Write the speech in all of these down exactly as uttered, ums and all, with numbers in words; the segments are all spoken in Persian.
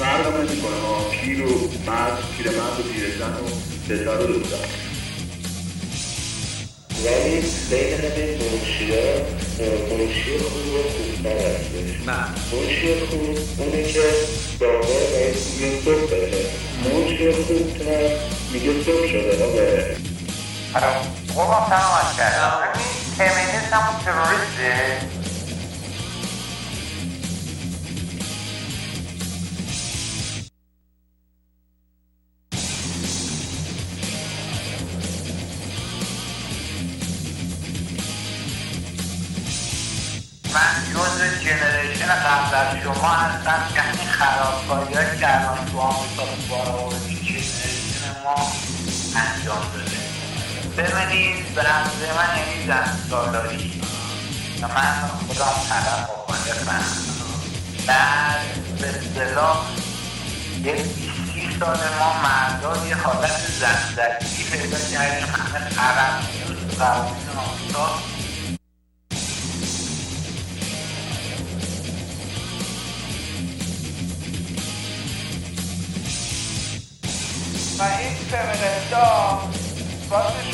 فرق هم نمی‌کنه ها، پیر و مرد، پیرمرد و پیرزن و پسر و دختر. ولی بین همین منشی‌ها منشی خوب و خوبتر هستش. منشی خوب اونه که داغه و میگه صبح بره، منشی خوبتر میگه صبح شده ها بره. قوام سلامت کردم. همین فمینیست همون تروریسته؟ من جز جنریشن قبل از شما هستم که همین خرابکاری هایی که الان تو آمریکا بارآوردی جنریشن ما انجام داده. ببینید به رمزه من یعنی زن سالاری و من خودم طرف مخالفم. بعد به اصطلاح یک بیستی سال ما مردان یه حالت زنزدگی پیدا کردیم، همه طرف نیست قوانین آمریکا. و این فمینیستا راستش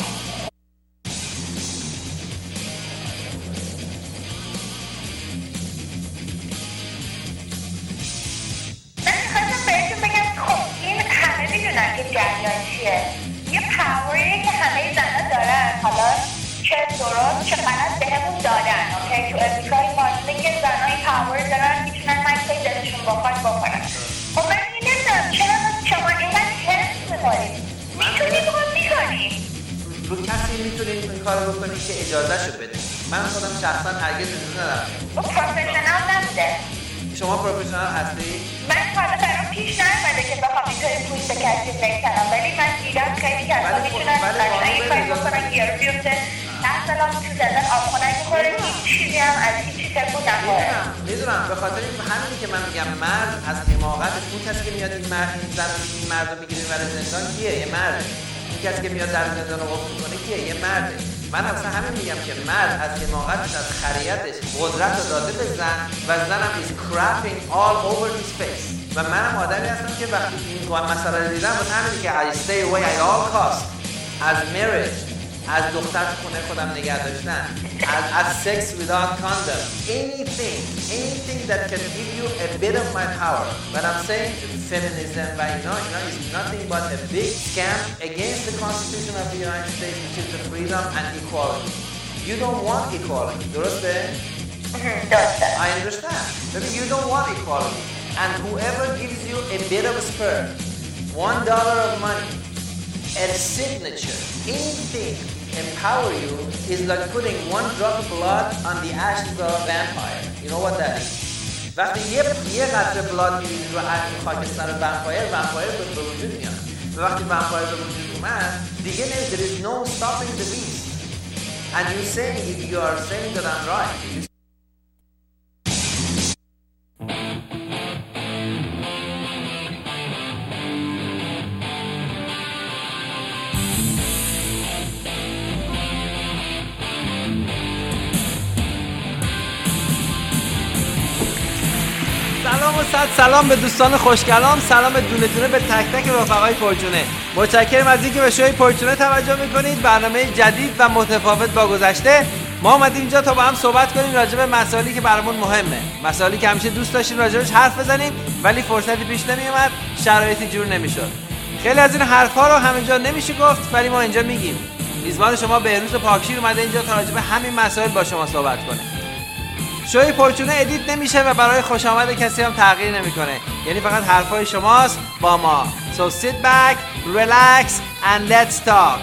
که جریان چیه؟ یه پاوریه که همه زنها دارن، حالا چه درست چه غلط بهمون دادن. اوکی، تو امریکای مارسلی که زنها این پاور دارن میتونن هرچی دلشون بخواد بکنن. خب من این نمیدونم چرا شما اینقدر حرص میخورید؟ میتونی باید میکنی رو کسی میتونی این کار بکنی که اجازه شو بده. من خودم شخصا هرگز اجازه ندارم. او پروفشنال نبوده. شما پروفشنال هستی؟ من حالا برام پیش نرمده که بخوام اینطوری پوست کسی بکنم، ولی من دیدم خیلی کسا میتونن قشنگ این کاری بکنن که یارو بیفته مثلا تو زندان آبخونک بخوره، هیچ چیزی هم از هیچ چیز تکون نخوره. میدونم به خاطر همینی که من میگم مرد از حماقتش، اون کسی که میاد این مرد این زن این مرد رو میگیره برای زندان کیه؟ یه مرده. این کسی که میاد در زندان رو قفل میکنه کیه؟ یه مرده. من اصلا همین میگم که مرد از حماقتش از خریتش قدرت رو داده به زن و زنم is crapping all over his face. و منم آدمی هستم که وقتی این مسئله رو دیدم واسه همینی که I stay away at all cost از marriage، از دختر خونه خودم نگه داشتن، از, از sex without condom, anything, anything that can give you a bit of my power. But I'm saying feminism و اینا اینا is nothing but a big scam against the Constitution of the United States, which is the freedom and equality. You don't want equality, درسته؟ I understand. Maybe you don't want equality. And whoever gives you a bit of sperm, one dollar of money, a signature, anything empower you is like putting one drop of blood on the ashes of a vampire. You know what that is? وقتی یه یه قطره بلاد می‌ریزی رو خاکستر ومپایر، ومپایر به وجود میاد. و وقتی ومپایر به وجود اومد، دیگه نه there is no stopping the beast. And you say you are saying that I'm right. سلام و صد سلام به دوستان خوشگلام، سلام دونه دونه به تک تک رفقای پرجونه. متشکرم از اینکه به شوی پرجونه توجه میکنید. برنامه جدید و متفاوت با گذشته. ما اومدیم اینجا تا با هم صحبت کنیم راجع به مسائلی که برامون مهمه، مسائلی که همیشه دوست داشتیم راجعش حرف بزنیم ولی فرصتی پیش نمیومد، شرایطی جور نمیشد. خیلی از این حرفا رو همینجا نمیشه گفت ولی ما اینجا میگیم. میزبان شما بهروز پاکشیر اومده اینجا تا راجع به همین مسائل با شما صحبت کنه. شوی پرچونه ادیت نمیشه و برای خوش آمد کسی هم تغییر نمیکنه، یعنی فقط حرفای شماست با ما. So sit back, relax and let's talk.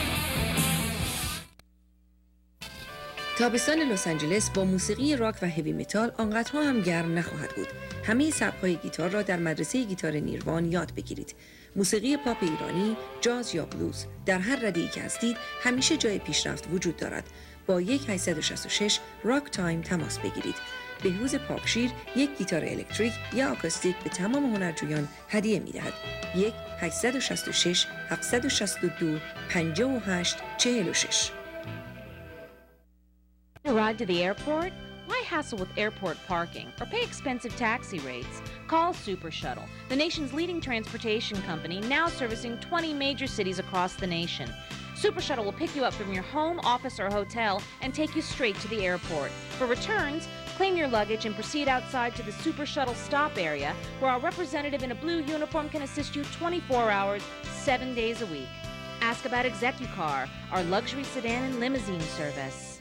تابستان لس آنجلس با موسیقی راک و هیوی متال آنقدرها هم گرم نخواهد بود. همه سبک‌های گیتار را در مدرسه گیتار نیروان یاد بگیرید. موسیقی پاپ ایرانی، جاز یا بلوز، در هر رده‌ای که هستید همیشه جای پیشرفت وجود دارد. با یک هشت شش شش راک تایم تماس بگیرید. بهروز پاکشیر یک گیتار الکتریک یا آکوستیک به تمام هنرجویان هدیه می‌دهد. یک هشت شش شش هفت شش دو پنج هشت چهار شش. Arrived to the airport? Why hassle with airport parking or pay expensive taxi rates? Call Super Shuttle, the nation's leading transportation company, now servicing twenty major cities across the nation. Super Shuttle will pick you up from your home, office, or hotel and take you straight to the airport. For returns, claim your luggage and proceed outside to the Super Shuttle stop area, where our representative in a blue uniform can assist you twenty-four hours, seven days a week. Ask about ExecuCar, our luxury sedan and limousine service.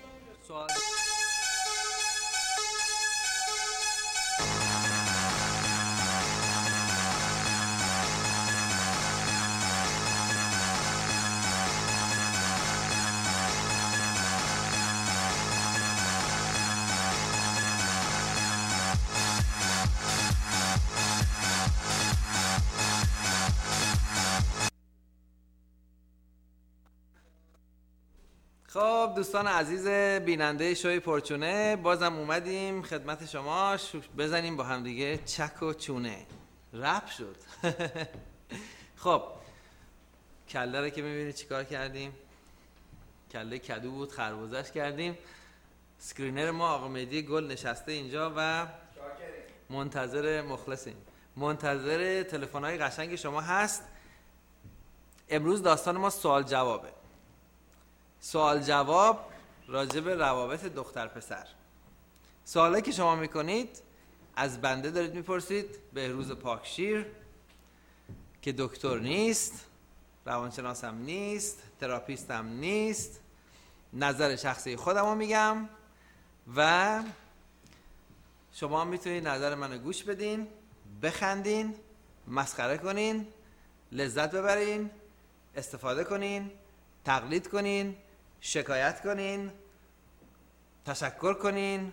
خب دوستان عزیز بیننده شوی پرچونه، بازم اومدیم خدمت شما بزنیم با هم دیگه چک و چونه. رپ شد. خب کله رو که میبینید چیکار کردیم؟ کله کدو بود، خربزش کردیم. اسکرینر ما آقا مهدی گل نشسته اینجا و منتظر مخلصیم، منتظر تلفن‌های قشنگ شما هست. امروز داستان ما سوال جوابه. سوال جواب راجع به روابط دختر پسر. سوالی که شما میکنید از بنده دارید میپرسید، بهروز پاکشیر که دکتر نیست، روانشناسم نیست، تراپیستم نیست، نظر شخصی خودم رو میگم و شما میتونید نظر منو گوش بدین، بخندین، مسخره کنین، لذت ببرین، استفاده کنین، تقلید کنین، شکایت کنین، تشکر کنین،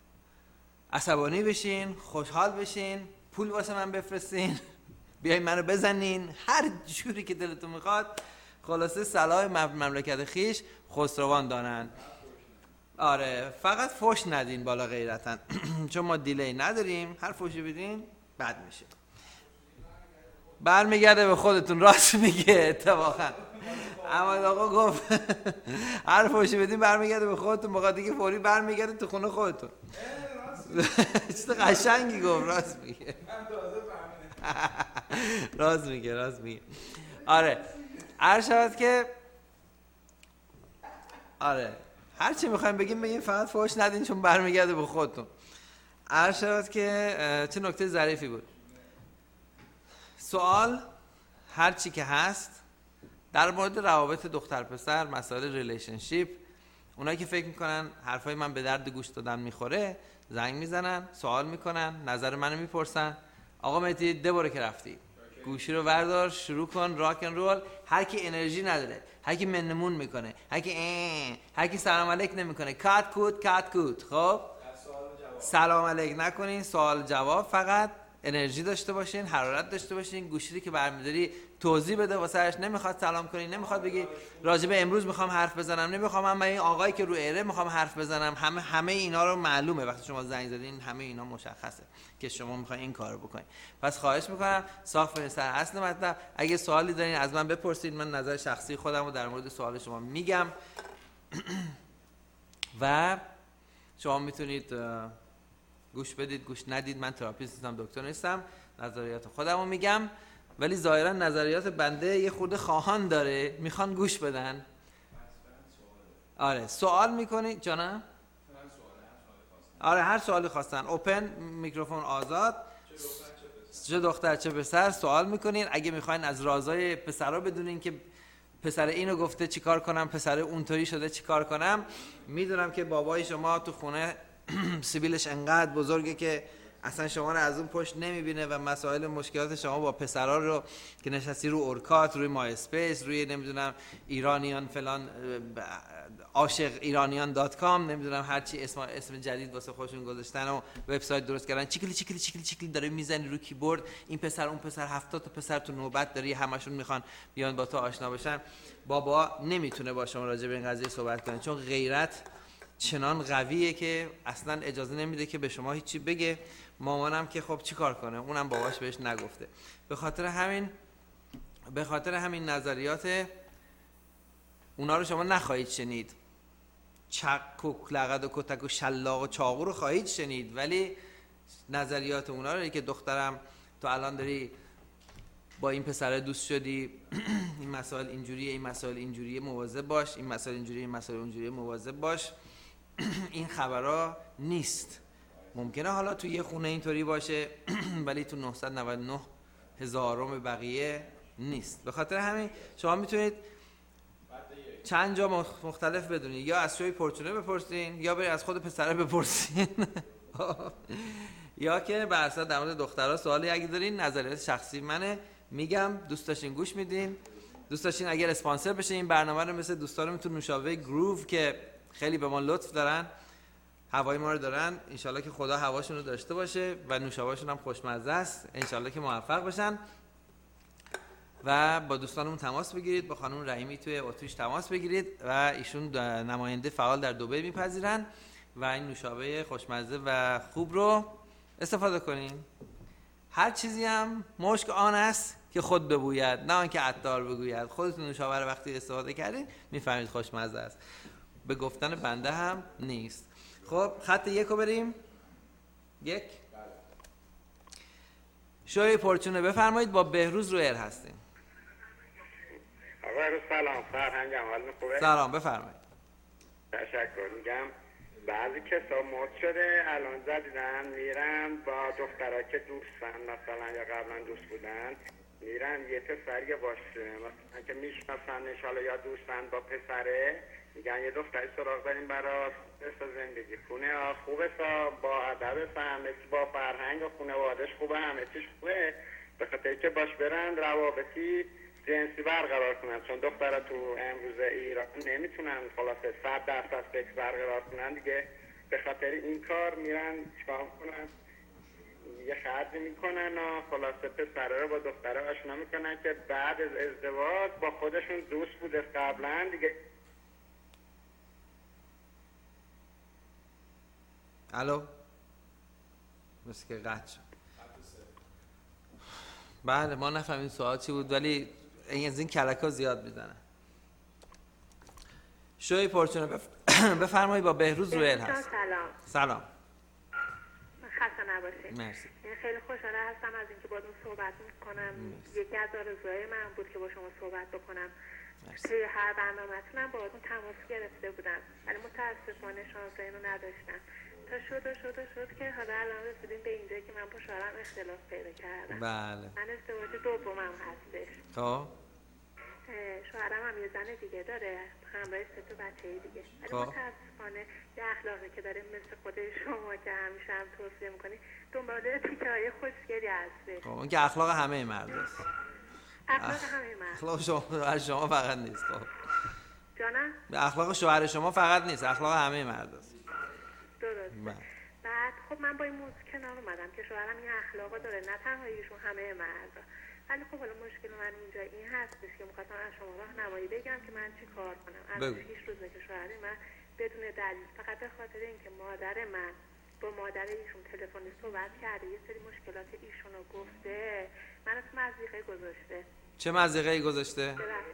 عصبانی بشین، خوشحال بشین، پول واسه من بفرستین، بیاین منو بزنین، هر جوری که دلتون میخواد. خلاصه صلاح مملکت خیش خسروان دانن. آره فقط فوش ندین بالا غیرتن چون ما دیلی نداریم، هر فوشی بدین بد میشه. برمیگرده به خودتون، راست میگه اتفاقا. احمد آقا گفت هر فوشی بدین برمیگرده به خودتون، موقع دیگه فوری برمیگرده تو خونه خودتون. چیز قشنگی گفت، راست میگه. راست میگه راست میگه آره هر شود که آره هر چی میخوایم بگیم بگیم، فقط فوش ندین چون برمیگرده به خودتون. هر شود که چه نکته ظریفی بود. سوال هر چی که هست در مورد روابط دختر پسر، مسائل ریلیشنشیپ، اونایی که فکر میکنن حرفای من به درد گوش دادن میخوره زنگ میزنن، سوال میکنن، نظر منو میپرسن. آقا مهدی ده باره که رفتی، گوشی رو بردار، شروع کن راک ان رول. هر کی انرژی نداره، هر کی منمون میکنه، هر کی هر کی سلام علیک نمیکنه، کات کوت کات کوت. خب سلام علیک نکنین، سوال جواب فقط. انرژی داشته باشین، حرارت داشته باشین. گوشی که برمی‌داری توضیح بده واسهش. نمیخواد سلام کنی، نمیخواد بگی راجع به امروز میخوام حرف بزنم، نمیخوام من این آقایی که رو ایره میخوام حرف بزنم. همه همه اینا رو معلومه وقتی شما زنگ زدین، همه اینا مشخصه که شما میخواین این کارو بکنین. پس خواهش میکنم صاف برین سر اصل مطلب. اگه سوالی دارین از من بپرسید، من نظر شخصی خودم رو در مورد سوال شما میگم و شما میتونید گوش بدید، گوش ندید. من تراپیست نیستم، دکتر نیستم، نظریات خودم رو میگم. ولی ظاهرا نظریات بنده یه خورده خواهان داره، میخوان گوش بدن. آره سوال میکنید جانم؟ آره هر سوالی خواستن، اوپن، میکروفون آزاد، چه دختر چه پسر سوال میکنین. اگه میخواین از رازای پسرا بدونین که پسر اینو گفته چیکار کنم، پسر اونطوری شده چیکار کنم. میدونم که بابای شما تو خونه سیبیلش انقدر بزرگه که اصلا شما رو از اون پشت نمیبینه و مسائل مشکلات شما با پسرا رو که نشستی رو اورکات، روی مای اسپیس، روی نمیدونم ایرانیان فلان عاشق ایرانیان دات کام، نمیدونم هر چی اسم اسم جدید واسه خودشون گذاشتن و وبسایت درست کردن، چیکلی چیکلی چیکلی چیکلی داره میزنی رو کیبورد، این پسر اون پسر، هفتاد تا پسر تو نوبت داری، همشون میخوان بیان با تو آشنا بشن. بابا نمیتونه با شما راجع به این قضیه صحبت کنه چون غیرت چنان قویه که اصلا اجازه نمیده که به شما هیچی بگه. مامانم که خب چی کار کنه، اونم باباش بهش نگفته. به خاطر همین به خاطر همین نظریات اونا رو شما نخواهید شنید. چک و لغد و کتک و شلاق و چاقو رو خواهید شنید ولی نظریات اونا رو که دخترم تو الان داری با این پسر دوست شدی، این مسائل اینجوریه، این مسائل اینجوریه، مواظب باش، این مسائل اینجوریه، این مسائل اونجوریه، مواظب باش. این خبرها نیست. ممکنه حالا تو یه خونه اینطوری باشه ولی تو نهصد و نود و نه هزارم بقیه نیست. به خاطر همین شما میتونید چند جا مختلف بدونید، یا از شوی پورچونه بپرسین یا برید از خود پسره بپرسین یا که بر اساس در مورد دخترها سوالی اگه دارین، نظریات شخصی منه، میگم دوست داشتین گوش میدین، دوست داشتین اگر اسپانسر بشه این برنامه رو مثل دوستانم تو نوشابه گروو که خیلی به ما لطف دارن، هوای ما رو دارن، انشالله که خدا هواشون رو داشته باشه و نوشابهشون هم خوشمزه است، انشالله که موفق بشن و با دوستانمون تماس بگیرید، با خانم رحیمی توی اتریش تماس بگیرید و ایشون نماینده فعال در دبی میپذیرن و این نوشابه خوشمزه و خوب رو استفاده کنین. هر چیزی هم مشک آن است که خود ببوید، نه آنکه عطار بگوید. خودتون نوشابه رو وقتی استفاده کردین میفهمید خوشمزه است، به گفتن بنده هم نیست. خب خط یک رو بریم. یک شوی پورچونه بفرمایید، با بهروز رو ایر هستیم. آقا سلام، فرهنگم حال خوبه؟ سلام بفرمایید. تشکر. میگم بعضی کسا مد شده الان زدیدن میرن با دخترها که دوستن مثلا یا قبلا دوست بودن، میرن یه پسر یه باشه مثلا که میشناسن انشالله یا دوستن با پسره، میگن یه دختری سراغ داریم برای زندگی خونه ها خوبه سا با ادب همه با فرهنگ و خانواده‌اش خوبه، همه چیش خوبه، به خاطر که باش برن روابطی جنسی برقرار کنن، چون دخترها تو امروز ایران نمیتونن خلاصه صد درصد سکس برقرار کنن دیگه، به خاطر این کار میرن چیکار کنن یه خرجی میکنن و خلاصه پسره رو با دختره آشنا میکنن که بعد از ازدواج با خودشون دوست بوده قبلا دیگه. الو مثل که قطع شد. بله ما نفهمیم سوال چی بود ولی این از این کلکا زیاد میزنن. شوی پورچونه بف... بفرمایید، با بهروز رویل هست. سلام. سلام. خسته نباشید. مرسی. خیلی خوشحال هستم از اینکه باهاتون صحبت میکنم. یکی از آرزوهای من بود که با شما صحبت بکنم. توی هر برنامه‌تونم باهاتون تماس گرفته بودم ولی متاسفانه شانس اینو نداشتم. تا شد و شد و شد که حالا الان رسیدیم به اینجا که من با شوهرم اختلاف پیدا کردم. بله. من ازدواج دومم هستش. خب. شوهرم هم یه زن دیگه داره، همراه سه تا بچه دیگه. ولی متاسفانه یه اخلاقی که داره مثل خود شما که همیشه هم توصیه میکنی دنبال تیکه‌های خوشگلی هستش. خب اون که اخلاق همه مرد است. اخلاق همه مرد. اخلاق شما شما فقط نیست. خب. جانم؟ اخلاق شوهر شما فقط نیست، اخلاق همه مرد است. درسته. بعد خب من با این موضوع کنار اومدم که شوهرم این اخلاقا داره، نه تنها ایشون همه مردا. ولی خب حالا مشکل من اینجا این هستش که می‌خواستم از شما راهنمایی بگم که من چی کار کنم. از هیچ روزه که شوهر من بدون دلیل فقط به خاطر اینکه مادر من با مادر ایشون تلفنی صحبت کرده، یه سری مشکلات ایشون رو گفته، منو تو مضیقه گذاشته. چه مضیقه‌ای گذاشته؟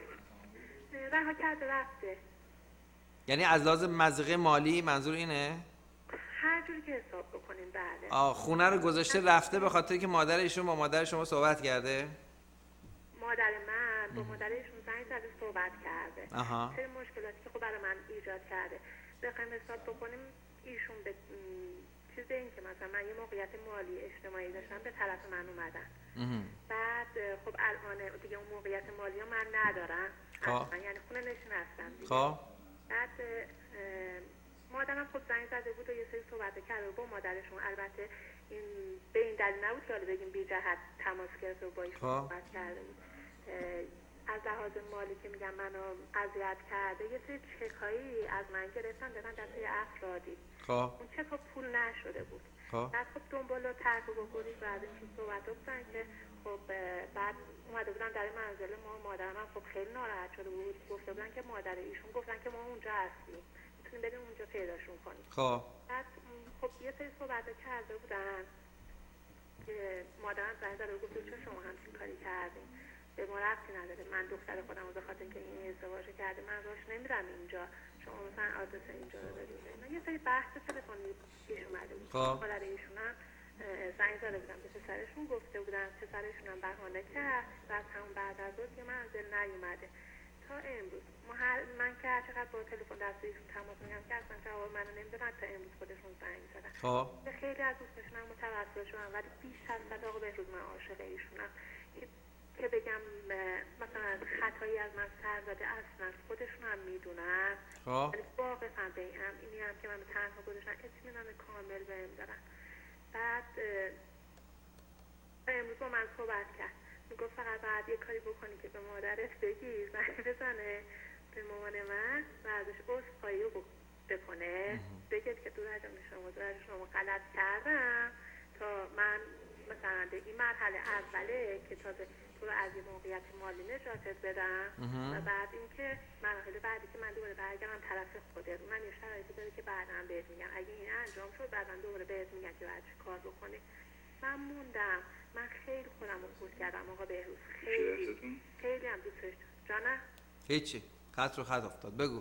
رها کرده رفته. یعنی از لحاظ مضیقه مالی منظور اینه؟ هر جوری که حساب بکنیم بله. آه خونه رو گذاشته رفته به خاطر که مادر ایشون با مادر شما صحبت کرده؟ مادر من با مادر ایشون زنگ زده صحبت کرده. آها. سری مشکلاتی که خب برای من ایجاد کرده. بخوایم حساب بکنیم ایشون به چیز این که مثلا من یه موقعیت مالی اجتماعی داشتم به طرف من اومدن. بعد خب الان دیگه اون موقعیت مالی رو من ندارم. اصلا یعنی خونه نشین هستم دیگه. خب. بعد مادرم خب زنگ زده بود و یه سری صحبت کرده با مادرشون، البته این به این دلیل نبود که حالا بگیم بی جهت تماس گرفته و با ایشون صحبت کرده بود. از لحاظ مالی که میگم منو اذیت کرده، یه سری چکایی از من گرفتن دادن دسته افرادی. خب اون چکا پول نشده بود. خب بعد خب دنبال ترک و بکنید بعد این صحبت بودن که خب بعد اومده بودن در منزل ما، مادرم هم خب خیلی ناراحت شده بود، گفته بودن که مادر ایشون گفتن که ما اونجا هستیم میتونیم بریم اونجا پیداشون کنیم. خب بعد خب یه سری صحبت کرده بودن که مادرم زنگ زده گفت چه شما همچین کاری کردین، به ما ربطی نداره، من دختر خودم رو به خاطر اینکه این ازدواج کرده من راش نمیرم اینجا، شما مثلا آدرس اینجا رو بدید. یه سری بحث تلفنی پیش اومده بود. خب مادر ایشون هم زنگ زده بودم به پسرشون، گفته بودن پسرشون هم بهانه کرد و از همون بعد از اون که منزل نیومده تا امروز. ما هر من که هر چقدر با تلفن دستیشون تماس میگم که اصلا جواب منو نمیدادن تا امروز خودشون زنگ زدن. خب خیلی از دوستاشون هم متوسل شدم ولی بیش از صد آقا بهروز من عاشق ایشونم که بگم مثلا خطایی از من سر زده اصلا خودشون هم میدونن. خب ولی واقعا به این هم اینی هم که من تنها گذاشتن اطمینان کامل بهم دارن. بعد امروز با من صحبت کرد، میگفت فقط باید یه کاری بکنی که به مادرت بگی زنگ بزنه به مامان من و ازش عذرخواهی رو بکنه، بگید که دور از شما دور از شما غلط کردم تا من مثلا به این مرحله اوله که تازه تو رو از یه موقعیت مالی نجاتت بدم و بعد اینکه مراحل بعدی که من دوباره برگردم طرف خودت، من یه شرایطی داره که بعداً بهت میگم اگه این انجام شد بعداً دوباره بهت میگم که باید چی کار بکنی. من موندم، من خیلی خودم رو خود کردم آقا بهروز، خیلی خیلی هم دوستش جانم. هیچی خط رو خط افتاد بگو.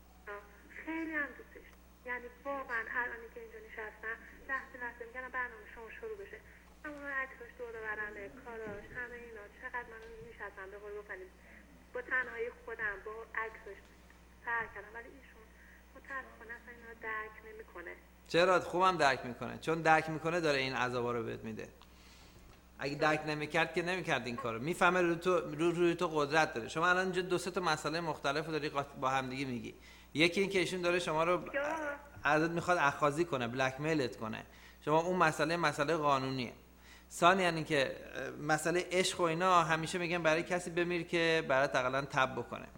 خیلی هم دوستش، یعنی واقعا هر آنی که اینجا نشستم لحظه لحظه میگن برنامه شما شروع بشه، همون عکساش دور و برنده کاراش همه اینا چقدر من نشستم به قول بکنیم با تنهایی خودم با عکساش سر کردم، ولی ایشون متاسفانه اصلا اینا درک نمیکنه. چرا؟ خوبم درک میکنه، چون درک میکنه داره این عذابا رو بهت میده. اگه درک نمیکرد که نمیکرد این کارو. میفهمه روی تو رو روی تو قدرت داره. شما الان اینجا دو سه تا مسئله مختلف رو داری با هم دیگه میگی. یکی این که ایشون داره شما رو ازت میخواد اخاذی کنه، بلک میلت کنه. شما اون مسئله مسئله قانونیه. ثانیاً یعنی که مسئله عشق و اینا همیشه میگن برای کسی بمیر که برات حداقل تب بکنه.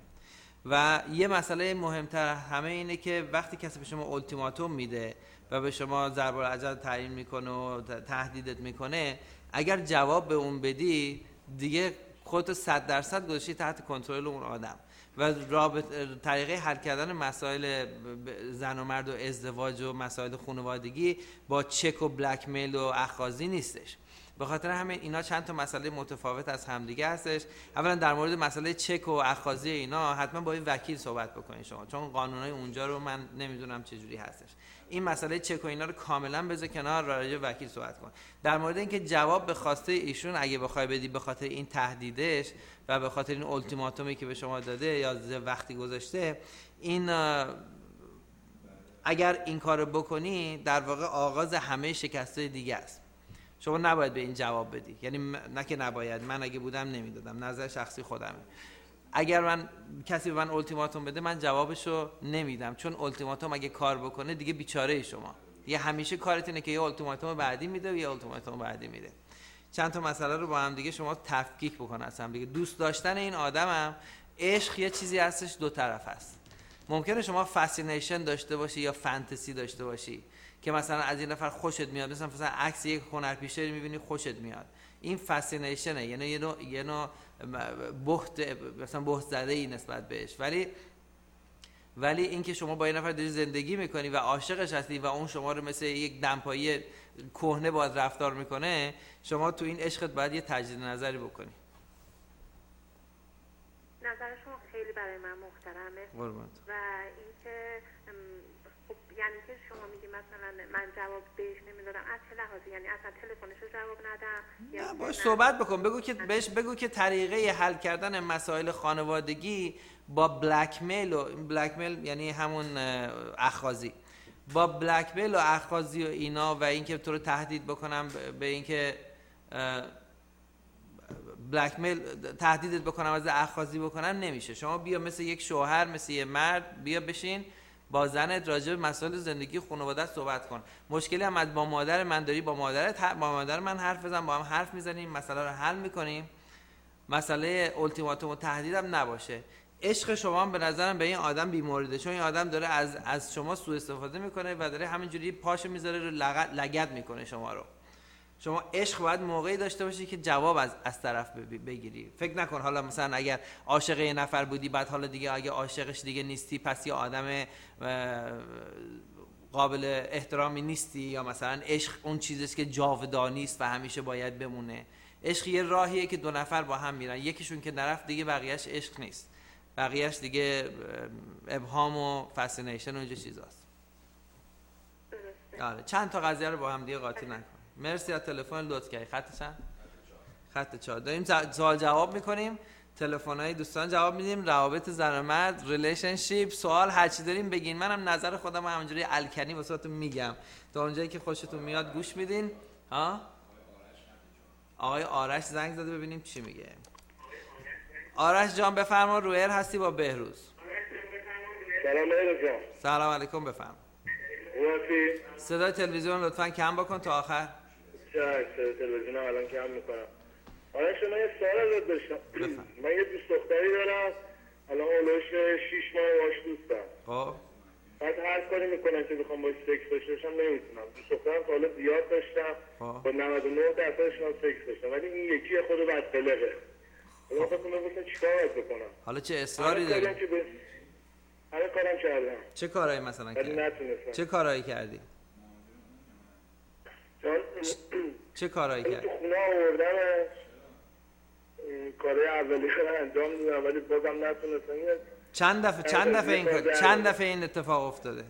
و یه مسئله مهمتر همه اینه که وقتی کسی به شما اولتیماتوم میده و به شما ضرب الاجل تعیین میکنه و تهدیدت میکنه، اگر جواب به اون بدی دیگه خودتو صد درصد گذاشتی تحت کنترل اون آدم و رابطه طریقه حل کردن مسائل زن و مرد و ازدواج و مسائل خانوادگی با چک و بلک میل و اخاذی نیستش. به خاطر همین اینا چند تا مسئله متفاوت از همدیگه هستش. اولا در مورد مسئله چک و اخاذی اینا حتما با این وکیل صحبت بکنید شما، چون قانونای اونجا رو من نمیدونم چه جوری هستش. این مسئله چک و اینا رو کاملا بذار کنار، راجع به وکیل صحبت کن. در مورد اینکه جواب به خواسته ایشون اگه بخوای بدی به خاطر این تهدیدش و به خاطر این اولتیماتومی که به شما داده یا وقتی گذاشته، این اگر این کارو بکنی در واقع آغاز همه شکست‌های دیگه است. شما نباید به این جواب بدی، یعنی نه که نباید، من اگه بودم نمیدادم، نظر شخصی خودمه. اگر من کسی به من اولتیماتوم بده من جوابشو نمیدم، چون اولتیماتوم اگه کار بکنه دیگه بیچاره ای شما. یه همیشه کارت اینه که یه اولتیماتوم بعدی میده و یه اولتیماتوم بعدی میده. چند تا مسئله رو با هم دیگه شما تفکیک بکن از هم دیگه. دوست داشتن این آدمم، عشق یه چیزی هستش دو طرف هست. ممکنه شما فاسینیشن داشته باشی یا فانتزی داشته باشی که مثلا از این نفر خوشت میاد، مثلا مثلا عکس یک هنرپیشه میبینی خوشت میاد، این فاسینیشنه، یعنی یه نوع یه نوع بهت مثلا بهت زده ای نسبت بهش. ولی ولی اینکه شما با یه نفر داری زندگی میکنی و عاشقش هستی و اون شما رو مثل یک دمپایی کهنه باید رفتار میکنه، شما تو این عشقت باید یه تجدید نظری بکنی. نظر شما خیلی برای من محترمه قربانت. و اینکه یعنی که شما میگی مثلا من جواب بهش نمیدادم از چه لحاظی؟ یعنی اصلا تلفنش رو جواب ندم یا باش صحبت بکن، بگو که بهش بگو که طریقه حل کردن مسائل خانوادگی با بلک میل، و بلک میل یعنی همون اخاذی، با بلک میل و اخاذی و اینا و اینکه تو رو تهدید بکنم به اینکه بلک میل تهدیدت بکنم از اخاذی بکنم نمیشه. شما بیا مثل یک شوهر، مثل یک مرد بیا بشین با زنت راجع به مسائل زندگی خانواده صحبت کن. مشکلی هم از با مادر من داری، با مادرت با مادر من حرف بزن، با هم حرف میزنیم، مسئله رو حل میکنیم. مسئله اولتیماتوم و تهدید هم نباشه. عشق شما هم به نظرم به این آدم بیموریده، چون این آدم داره از از شما سوء استفاده میکنه و داره همینجوری پاشو میذاره رو لگد میکنه شما رو. شما عشق باید موقعی داشته باشی که جواب از از طرف بگیری. فکر نکن حالا مثلا اگر عاشق یه نفر بودی بعد حالا دیگه اگه عاشقش دیگه نیستی پس یه آدم قابل احترامی نیستی، یا مثلا عشق اون چیزیست که جاودانی است و همیشه باید بمونه. عشق یه راهیه که دو نفر با هم میرن، یکیشون که نرفت دیگه بقیه‌اش عشق نیست، بقیه‌اش دیگه ابهام و فاسینیشن و اینجور چیزاست. آره چند تا قضیه رو با هم دیگه قاطی نکن. مرسی از تلفن لطف کردی. خط چند؟ خط چهار. داریم سوال جواب میکنیم، تلفن‌های دوستان جواب میدیم، روابط زن و مرد، ریلیشنشیپ، سوال هر چی داریم بگین. منم نظر خودم همینجوری الکنی واسهتون میگم تا اونجایی که خوشتون میاد گوش میدین. ها آقای آرش زنگ زده ببینیم چی میگه. آرش جان بفرما، رویر هستی با بهروز. سلام علیکم. سلام علیکم بفرما. صدای تلویزیون لطفاً کم بکن تا آخر. چشم صدای تلویزیون الان کم میکنم. آره شما یه سوال ازت داشتم. من یه دوست دختری دارم الان اولوش شیش ماه باش دوستم. خب بعد هر کاری میکنم که بخوام باش سکس داشته باشم نمیتونم. دوست دخترم تا حالا زیاد داشتم با نود و نه درصدش من سکس داشتم ولی این یکی خود بد قلقه. من خواستم ببینم چیکار باید بکنم. حالا چه اصراری داری؟ هر کارم کردم. چه کارایی مثلا کردی؟ نتونستم. چه کارایی کردی؟ چه کارایی کردی؟ تو خونه آوردم کارهای اولیه رو انجام دادم ولی بازم نتونستم. چند دفعه چند دفعه این کار چند دفعه این اتفاق افتاده؟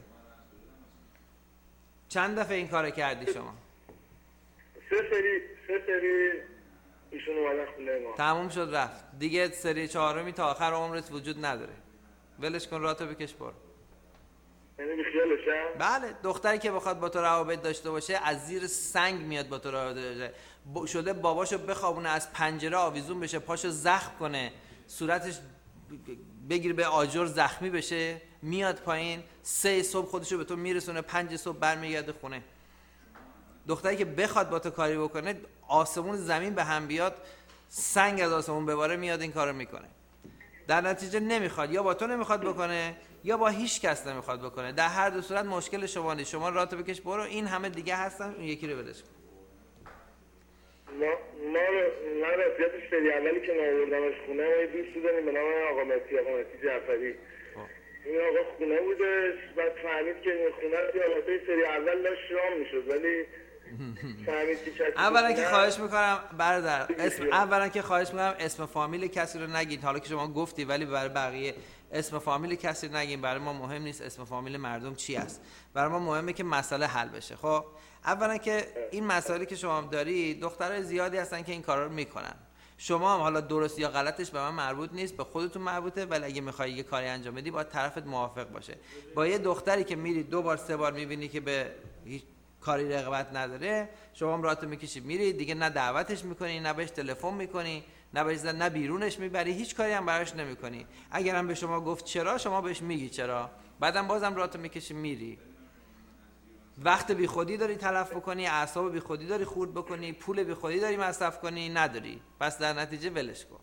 چند دفعه این کارو کردی شما؟ سه سری سه سری ایشون اومدن خونه ما. تموم شد رفت. دیگه سری چهارمی تا آخر عمرت وجود نداره. ولش کن، راتو بکش برو. یعنی بیخیالشم؟ بله، دختری که بخواد با تو روابط داشته باشه از زیر سنگ میاد با تو روابط داشته با شده باباشو بخوابونه از پنجره آویزون بشه، پاشو زخم کنه، صورتش بگیر به آجر زخمی بشه، میاد پایین، سه صبح خودشو به تو میرسونه، پنج صبح برمیگرده خونه. دختری که بخواد با تو کاری بکنه آسمون زمین به هم بیاد، سنگ از آسمون بباره میاد این کارو میکنه. در نتیجه نمیخواد، یا با تو نمیخواد بکنه یا با هیچ کس نمیخواد بکنه. در هر دو صورت مشکل شما نیست. شما راتو بکش برو، این همه دیگه هستن، اون یکی رو ولش کن. ما ما ما رفیقش سری اولی که ما آوردمش خونه ما یه دوستی داریم به نام آقا مهدی آقا مهدی جعفری. این آقا خونه بودش بعد فهمید که این خونه رو حالتای سری اول داشت رام میشد ولی اولا که خواهش میکنم برادر اسم اولا که خواهش میکنم اسم فامیل کسی رو نگید. حالا که شما گفتی ولی برای بقیه اسم فامیل کسی رو نگین. برای ما مهم نیست اسم فامیل مردم چی است، برای ما مهمه که مسئله حل بشه. خب اولا که این مسائلی که شما داری دخترای زیادی هستن که این کارا رو میکنن. شما هم حالا درست یا غلطش به من مربوط نیست، به خودتون مربوطه، ولی اگه میخوای یه کاری انجام بدی باید طرفت موافق باشه. با یه دختری که میری دو بار سه بار میبینی که به کاری رغبت نداره، شما هم راتو میکشی میری دیگه، نه دعوتش میکنی نه بهش تلفن میکنی نه بهش نه بیرونش میبری، هیچ کاری هم براش نمیکنی. اگرم به شما گفت چرا شما بهش میگی چرا، بعدم بازم راتو میکشی میری. وقت بی خودی داری تلف بکنی، اعصاب بی خودی داری خورد بکنی، پول بی خودی داری مصرف کنی، نداری. پس در نتیجه ولش کن.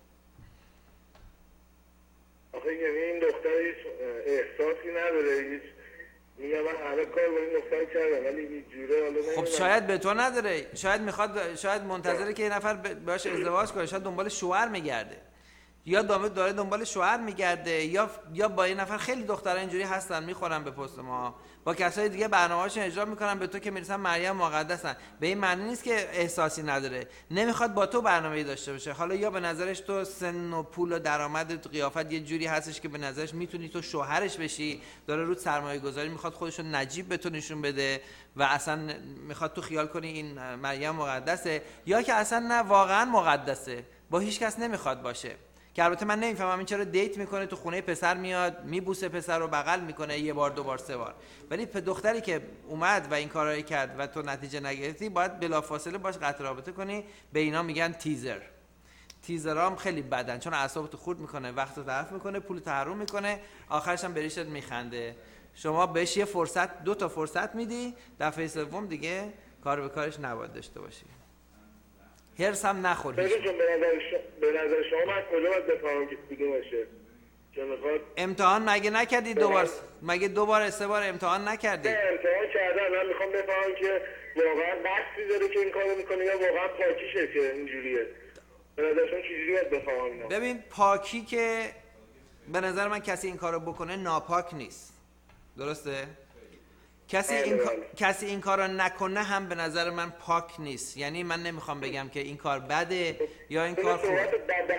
آخه این دختر هیچ احساسی نداره، هیچ میگم من همه کار با این دختر کردم ولی هیچ جوره حالا نمیدونم. خب شاید به تو نداره، شاید میخواد، شاید منتظره که یه نفر باهاش ازدواج کنه، شاید دنبال شوهر میگرده، یا دامه داره دنبال شوهر میگرده، یا یا با یه نفر. خیلی دخترها اینجوری هستن میخورن به پست ما، با کسای دیگه برنامه‌هاشون اجرا میکنن، به تو که میرسن مریم مقدسن. به این معنی نیست که احساسی نداره، نمیخواد با تو برنامه‌ای داشته باشه. حالا یا به نظرش تو سن و پول و درآمد قیافت یه جوری هستش که به نظرش میتونی تو شوهرش بشی، داره رو سرمایه گذاری میخواد خودشو نجیب به تو نشون بده و اصلا میخواد تو خیال کنی این مریم مقدسه، یا که اصلا نه واقعا مقدسه، با هیچ کس نمیخواد باشه. که البته من نمیفهمم این چرا دیت میکنه، تو خونه پسر میاد میبوسه پسر رو بغل میکنه یه بار دو بار سه بار، ولی دختری که اومد و این کارایی کرد و تو نتیجه نگرفتی باید بلافاصله باش قطع رابطه کنی. به اینا میگن تیزر. تیزرها هم خیلی بدن چون اعصابتو خورد میکنه، وقتو تلف میکنه، پول تحریم میکنه، آخرش هم بریشت میخنده. شما بهش یه فرصت، دو تا فرصت میدی، دفعه سوم دیگه کار به کارش نباید داشته باشی. هرس هم نخور. به نظر شما من کجا باید بفهمم که کدومشه؟ امتحان مگه نکردی دوبار؟ مگه دو بار سه بار امتحان نکردی؟ نه امتحان کردم. من میخوام بفهمم که واقعا قصدی داره که این کارو میکنه یا واقعا پاکیشه که اینجوریه. به نظر شما چجوری باید بفهمم اینا؟ ببین پاکی که به نظر من کسی این کارو بکنه ناپاک نیست. درسته؟ کسی این کار کسی این کارو نکنه هم به نظر من پاک نیست. یعنی من نمیخوام بگم که این کار بده یا این کار خوبه.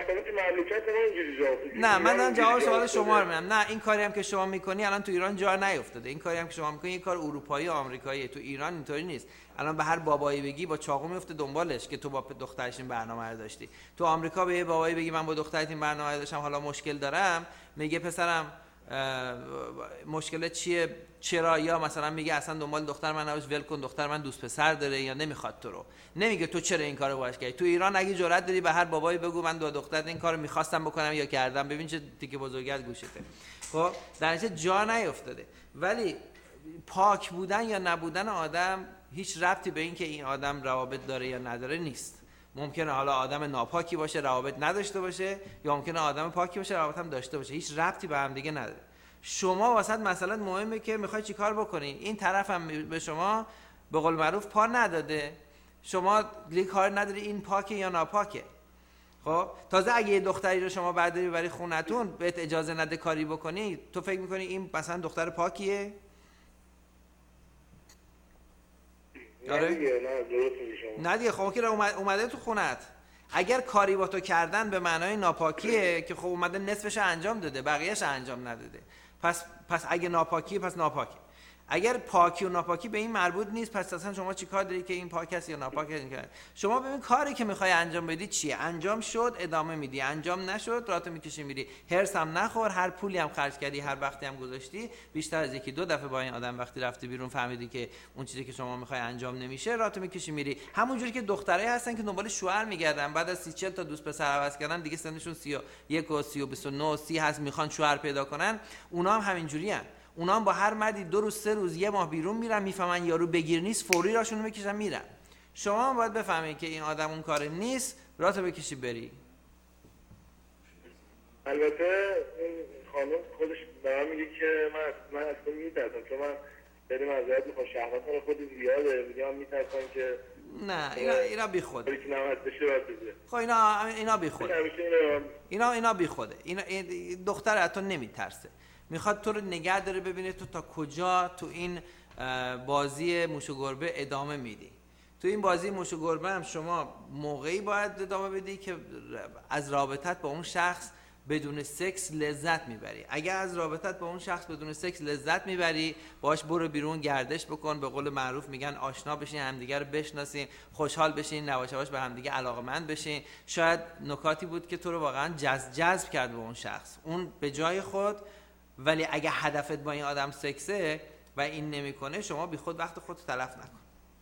نه من دارم جواب سوال شما رو میدم. نه این کاری هم که شما میکنی الان تو ایران جا نیافتاده. این کاری هم که شما میکنی یه کار اروپایی و آمریکاییه. تو ایران اینطوری نیست. الان به هر بابایی بگی با چاقو میفته دنبالش که تو با دخترش این برنامه رو داشتی. تو آمریکا به یه بابایی بگی من با دخترت این برنامه رو داشتم حالا مشکل دارم، میگه پسرم مشکل چیه؟ چرا؟ یا مثلا میگه اصلا دنبال دختر من نباش، ول کن، دختر من دوست پسر داره یا نمیخواد تو رو. نمیگه تو چرا این کارو باهاش کردی. تو ایران اگه جرأت داری به هر بابایی بگو من دو دختر این کارو میخواستم بکنم یا کردم، ببین چه تیکه بزرگت گوشته. خب در نتیجه جا نیافتاده. ولی پاک بودن یا نبودن آدم هیچ ربطی به این که این آدم روابط داره یا نداره نیست. ممکنه حالا آدم ناپاکی باشه روابط نداشته باشه، یا ممکنه آدم پاکی باشه روابط هم داشته باشه. هیچ ربطی به هم دیگه نداره. شما واسط مثلا مهمه که میخوای چی کار بکنی. این طرف هم به شما به قول معروف پا نداده، شما دیگه کار نداری این پاکه یا ناپاکه. خب تازه اگه یه دختری رو شما برداری ببری خونتون بهت اجازه نده کاری بکنی، تو فکر میکنی این مثلا دختر پاکیه؟ آره دیگه. نه درست میگی شما. نه دیگه. خب که اومده تو خونت، اگر کاری با تو کردن به معنای ناپاکیه که خب اومده نصفش انجام داده بقیه‌اش انجام نداده، پس پس اگه ناپاکیه پس ناپاکه. اگر پاکی و ناپاکی به این مربوط نیست، پس اصلا شما چی کار داری که این پاک است یا ناپاک است؟ شما ببین کاری که میخوای انجام بدی چیه. انجام شد ادامه میدی، انجام نشد راتو میکشی میری. هرس هم نخور، هر پولی هم خرج کردی، هر وقتی هم گذاشتی، بیشتر از یکی دو دفعه با این آدم وقتی رفتی بیرون فهمیدی که اون چیزی که شما میخوای انجام نمیشه، راتو میکشی میری. همونجوری که دخترایی هستن که دنبال شوهر میگردن، بعد از سی چهل تا دوست پسر عوض کردن دیگه سنشون سی و یک و سی و بیست و نه و سی هست، میخوان شوهر پیدا کنن. اونا هم همینجوریان. اونا هم با هر مردی دو روز سه روز یه ماه بیرون میرن، میفهمن یارو بگیر نیست، فوری راشونو میکشن میرن. شما هم باید بفهمید که این آدم اون کار نیست، راتو بکشی بری. البته این خانم خودش به من میگه که من من اصلا میترسم، چون من خیلی معذرت میخوام شهوت رو خود زیاده، میگه من میترسم که نه اینا اینا بی خوده. خب اینا اینا بی خوده. اینا اینا بی خوده. اینا دختر از تو نمیترسه. میخواد تو رو نگه داره ببینه تو تا کجا تو این بازی موش و گربه ادامه میدی. تو این بازی موش و گربه هم شما موقعی باید ادامه بدی که از رابطت با اون شخص بدون سکس لذت میبری. اگر از رابطت با اون شخص بدون سکس لذت میبری، باش برو بیرون گردش بکن، به قول معروف میگن آشنا بشین، همدیگه رو بشناسین، خوشحال بشین، یواش یواش به همدیگه علاقه‌مند بشین. شاید نکاتی بود که تو رو واقعا جذب جذب کرد به اون شخص، اون به جای خود. ولی اگه هدفت با این آدم سکسه و این نمیکنه، شما بی خود وقت خودت تلف نکن.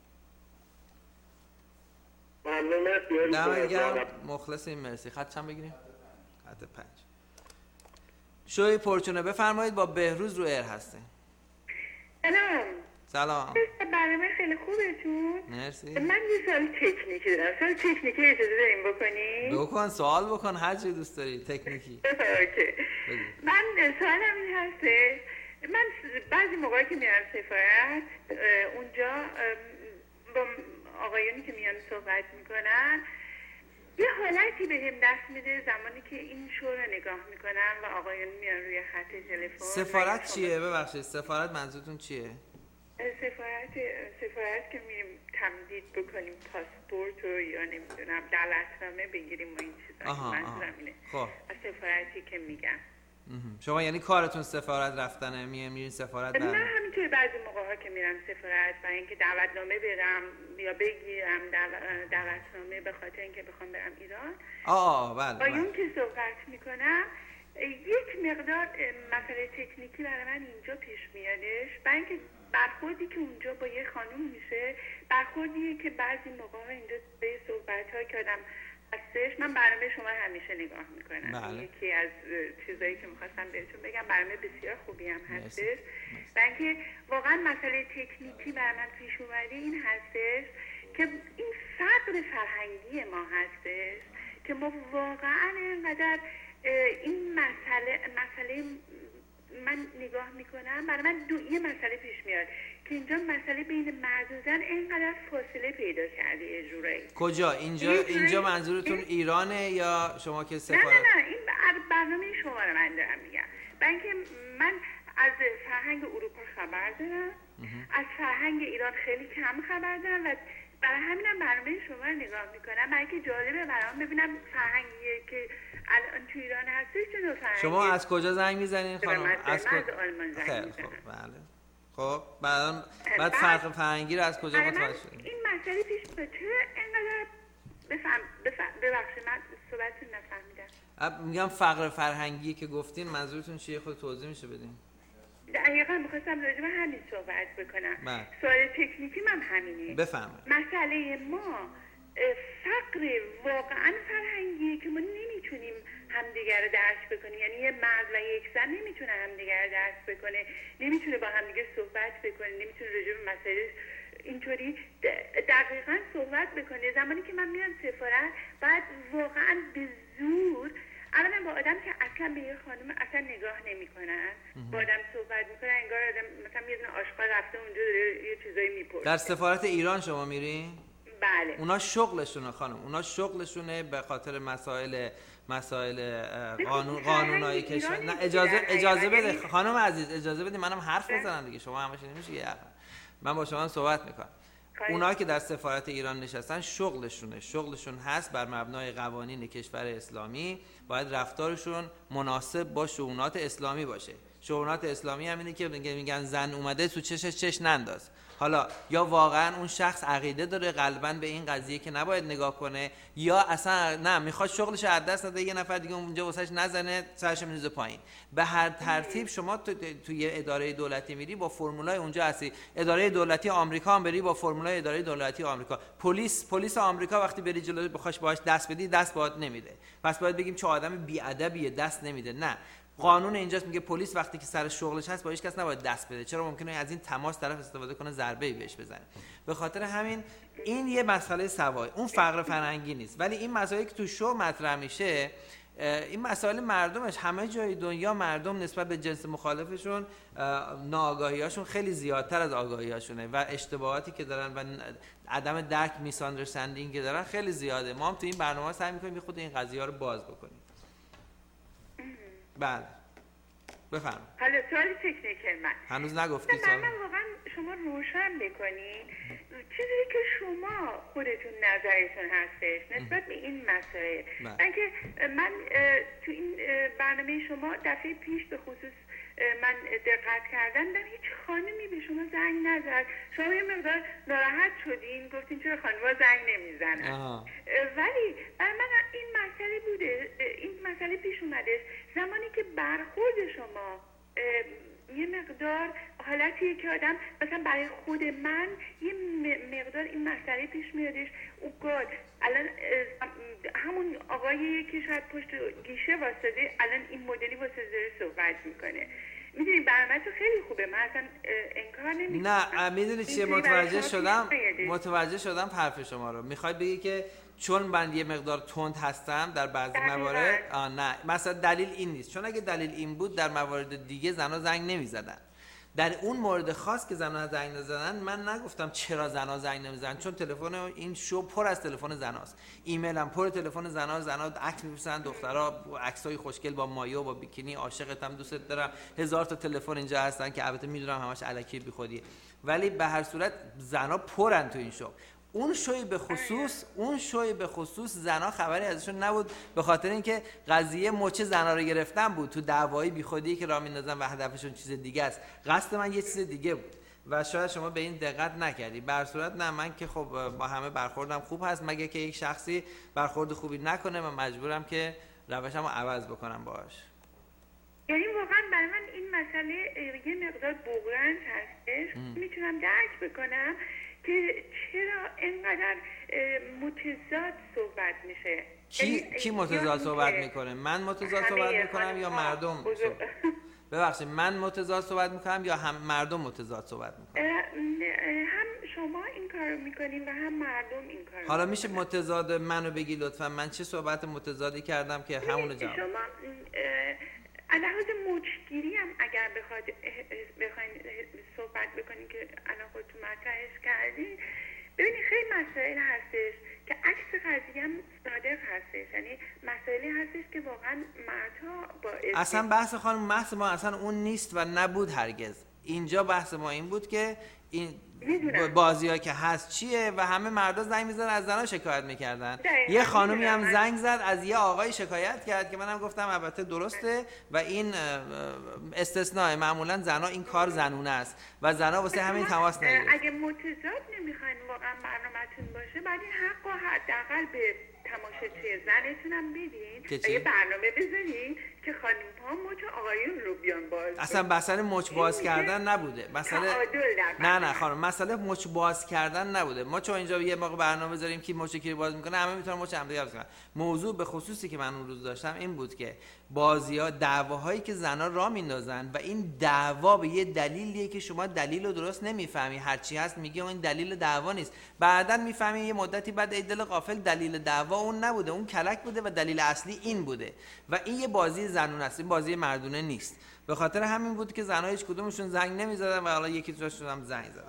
ممنون. دمت گرم. مخلصیم. مرسی. خط چند بگیریم؟ خط پنج. شوی پرچونه بفرمایید. با بهروز رو ایر هسته. سلام. سلام. برنامه خیلی خوبتون. مرسی. من یه سوال تکنیکی دارم. سوال تکنیکی اجازه داریم بکنی؟ بکن، سوال بکن، هر چی دوست داری. تکنیکی. اوکی. من سوالم این هسته، من بعضی موقعی که میرم سفارت اونجا با آقایونی که میان صحبت میکنن یه حالتی به هم دست میده زمانی که این شو رو نگاه میکنم و آقایون میان روی خط تلفن. سفارت چیه؟ ببخشید سفارت منظورتون چیه؟ سفارت سفارت که میریم تمدید بکنیم پاسپورت رو یا نمیدونم دعوتنامه بگیریم و این چیزا. منظورم اینه. خب سفارتی که میگم. شما یعنی کارتون سفارت رفتنه؟ میه میرین سفارت؟ نه همینطور بعضی موقع‌ها که میرم سفارت و اینکه دعوتنامه بدم یا بگیرم دعوتنامه به خاطر اینکه بخوام برم ایران. آه بله. با اون که صحبت میکنم یک مقدار مسئله تکنیکی برای من اینجا پیش میادش، و اینکه برخوردی که اونجا با یه خانم میشه برخوردیه که بعضی موقع‌ها اینجا به صحبت‌ها که آدم هستش. من برنامه شما همیشه نگاه میکنم. بله. یکی از چیزایی که میخواستم بهتون بگم برنامه بسیار خوبی هم هستش و اینکه واقعا مسئله تکنیکی برای من پیش اومده این هستش که این فقر فرهنگی ما هستش که ما واقعا اینقدر این مسئله مسئله من نگاه میکنم برای من دو یه مسئله پیش میاد که اینجا مسئله بین مرد و زن اینقدر فاصله پیدا کرده یه جورایی. کجا؟ اینجا اینجا منظورتون ایرانه یا شما که سفارت؟ نه نه نه این برنامه شما رو من دارم میگم. و اینکه من از فرهنگ اروپا خبر دارم، از فرهنگ ایران خیلی کم خبر دارم و برای همینم برنامه شما رو نگاه میکنم، برای که جالبه برام ببینم فرهنگیه که الان تو ایران هستش چه نوع فرهنگی. شما از کجا زنگ میزنین خانم؟ از کجا؟ از آلمان زنگ خیلی میزنم. خب بله. خب بعد بعد فرق فرهنگی رو از کجا متوجه شدین؟ این مسئله پیش میاد چرا اینقدر بفهم بفهم ببخشید من صحبتتون نفهمیدم. میگم فقر فرهنگی که گفتین منظورتون چیه؟ خود توضیح میشه بدین؟ دقیقاً می‌خواستم راجع به همین صحبت بکنم. بله. سوال تکنیکی من همینه. بفرمایید. مسئله ما فقر واقعاً فرهنگیه که ما نمیتونیم همدیگر رو درک بکنیم، یعنی یه مرد و یک زن نمیتونه همدیگر رو درک بکنه، نمیتونه با همدیگه صحبت بکنه، نمیتونه راجع به مسائل اینطوری دقیقاً صحبت بکنه. زمانی که من میرم سفارت بعد واقعاً به زور اولا با آدم که اصلا به یه خانم اصلا نگاه نمیکنن، با آدم صحبت میکنن انگار آدم مثلا یه دونه آشغال رفته اونجا داره یه چیزایی میپرسه. در سفارت ایران شما میرین؟ بله. اونا شغلشونه خانم، اونا شغلشونه به خاطر مسائل مسائل قانون قانونایی که نه اجازه اجازه بده خانم عزیز، اجازه بدید منم حرف بزنم دیگه، شما همش نمیشه یه حرف. من با شما صحبت میکنم. اونایی که در سفارت ایران نشستن شغلشونه، شغلشون هست بر مبنای قوانین کشور اسلامی باید رفتارشون مناسب با شؤونات اسلامی باشه. شؤونات اسلامی هم اینه که میگن زن اومده تو چشش چش ننداز. حالا یا واقعا اون شخص عقیده داره قلباً به این قضیه که نباید نگاه کنه، یا اصلا نه میخواد شغلش رو از دست نده یه نفر دیگه اونجا واسش نزنه سرش میریزه پایین. به هر ترتیب شما تو توی اداره دولتی میری با فرمولای اونجا هستی، اداره دولتی آمریکا هم بری با فرمولای اداره دولتی آمریکا. پلیس پلیس آمریکا وقتی بری جلوی بخواش باهاش دست بدی دست باهات نمیده، پس باید بگیم چه آدم بی‌ادبیه دست نمیده. نه، قانون اینجاست میگه پلیس وقتی که سر شغلش هست با هیچ کس نباید دست بده، چرا ممکنه از این تماس طرف استفاده کنه ضربه‌ای بهش بزنه. به خاطر همین این یه مسئله سوای، اون فقر فرهنگی نیست. ولی این مسائلی که تو شو مطرح میشه این مسائل مردمش، همه جای دنیا مردم نسبت به جنس مخالفشون ناآگاهیاشون خیلی زیادتر از آگاهیاشونه و اشتباهاتی که دارن و عدم درک میس آندرستندینگ که دارن خیلی زیاده. ما هم تو این برنامه سعی می‌کنیم خود این قضیه‌ها رو باز بکنیم. بله بفهم. حالا سوال تکنیکل من هنوز نگفتی سوال. من واقعا شما روشن بکنین چیزی که شما خودتون نظرتون هستش نسبت به این مسائل. من که من تو این برنامه شما دفعه پیش به خصوص من دقت کردم دیدم هیچ خانمی به شما زنگ نزد، شما یه مقدار ناراحت شدین گفتین چرا خانم‌ها زنگ نمیزنن. ولی برای من این مسئله بوده، این مسئله پیش اومده زمانی که برخورد شما یه مقدار حالتیه که آدم مثلا برای خود من یه مقدار این مسئله پیش میادش او گاد الان همون آقایی که شاید پشت گیشه واسطه الان این مدلی واسه داره صحبت میکنه. میدونی برنامه تو خیلی خوبه، من اصلا انکار نمیکنم. نه میدونی چیه، متوجه شدم متوجه شدم حرف شما رو. میخواید بگی که چون من یه مقدار تند هستم در بعضی موارد آ نه مثلا دلیل این نیست، چون اگه دلیل این بود در موارد دیگه زنا زنگ نمیزدن. در اون مورد خاص که زنا زنگ نزدن من نگفتم چرا زنا زنگ نمیزنن، چون تلفن این شو پر از تلفن زناست، ایمیل هم پر تلفن زنا، زنا عکس میفرستن، دخترها عکسای خوشگل با مایو با بیکینی، عاشقتم دوست دارم، هزار تا تلفن اینجا هستن که البته میدونم همش الکی بیخودیه، ولی به هر صورت زنا پرن تو این شو. اون شوی به خصوص اون شوی به خصوص زنا خبری ازشون نبود، به خاطر اینکه قضیه مچ زنا رو گرفتن بود تو دعوایی بیخودی که راه میندازن و هدفشون چیز دیگه است. قصد من یه چیز دیگه بود و شاید شما به این دقت نکردی. به هر صورت نه، من که خب با همه برخوردم خوب هست، مگه که یک شخصی برخورد خوبی نکنه و مجبورم که روشمو عوض بکنم باهاش. یعنی واقعا برای من این مسئله یه مقدار بغرنج هستش، میتونم درک بکنم که چرا اینقدر متضاد صحبت میشه. کی کی متضاد صحبت میکنه؟ من متضاد صحبت میکنم یا مردم؟ ببخشید من متضاد صحبت میکنم یا هم مردم متضاد صحبت میکنن؟ هم شما این کارو میکنین و هم مردم این کارو. حالا میشه متضاد منو بگی لطفا؟ من چه صحبت متضادی کردم که همونو جواب؟ شما لحاظ موجگیری هم اگر بخواد بخواین صحبت بکنین که الان خودتون مطرحش کردین، ببینید خیلی مسائل هستش که عکس قضیه هم صادق هستش، یعنی مسائلی هستش که واقعا مردها با اصلا بحث خانم بحث ما اصلا اون نیست و نبود هرگز. اینجا بحث ما این بود که این بازی ها که هست چیه و همه مردا زنگ میزدن از زنها شکایت میکردن. یه خانومی هم زنگ زد از یه آقای شکایت کرد که منم گفتم البته درسته و این استثناء، معمولا زنها این کار زنونه است و زنها واسه همین تماس نمیگیرن. اگه متضاد نمیخواین واقعا برنامه‌تون باشه بعد این حق و حداقل به تماشاچی زنتون هم بدین و یه برنامه بذارین که خانم ها مچ آقایون رو بیان باز. اصلا مسئله مچ باز کردن نبوده. مسئله نه نه خانم مسئله مچ باز کردن نبوده. ما چون اینجا یه موقع برنامه بذاریم که مچ کی باز میکنه همه میتونن مچ هم دیگه باز کنن. موضوع به خصوصی که من اون روز داشتم این بود که بازی‌ها دعواهایی که زنا راه میندازن و این دعوا به یه دلیلیه که شما دلیل رو درست نمیفهمی، هر چی هست میگی این دلیل دعوا نیست، بعداً میفهمی یه مدتی بعد ای دل غافل دلیل دعوا اون نبوده، اون کلک بوده و دلیل اصلی این بوده و این یه بازی زنونه است، این بازی مردونه نیست. به خاطر همین بود که زنها هیچ کدومشون زنگ نمیزدن و حالا یکی دوتاشون هم زنگ زدن.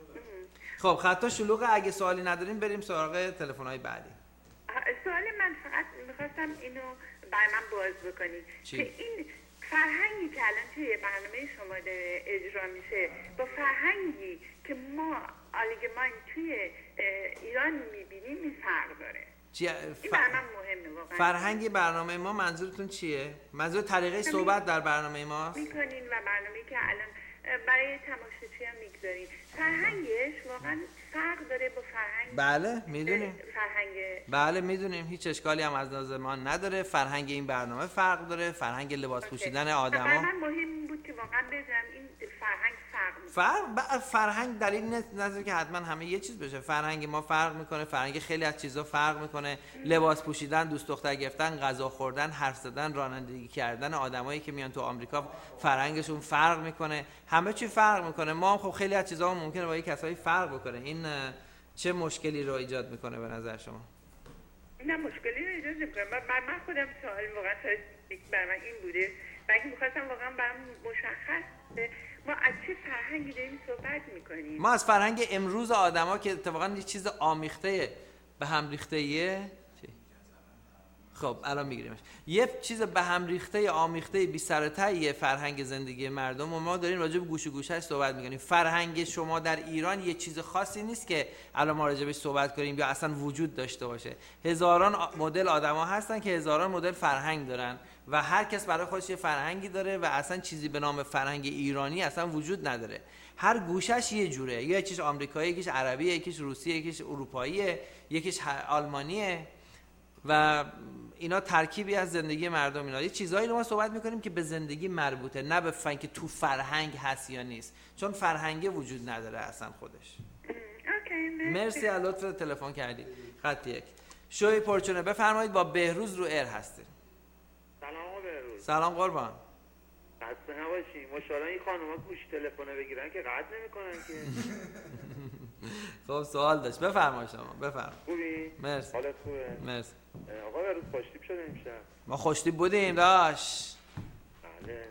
خب خطا شلوغه، اگه سوالی نداریم بریم سراغ تلفن‌های بعدی. سوال من فقط می‌خواستم اینو برای من باز بکنید که این فرهنگی که الان توی برنامه شما داره اجرا میشه با فرهنگی که ما آلیگمان توی ایران میبینیم این فرق داره. چی ف... این برای من مهمه واقعا. فرهنگ برنامه ما منظورتون چیه؟ منظور طریقه صحبت در برنامه ماست؟ میکنین و برنامه‌ای که الان برای تماشاچی هم میگذارین فرهنگش واقعا فرق داره با فرهنگ. بله میدونیم. فرهنگ بله میدونیم، هیچ اشکالی هم از نظر ما نداره. فرهنگ این برنامه فرق داره، فرهنگ لباس پوشیدن آدما. برای من مهم بود که واقعا بدونم این فرهنگ فرق میکنه. فرق فرهنگ دلیل نداره که حتما همه یه چیز بشه. فرهنگ ما فرق میکنه، فرهنگ خیلی از چیزا فرق میکنه. لباس پوشیدن، دوست دختر گرفتن، غذا خوردن، حرف زدن، رانندگی کردن آدمایی که میان تو آمریکا فرهنگشون فرق میکنه. همه چی فرق میکنه. ما هم خب خیلی از چیزا ممکنه با یک کسایی فرق بکنه. این چه مشکلی رو ایجاد میکنه به نظر شما؟ نه مشکلی رو ایجاد نمیکنه. من من خودم سوال واقعا برای من این بوده و اگه میخواستم واقعا برام مشخص ما از چه فرهنگی داریم صحبت میکنیم. ما از فرهنگ امروز آدما که اتفاقا یه چیز آمیخته به هم ریخته‌ایه. خب الان میگیریمش. یه چیز به هم ریخته آمیخته بی سر و ته فرهنگ زندگی مردم و ما داریم راجع به گوش و گوشش صحبت میکنیم. فرهنگ شما در ایران یه چیز خاصی نیست که الان ما راجع بهش صحبت کنیم یا اصلا وجود داشته باشه. هزاران مدل آدما هستن که هزاران مدل فرهنگ دارن و هر کس برای خودش یه فرهنگی داره و اصلا چیزی به نام فرهنگ ایرانی اصلا وجود نداره. هر گوشش یه جوره، یکیش آمریکایی، یکیش عربی، یکیش روسی، یکیش اروپاییه، یکیش آلمانیه و اینا ترکیبی از زندگی مردم. اینا یه چیزایی رو ما صحبت میکنیم که به زندگی مربوطه، نه به فن که تو فرهنگ هست یا نیست، چون فرهنگ وجود نداره اصلا خودش. مرسی از لطف تلفن کردید. خط یک شوی پرچونه بفرمایید. با بهروز رو ایر هستید. سلام بهروز. سلام قربان. خسته نباشی. ماشاءالله این خانوما گوش تلفن بگیرن که قطع نمیکنن که. خب سوال داشت بفرمایید شما بفرمایید. خوبی؟ مرسی. حالت خوبه؟ مرسی. آقا بهروز خوشتیپ شده امشب. ما خوشتیپ بودیم داش. بله.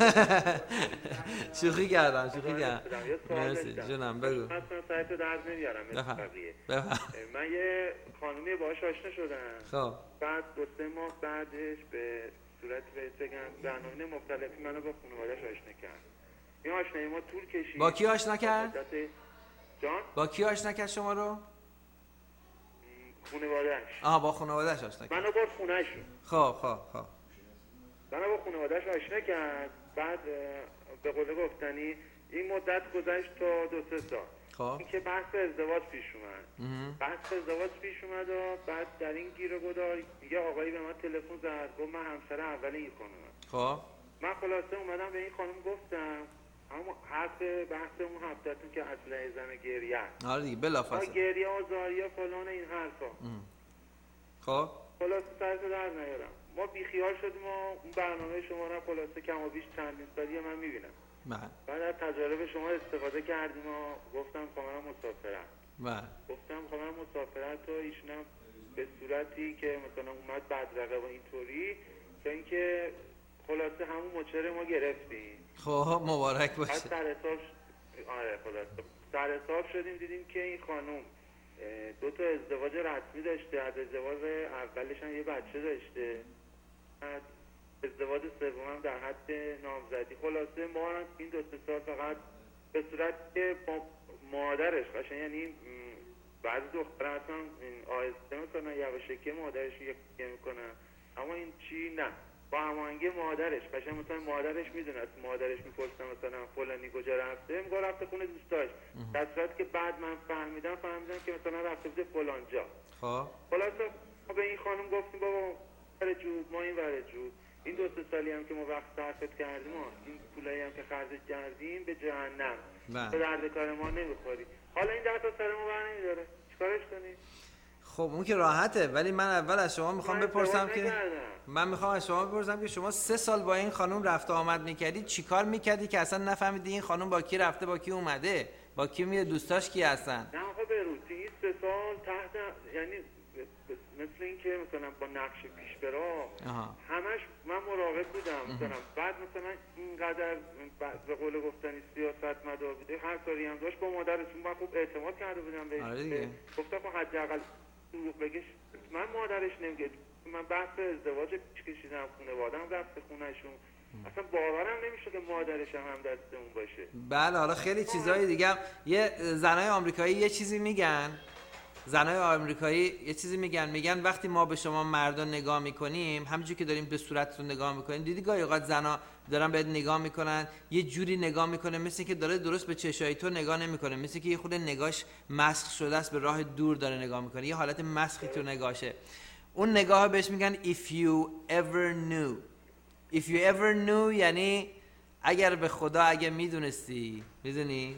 شوخی کردم شوخی کردم. مرسی جونم بگو. من سایتو درد نمیارم مثل بقیه. من یه خانومی باهاش آشنا شدم. خب. بعد دو سه ماه بعدش به صورت بهت بگم برنامه مختلفی منو با خانواده‌اش آشنا کرد. این آشنایی ما طول کشید. با کی آشنا کرد؟ جان؟ با کی آشنا کرد شما رو؟ خانواده‌اش. آها با خانواده‌اش آشنا کرد. منو برد خونه‌ش. خب خب خب. منو با خانواده‌اش آشنا کرد. بعد به قول گفتنی این مدت گذشت تا دو سه سال. خب. این که بحث ازدواج پیش اومد. بحث ازدواج پیش اومد و بعد در این گیر و گدار یه آقایی به من تلفن زد گفت من همسر اول این خانومم. خب. من خلاصه اومدم به این خانم گفتم اما حرف بحث اون هفته‌تون که اصله زن گریه. آره دیگه بلافاصله. گریه و زاریه فلان این حرفا. خب. خلاصه سرت در نیارم. ما بیخیال شدیم و اون برنامه شما رو خلاصه کم و بیش چندین سالی من میبینم. بله. بعد از تجارب شما استفاده کردیم و گفتم خواهرم مسافرت. بله. گفتم خواهرم مسافرت و ایشونم به صورتی که مثلا اومد بدرقه و اینطوری که اینکه خلاصه همون مچره ما گرفتیم. خب مبارک باشه. بعد سر حساب آره خلاصه سر حساب شدیم دیدیم که این خانم دو تا ازدواج رسمی داشته، از ازدواج اولش هم یه بچه داشته. سومم در حد نامزدی. خلاصه ما این دو سه سال فقط به صورت که مادرش قشنگ، یعنی بعضی دخترها اصلا آهسته مثلا یواشکی مادرش رو یکی میکنن، اما این چی نه، با هماهنگی مادرش قشنگ مثلا مادرش میدونه، مادرش میپرسه مثلا فلانی کجا رفته، میگه رفته خونه دوستاش، در صورتی که بعد من فهمیدم فهمیدم که مثلا رفته بوده فلان جا. خب خلاصه ما به این خانم گفتیم بابا ور جوب ما این ور جوب، این دو سه سالی هم که ما وقت صرف کردیم، این پولایی هم که خرج کردیم به جهنم، به درد کار ما نمیخوری. حالا این ده تا سر ما بر نمیداره، چیکارش کنیم؟ خب اون که راحته، ولی من اول از شما میخوام بپرسم که من میخوام از شما بپرسم که شما سه سال با این خانم رفت و آمد میکردی، چیکار میکردی که اصلا نفهمیدی این خانم با کی رفته با کی اومده، با کی میره، دوستاش کی هستن؟ نه آقا بروتی این سه سال تحت، یعنی مثل این که مثلا با نقش پیش برا همش من مراقب بودم مثلا، بعد مثلا اینقدر به قول گفتنی سیاست مدار بوده، هر کاری هم داشت با مادرشون من خوب اعتماد کرده بودم بهش. آره گفتم خب حداقل دروغ بگش، من مادرش نمیگه، من بحث ازدواج پیش کشیدم، خانواده‌ام رفت خونه‌شون، اصلا باورم نمیشه که مادرش هم هم دستمون باشه. بله حالا خیلی چیزای دیگه هم. یه زنای آمریکایی یه چیزی میگن، زنای آمریکایی یه چیزی میگن، میگن وقتی ما به شما مردا نگاه میکنیم، همونجوری که داریم به صورتتون نگاه میکنیم، دیدی گاهی اوقات زنا دارن بهت نگاه میکنن، یه جوری نگاه میکنه مثل که داره درست به چشای تو نگاه نمیکنه، مثل که یه خود نگاهش مسخ شده است، به راه دور داره نگاه میکنه، یه حالت مسخی تو نگاهشه. اون نگاه بهش میگن if you ever knew. if you ever knew یعنی اگر به خدا اگه میدونستی، میدونی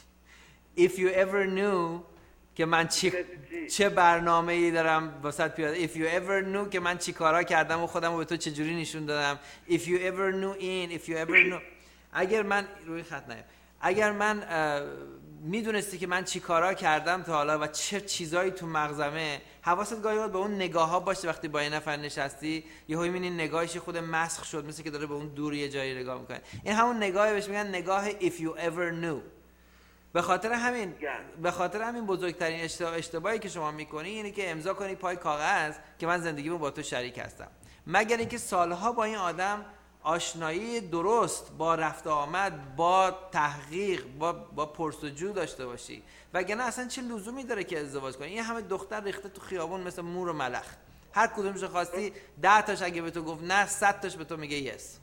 if you ever knew که من چی چه برنامه‌ای دارم واسط پیاده، if you ever knew که من چی کارا کردم و خودم رو به تو چه جوری نشون دادم، if you ever knew in if you ever knew اگر من روی خط نیم اگر من میدونستی که من چی کارا کردم تا حالا و چه چیزایی تو مغزمه، حواست گاهی به اون نگاه ها باشه. وقتی با این نفر نشستی یهو میبینی نگاهش خود مسخ شد، مثل که داره به اون دور یه جایی نگاه میکنه، این همون نگاهی بهش میگن نگاه if you ever knew. به خاطر همین به خاطر همین بزرگترین اشتباهی که شما میکنی اینه که امضا کنی پای کاغذ که من زندگیمو با تو شریک هستم، مگر اینکه سالها با این آدم آشنایی درست با رفت و آمد، با تحقیق، با با پرسجو داشته باشی، وگرنه اصلا چه لزومی داره که ازدواج کنی؟ این همه دختر ریخته تو خیابون مثل مور و ملخ، هر کدومش خواستی ده تاش اگه به تو گفت نه، صد تاش به تو میگه یس.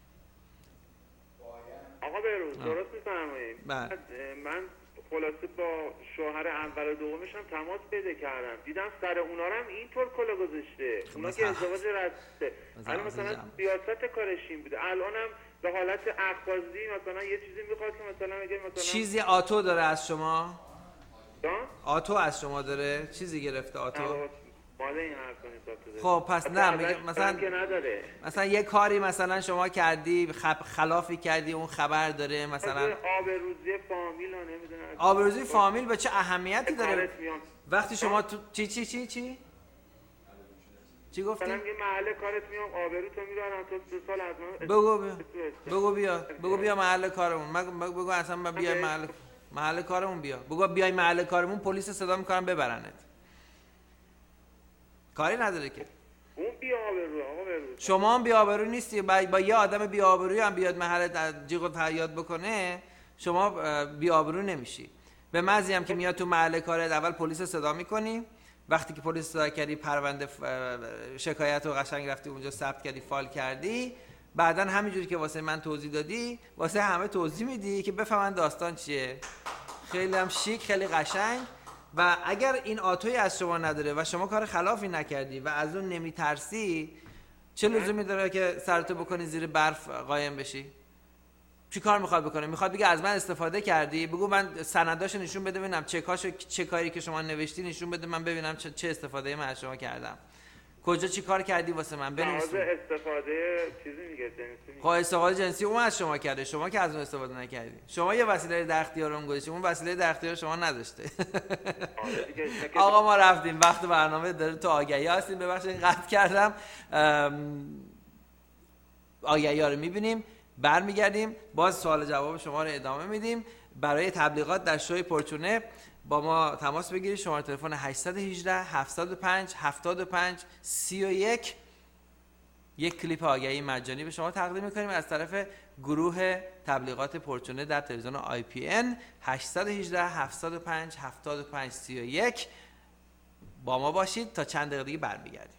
آقا بروز درست میفرمایید. من خلاصه با شوهر اول و دومش هم تماس پیدا کردم، دیدم سر اونا رو هم اینطور کلا گذاشته، اونا که ازدواج رسته، الان مثلا سیاست کارش این بوده، الانم به حالت اخبازی مثلا یه چیزی میخواد که مثلا میگه مثلا چیزی آتو داره از شما؟ دان؟ آتو از شما داره؟ چیزی گرفته آتو؟ ماده این حرف کنید. خب پس نه میگه مثلا مثلا یه کاری مثلا شما کردی، خب خلافی کردی، اون خبر داره مثلا آبروزی فامیل ها نمیدونه، آبروزی فامیل به چه اهمیتی داره وقتی شما تو چی چی چی چی چی گفتی؟ مثلا میگه محل کارت میام آبرو تو میبرم تو سه سال از من بگو بیا بگو بیا بگو بیا محل کارمون، بگو اصلا من بیای محل محل کارمون بیا، بگو بیای محل کارمون، پلیس صدا میکنن ببرنت، کاری نداره که. اون بی آبرو آقا برو. شما هم بی آبرو نیستی، با, با یه آدم بی آبرویی هم بیاد محل جیغ و فریاد بکنه شما بی آبرو نمیشی. به محضی هم که میاد تو محل کارت اول پلیس صدا میکنی، وقتی که پلیس صدا کردی پرونده شکایت رو قشنگ رفتی اونجا ثبت کردی، فایل کردی، بعداً همینجوری که واسه من توضیح دادی واسه همه توضیح میدی که بفهمن داستان چیه. خیلی هم شیک، خیلی قشنگ. و اگر این آتوی از شما نداره و شما کار خلافی نکردی و از اون نمیترسی، چه لزومی داره که سرتو بکنی زیر برف قایم بشی؟ چی کار میخواد بکنه؟ میخواد بگه از من استفاده کردی؟ بگو من سنداشو نشون بده ببینم، چکاشو چه کاری که شما نوشتی نشون بده من ببینم چه, چه استفاده من از شما کردم، کجا چی کار کردی واسه من بنویس. استفاده چیزی میگه جنسی. خب استفاده جنسی اون از شما کرده، شما که از اون استفاده نکردی. شما یه وسیله در اختیار اون گذاشتی، اون وسیله در اختیار شما نداشته. آقا ما رفتیم، وقت برنامه داره تو آگهی هستیم، ببخشید قطع کردم. آگهی ها رو میبینیم، برمیگردیم باز سوال جواب شما رو ادامه میدیم. برای تبلیغات در شوی پورچونه با ما تماس بگیرید. شماره تلفن هشت یک هشت هفت صفر پنج هفتاد و پنج سی و یک. یک کلیپ آگهی مجانی به شما تقدیم می‌کنیم از طرف گروه تبلیغات پورچونه در تلویزیون آی پی ان. هشت یک هشت هفت صفر پنج هفت پنج سه یک. با ما باشید تا چند دقیقه دیگه برمیگردیم.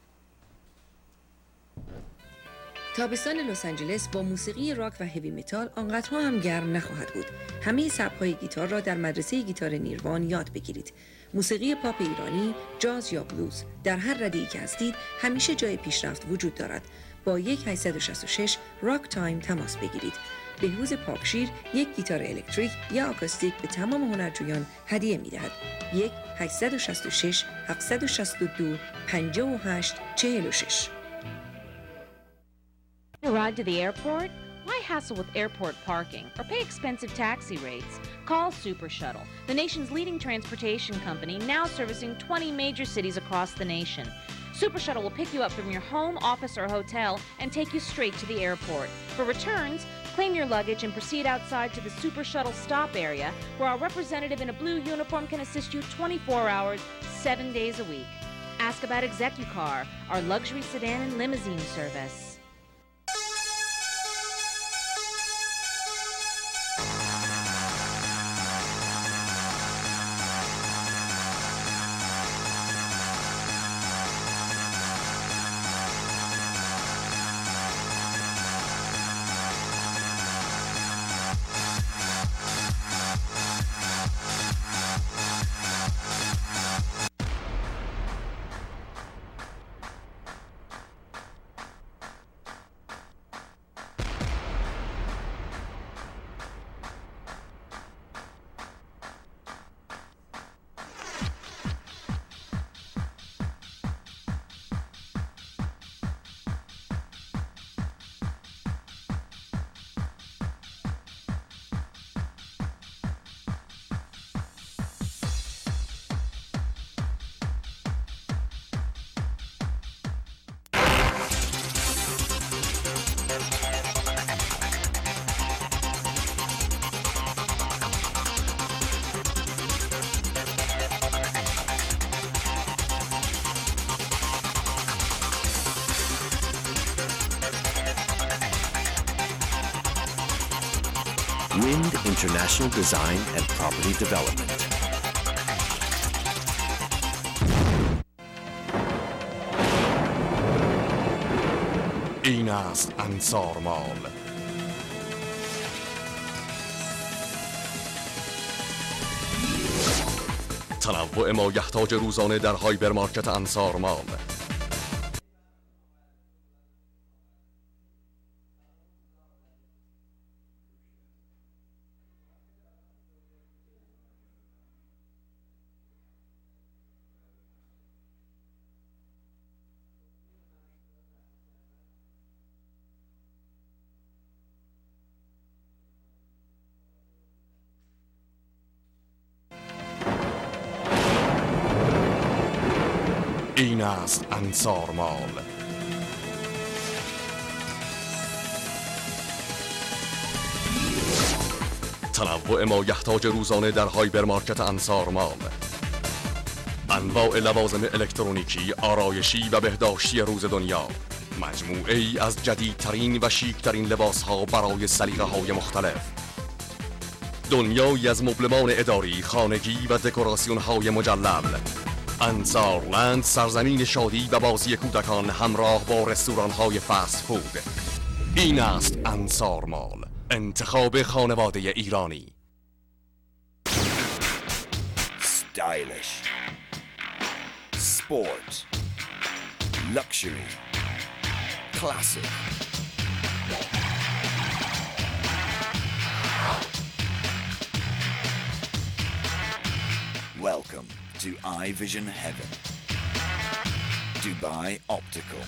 تابستان لس آنجلس با موسیقی راک و هیوی متال آنقدرها هم گرم نخواهد بود. همه سبک‌های گیتار را در مدرسه گیتار نیروان یاد بگیرید. موسیقی پاپ ایرانی، جاز یا بلوز، در هر رده‌ای که هستید همیشه جای پیشرفت وجود دارد. با یک هشت شش شش راک تایم تماس بگیرید. بهروز پاکشیر یک گیتار الکتریک یا آکوستیک به تمام هنرجویان هدیه می‌دهد. یک هشت شش شش هفت شش دو پنج هشت چهار شش. A ride to the airport? Why hassle with airport parking or pay expensive taxi rates? Call Super Shuttle, the nation's leading transportation company, now servicing twenty major cities across the nation. Super Shuttle will pick you up from your home, office, or hotel and take you straight to the airport. For returns, claim your luggage and proceed outside to the Super Shuttle stop area, where our representative in a blue uniform can assist you twenty-four hours, seven days a week. Ask about ExecuCar, our luxury sedan and limousine service. Wind International Design and Property Development. این است انصار مال. تنوع ما یحتاج روزانه در هایپرمارکت انصار مال. این است انصار مال. تنوع ما یحتاج روزانه در هایپرمارکت انصار مال. انواع لوازم الکترونیکی، آرایشی و بهداشتی روز دنیا. مجموعه ای از جدیدترین و شیکترین لباس ها برای سلیقه های مختلف. دنیایی از مبلمان اداری، خانگی و دکوراسیون های مجلل. انصارلند، سرزمین شادی و بازی کودکان همراه با رستوران های فست فود. این است انصار مال، انتخاب خانواده ایرانی. Stylish, sport, luxury, classic. Welcome to iVision Heaven. Dubai Optical.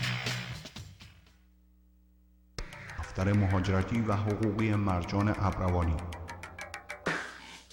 دفتر مهاجرتی و حقوقی مرجان ابروانی.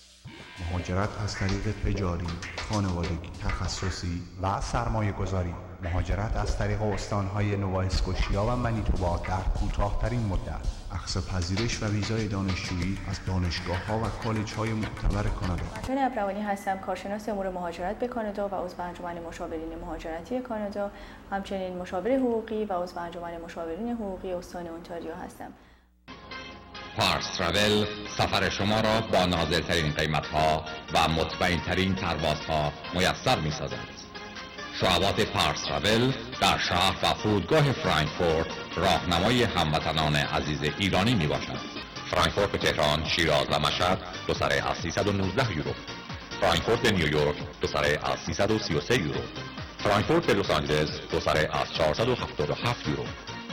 مهاجرت از طریق تجاری، خانوادگی، تخصصی و سرمایه گذاری. مهاجرت از طریق استانهای نووا اسکوشیا و منیتوبا در کوتاه‌ترین مدت، اخذ پذیرش و ویزای دانشجویی از دانشگاه‌ها و کالج‌های معتبر کانادا. چون ابروانی هستم، کارشناس امور مهاجرت به کانادا و عضو انجمن مشاورین مهاجرتی کانادا، همچنین مشاور حقوقی و عضو انجمن مشاورین حقوقی استان اونتاریو هستم. پارس تراول سفر شما را با نازلترین قیمت‌ها و مطمئن‌ترین پروازها میسر می‌سازد. شعبات پارس تراول در شهر و فرودگاه فرانکفورت راهنمای هموطنان عزیز ایرانی میباشد. فرانکفورت به تهران، شیراز و مشهد دو سره از سیصد و نوزده یورو. فرانکفورت به نیویورک دو سره از سیصد و سی و سه یورو. فرانکفورت به لس آنجلس دو سره از چهارصد و هفتاد و هفت یورو.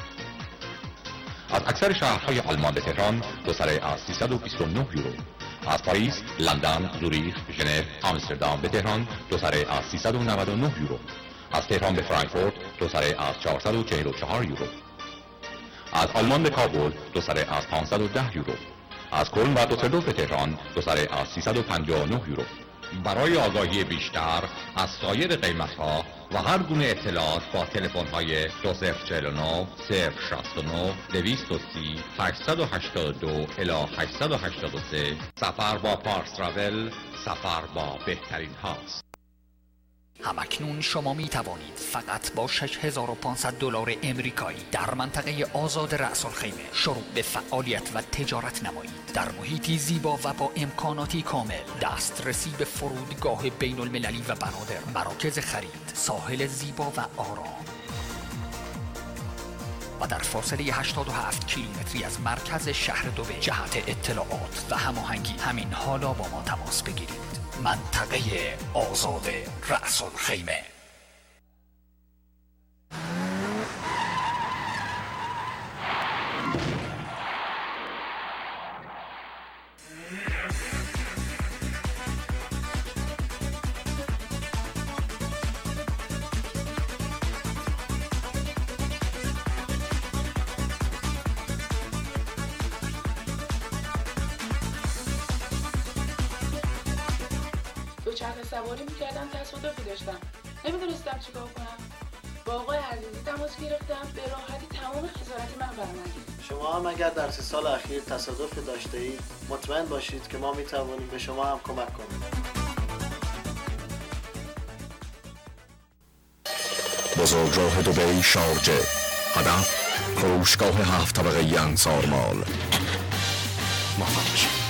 از اکثر شهرهای آلمان به تهران دو سره از سیصد و بیست و نه یورو. از پاریس، لندن، زوریخ، ژنو، آمستردام به تهران دو سره از سیصد و نود و نه یورو. از تهران به فرانکفورت دو سره از چهارصد و چهل و چهار یورو. از آلمان به کابل دو سره از پانصد و ده یورو. از کلن و دوسلدورف به تهران دو سره از سیصد و پنجاه و نه یورو. برای آگاهی بیشتر از سایر قیمت‌ها و هر گونه اطلاعات با تلفن‌های دو صفر چهل و نه صفر شصت و نه دویست و سی هشتصد و هشتاد و دو الی هشتصد و هشتاد و سه. سفر با پارس تراول سفر با بهترین هاست. همکنون شما می توانید فقط با شش هزار و پانصد دلار امریکایی در منطقه آزاد رأس الخیمه شروع به فعالیت و تجارت نمایید. در محیطی زیبا و با امکاناتی کامل، دسترسی به فرودگاه بین المللی و بنادر، مراکز خرید، ساحل زیبا و آرام و در فاصله هشتاد و هفت کیلومتری از مرکز شهر دبی. جهت اطلاعات و هماهنگی همین حالا با ما تماس بگیرید. منطقه آزاد رأس الخیمه. دوچرخه سواری میکردم، تصادفی داشتم، نمیدونستم چیکار کنم. با آقای عزیزی تماس گرفتم، به راحتی تمام خسارت من برآمد. شما هم اگر در سه سال اخیر تصادف داشته اید، مطمئن باشید که ما میتوانیم به شما هم کمک کنیم. بزرگراه دبی شارجه. هدف فروشگاه هفت طبقه انصار مال. موفق باشید.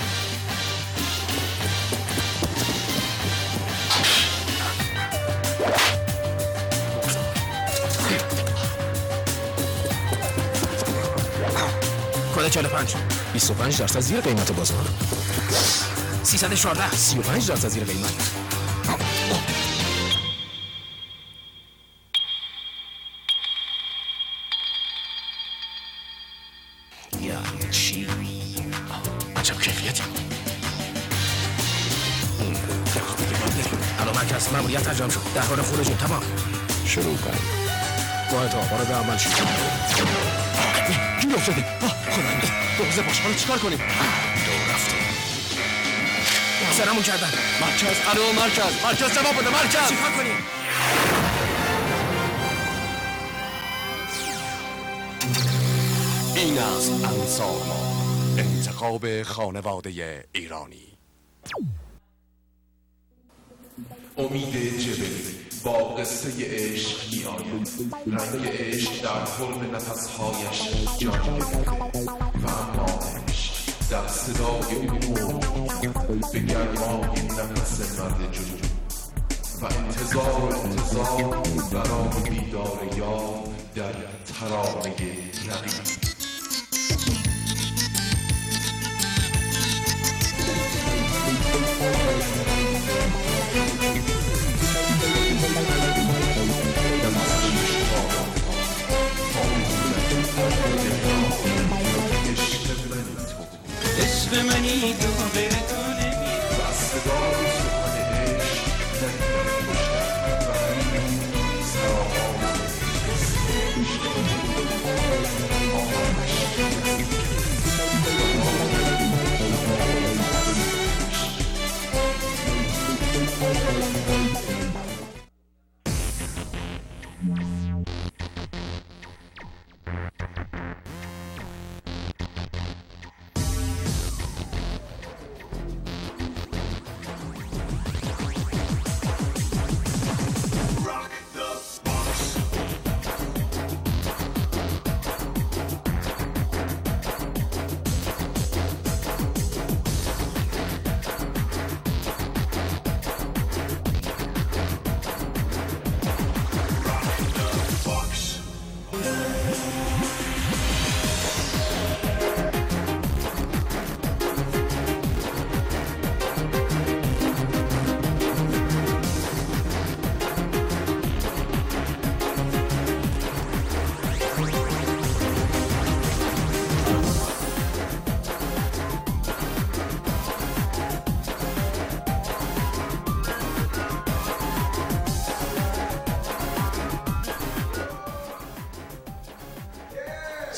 کد چهل و پنج بیست و پنج درصد زیر قیمت بازار. سیصد و چهارده سی و پنج درصد زیر قیمت. یعنی چی؟ عجب کیفیتی. الان مرکز ماموریت انجام شد. در حال خروجیم. تمام. شروع کنیم. باید ها وارد عمل شد. گیر افتادیم. خداوند دوزه باش. حالا چیکار کنیم؟ دور رفتیم. محاصرمون کردن. مرکز. الو مرکز. مرکز جواب بده. مرکز. چیکار کنیم؟ این است انصار مال، انتخاب خانواده ایرانی. امید جبلی با قصه عشق می آید. رنگ عشق در حلم نفسهایش جان گرفته و اما عشق در صدای او به گرمای نفس مرد جنون و انتظار و انتظار برای بیدار یار در ترانه رقیب. عشق منی تو غیر تو نمی و صدای سخن عشق نمیدن بشتن و همین سراغ عشق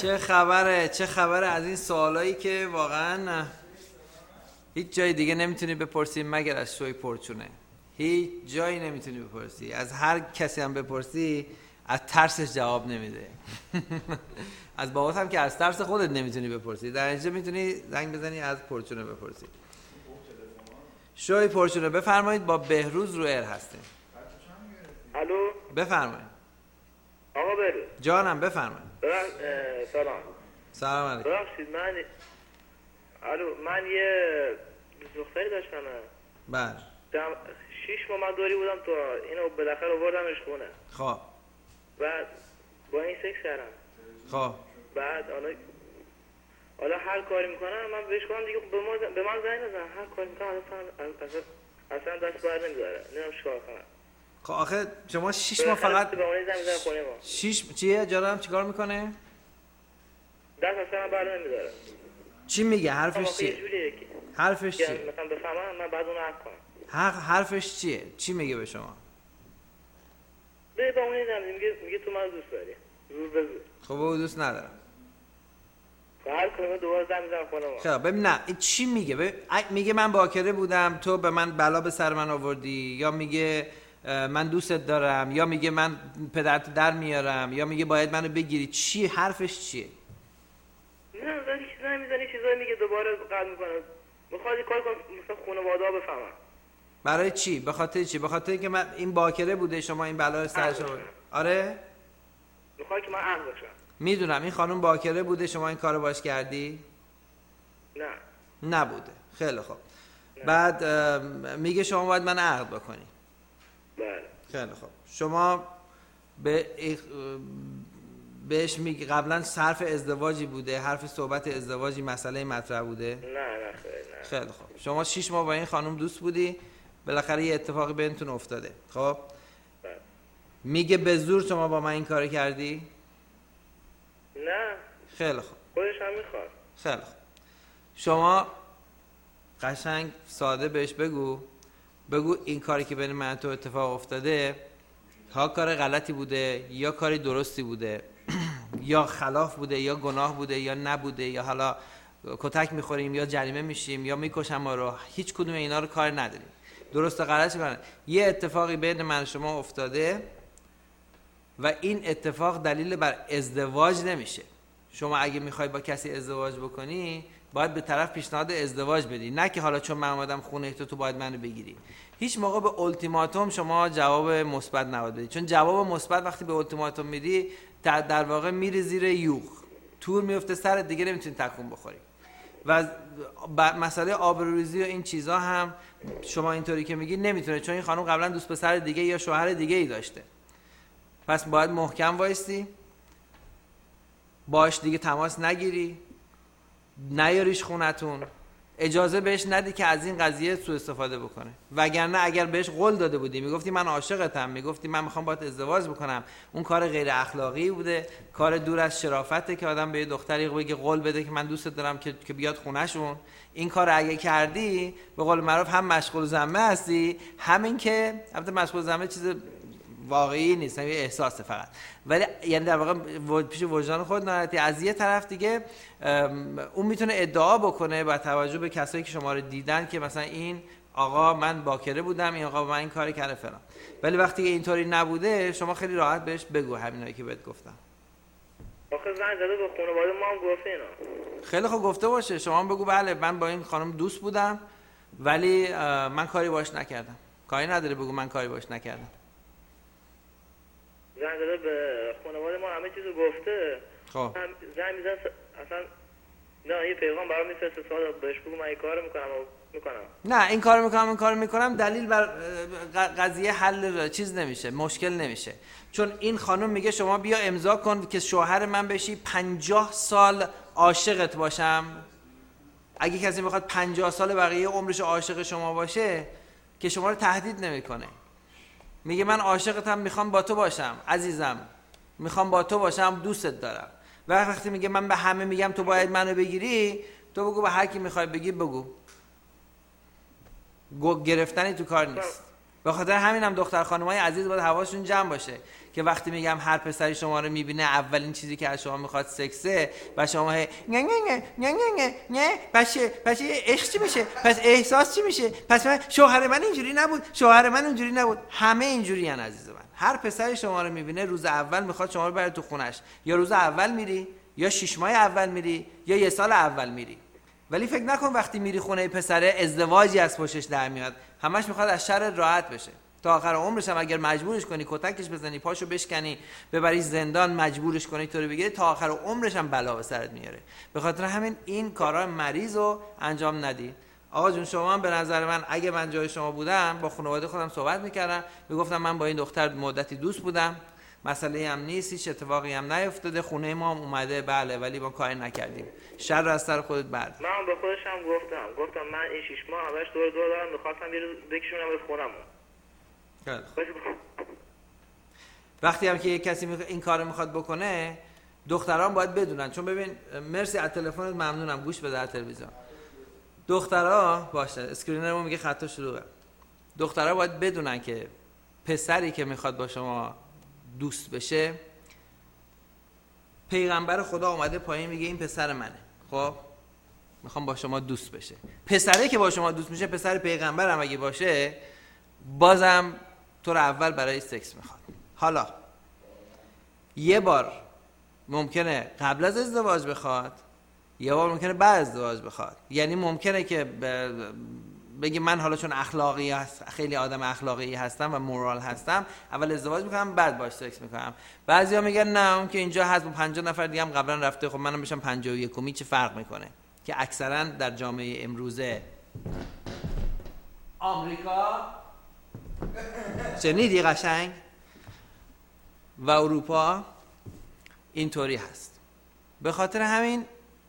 چه خبره؟ چه خبره از این سوالایی که واقعا هیچ جای دیگه نمیتونی بپرسی مگر از شوی پرچونه. هیچ جایی نمیتونی بپرسی. از هر کسی هم بپرسی از ترسش جواب نمیده. از بابات هم که از ترس خودت نمیتونی بپرسی. در اینجا میتونی زنگ بزنی از پرچونه بپرسی. شوی پرچونه بفرمایید، با بهروز رو ایر هستیم. الو بفرمایید. آقا بهروز جانم بفرمایید. سلام. سلام علیکم. ببخشید من الو من یه دختری داشتم. بله. دم شش ماه من دوری بودم تو اینو بالاخره آوردمش خونه. خب. بعد با این سکس کردم. خب. بعد حالا حالا هر کاری میکنم من بهش گفتم دیگه به من به من زنگ نزن، هر کاری میکنم اصلا اصلا اصلا دست بر نمیذاره. نمیدونم چیکار کنم. خب آخه شما شش ماه فقط به اون زنگ میزنه خونه ما. شش چیه جانم چیکار میکنه؟ دست اصلا بر نمیذاره. چی میگه؟ حرفش چیه؟ حرفش چیه؟ مثلا بفهمم من بعد اون عفو کنم. حق حرفش چیه؟ چی میگه به شما؟ به با اون زنگ میگه میگه تو من دوست داری. زور به زور. خب او دوست ندارم. هر کاری دوباره زنگ میزنه خونه ما. خب ببین نه این چی میگه؟ ببین میگه من باکره بودم تو به من بلا به سر من آوردی، یا میگه من دوستت دارم، یا میگه من پدرت در میارم، یا میگه باید منو بگیری. چی حرفش چیه؟ نه ولی چیزایی میزنه چیزایی میگه دوباره قد میکنه. میخواد کار کنه مثلا خانواده ها بفهمن. برای چی؟ به خاطر چی؟ به خاطر اینکه من این باکره بوده شما این بلا رو سرش آورد. آره؟ میخواد که من عقل بشم. میدونم این خانم باکره بوده شما این کارو باش کردی؟ نه. نبوده. خیلی خوب. بعد میگه شما باید من عقد بکنی. بله. خیلی خوب. شما به بهش میگی قبلا حرف ازدواجی بوده، حرف صحبت ازدواجی مسئله مطرح بوده؟ نه نه خیلی نه. خیلی خوب. شما شش ماه با این خانم دوست بودی، بالاخره یه اتفاقی بینتون افتاده. خب بله. میگه به زور شما با من این کارو کردی؟ نه. خیلی خوب. خودش هم میخواد. خیلی خوب. شما قشنگ ساده بهش بگو بگو این کاری که بین من تو اتفاق افتاده ها کار غلطی بوده یا کاری درستی بوده یا خلاف بوده یا گناه بوده یا نبوده، یا حالا کتک میخوریم یا جریمه میشیم یا میکشم ما رو، هیچ کدوم اینا رو کار نداریم. درست و غلطی کنن. یه اتفاقی بین من و شما افتاده و این اتفاق دلیل بر ازدواج نمیشه. شما اگه میخوای با کسی ازدواج بکنی باید به طرف پیشنهاد ازدواج بدی، نه که حالا چون من اومدم خونه تو تو باید منو بگیری. هیچ موقع به التیماتوم شما جواب مثبت نباید بدی، چون جواب مثبت وقتی به التیماتوم میدی در واقع میری زیر یوغ، تور میفته سرت، دیگه نمیتونی تکون بخوری. و مسئله آبروریزی و این چیزا هم شما اینطوری که میگی نمیتونه، چون این خانم قبلا دوست پسر دیگه یا شوهر دیگه ای داشته. پس باید محکم وایستی، باش دیگه تماس نگیری، نیاریش خونتون، اجازه بهش ندی که از این قضیه سوء استفاده بکنه. وگرنه اگر بهش قول داده بودی، میگفتی من عاشقتم، میگفتی من میخوام باهات ازدواج بکنم، اون کار غیر اخلاقی بوده، کار دور از شرافته که آدم به یه دختری بگه قول بده که من دوستت دارم که که بیاد خونهشون. این کار اگه کردی به قول معروف هم مشغول ذمه هستی، همین که البته مشغول ذمه چیز واقعی نیست، یه احساسه فقط، ولی یعنی در واقع پیش وجدان خود ناراحتی. از یه طرف دیگه اون میتونه ادعا بکنه با توجه به کسایی که شما رو دیدن که مثلا این آقا من باکره بودم، این آقا با من این کاری کرده فلان، ولی وقتی که اینطوری نبوده شما خیلی راحت بهش بگو همینایی که بهت گفتم. آخه زنگ زده به خانواده ما هم گفته اینا. خیلی خوب گفته باشه، شما هم بگو بله من با این خانم دوست بودم ولی من کاری باش نکردم. کاری نداره بگو من کاری باش نکردم. زنگ زده به خانواده ما همه چیزو گفته. خب زنگ میزنه اصلا نه یه پیغام برام میفرسته سوال بهش بگو من این کارو میکنم و میکنم. نه این کارو میکنم این کارو میکنم دلیل بر قضیه حل چیز نمیشه، مشکل نمیشه. چون این خانم میگه شما بیا امضا کن که شوهر من بشی، پنجاه سال عاشقت باشم. اگه کسی میخواد پنجاه سال بقیه عمرش عاشق شما باشه که شما رو تهدید نمیکنه، میگه من عاشقتم، میخوام با تو باشم عزیزم، میخوام با تو باشم، دوستت دارم. و وقتی میگه من به همه میگم تو باید منو بگیری، تو بگو به هر کی میخوای بگی بگو. گرفتنی تو کار نیست. به خاطر همین هم دختر خانمای عزیز باید حواسشون جمع باشه که وقتی میگم هر پسری شما رو میبینه اولین چیزی که از شما میخواد سکسه و شما نه نه نه نه نه نه پس پس عشق چی میشه؟ پس احساس چی میشه؟ پس من شوهر من اینجوری نبود، شوهر من اونجوری نبود. همه اینجوری ان عزیز من. هر پسری شما رو میبینه روز اول میخواد شما رو بره تو خونش. یا روز اول میری، یا شش ماه اول میری، یا یه سال اول میری. ولی فکر نکن وقتی میری خونه پسره ازدواجی از پشتش در میاد. همش میخواد از شر راحت بشه. تا آخر عمرش هم اگر مجبورش کنی کتکش بزنی، پاشو بشکنی، ببری زندان، مجبورش کنی تو رو بگیره، تا آخر عمرش هم بلا به سرت میاره. به خاطر همین این کارا مریض رو انجام ندید. آقا جون شما هم به نظر من اگه من جای شما بودم با خانواده خودم صحبت میکردم، میگفتم من با این دختر مدتی دوست بودم، مسئله هم نیست، هیچ اتفاقی هم نیفتاده، خونه ما هم اومده، بله، ولی ما کاری نکردیم، شر از سر خودت برد. من به خودشم گفتم گفتم من این شش ماه همش دور دور دارم، می‌خواستم یه روز بکشونم به خونمون. وقتی هم که یک کسی این کارو میخواد بکنه، دختران باید بدونن، چون ببین، مرسی از تلفنت ممنونم، گوش بده از تلویزیون. دخترها باشه، اسکرینرمون میگه خطا شروعه. دخترها باید بدونن که پسری که میخواد با شما دوست بشه، پیغمبر خدا اومده پایین میگه این پسر منه، خب میخوام با شما دوست بشه. پسری که با شما دوست میشه، پسر پیغمبر هم اگه باشه، بازم تو رو اول برای سکس میخواد. حالا یه بار ممکنه قبل از ازدواج بخواد، یه بار ممکنه بعد از ازدواج بخواد. یعنی ممکنه که بگی من حالا چون اخلاقی هست، خیلی آدم اخلاقی هستم و مورال هستم، اول ازدواج میکنم بعد باش سکس میکنم. بعضیا میگن نه اون که اینجا هست با پنجاه نفر دیگه هم قبلا رفته، خب منم بشم پنجاه و یکمی، چه فرق میکنه؟ که اکثرا در جامعه امروزه آمریکا شنیدی قشنگ و اروپا اینطوری هست. به خاطر همین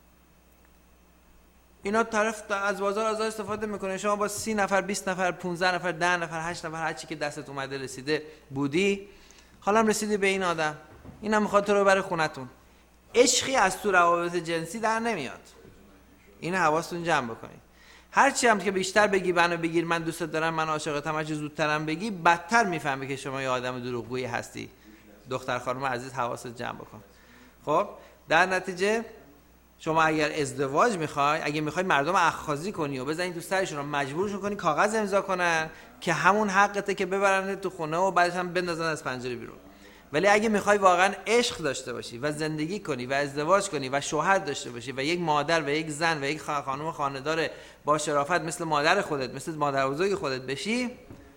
اینا طرف از بازار آزاد استفاده میکنه. شما با سی نفر، بیست نفر، پونزده نفر، ده نفر، هشت نفر، هر چی که دستت اومده رسیده بودی، حالا هم رسیدی به این آدم، اینم میخواد تو رو بره خونتون. عشقی از تو روابط جنسی در نمیاد. این حواستون جمع بکنید. هر چی هم که بیشتر بگی منو بگیر، من دوست دارم، من عاشقتم، هر چی زودترم بگی، بدتر میفهمی که شما یه آدم دروغگویی هستی. دختر خانم عزیز حواست جمع بکن. خب در نتیجه شما اگر ازدواج میخوای، اگه میخوای مردم اخاذی کنی و بزنی تو سرشون، مجبورشون کنی کاغذ امضا کنن که همون حقته که ببرن تو خونه و بعدش هم بندازن از پنجره بیرون. ولی اگه میخوای واقعا عشق داشته باشی و زندگی کنی و ازدواج کنی و شوهر داشته باشی و یک مادر و یک زن و یک خانم خانه‌دار با شرافت مثل مادر خودت، مثل مادر بزرگ خودت بشی،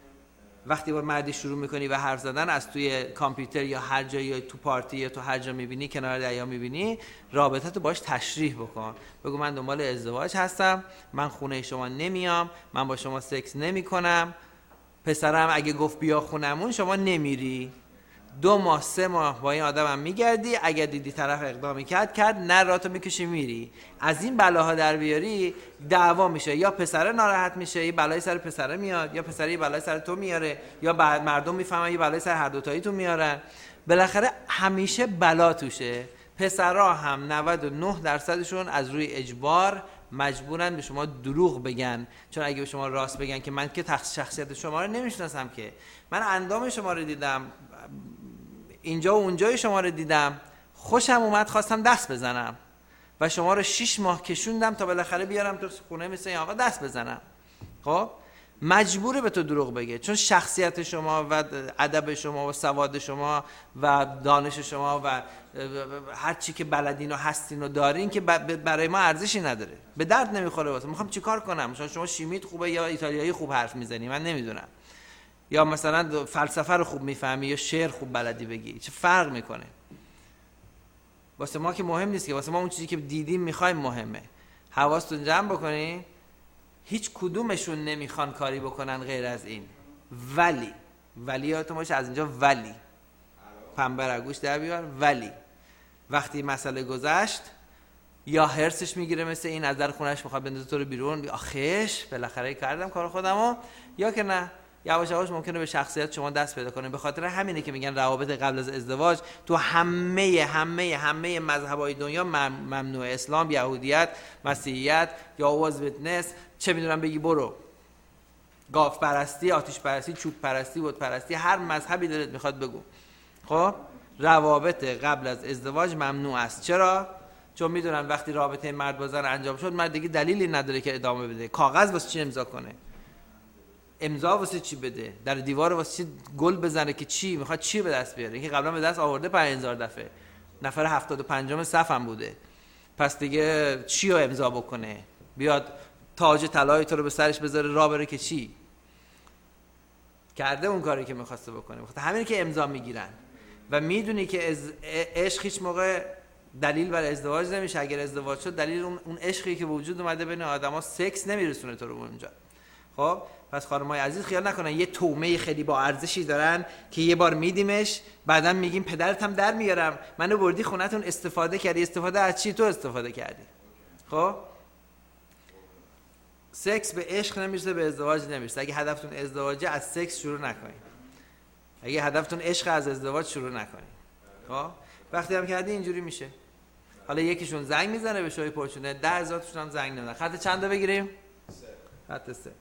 وقتی با مردی شروع میکنی و حرف زدن از توی کامپیوتر یا هر جایی یا تو پارتی یا تو هر جا میبینی، کنار دریا میبینی، رابطه تو باش تشریح بکن. بگو من دنبال ازدواج هستم، من خونه شما نمیام، من با شما سکس نمیکنم، پسرم اگه گفت بیا خونمون شما نمیری، دو ماه سه ماه با این آدمم میگردی، اگر دیدی طرف اقدامی کرد کرد، نه راتو میکشی میری. از این بلاها در بیاری دعوا میشه، یا پسره ناراحت میشه، یه بلای سر پسره میاد، یا پسره یه بلای سر تو میاره، یا بعد مردم میفهمن یه بلای سر هر دو تایی تو میارن. بالاخره همیشه بلا توشه. پسرا هم نود و نه درصدشون از روی اجبار مجبورن به شما دروغ بگن، چون اگه به شما راست بگن که من که شخصیت شما رو نمیشناسم، که من اندام شما رو دیدم، اینجا و اونجای شما رو دیدم، خوشم اومد خواستم دست بزنم و شما رو شش ماه کشوندم تا بالاخره بیارم تو خونه مثل این آقا دست بزنم. خب مجبوره به تو دروغ بگه، چون شخصیت شما و ادب شما و سواد شما و دانش شما و هر چی که بلدین و هستین و دارین که برای ما ارزشی نداره، به درد نمیخوره واسه. میخوام چیکار کنم؟ مثلا شما شیمیت خوبه یا ایتالیایی خوب حرف میزنی، من نمیدونم، یا مثلا فلسفه رو خوب میفهمی یا شعر خوب بلدی بگی، چه فرق میکنه؟ واسه ما که مهم نیست، که واسه ما اون چیزی که دیدیم میخوایم مهمه. حواستون جمع بکنین، هیچ کدومشون نمیخوان کاری بکنن غیر از این. ولی ولی یادتون باشه از اینجا ولی پنبه را گوش در بیار، ولی وقتی مسئله گذشت یا هرسش میگیره مثل این، از در خونهش میخواد بندازه تو رو بیرون، آخش بالاخره کردم کار خودمو، یا که نه یواش یواش ممکنه به شخصیت شما دست پیدا کنه. به خاطر همینه که میگن روابط قبل از ازدواج تو همه همه همه مذهب‌های دنیا ممنوع. اسلام، یهودیت، مسیحیت، یا واز ویتنس، چه میدونم بگی برو. گاو پرستی، آتش پرستی، چوب پرستی، بت پرستی، هر مذهبی دلت میخواد بگو. خب روابط قبل از ازدواج ممنوع است. چرا؟ چون میدونن وقتی رابطه مرد با زن انجام شد، مرد دیگه دلیلی نداره که ادامه بده. کاغذ واسه چی امضا کنه؟ امضا واسه چی بده؟ در دیوار واسه چی گل بزنه که چی میخواد چی به دست بیاره؟ اینکه قبلا به دست آورده پنج هزار دفعه، نفر هفتاد و پنجم صفم بوده، پس دیگه چی رو امضا بکنه؟ بیاد تاج طلای تو رو به سرش بذاره راه بره که چی؟ کرده اون کاری که میخواسته بکنه. بخاطر همین که امضا میگیرن و میدونی که از عشق هیچ موقع دلیل برای ازدواج نمیشه. اگر ازدواج شد دلیل اون اون عشقی که وجود اومده بین آدما، سکس نمیرسونه تو رو اونجا. خب پس خانمای عزیز خیال نکنن یه تومه خیلی با ارزشی دارن که یه بار میدیمش، بعدم میگیم پدرت هم در میارم، منو بردی خونتون استفاده کردی. استفاده از چی؟ تو استفاده کردی. خب سکس به عشق نمیرسه، به ازدواج نمیرسه. اگه هدفتون ازدواجه از سکس شروع نکنید. اگه هدفتون عشق از ازدواج شروع نکنید. خب وقتی هم کردی اینجوری میشه. حالا یکیشون زنگ میزنه به شوی پرچونه، ده هزار توشون هم زنگ نمیزنه. خط چند تا بگیریم؟ سه. خط سه.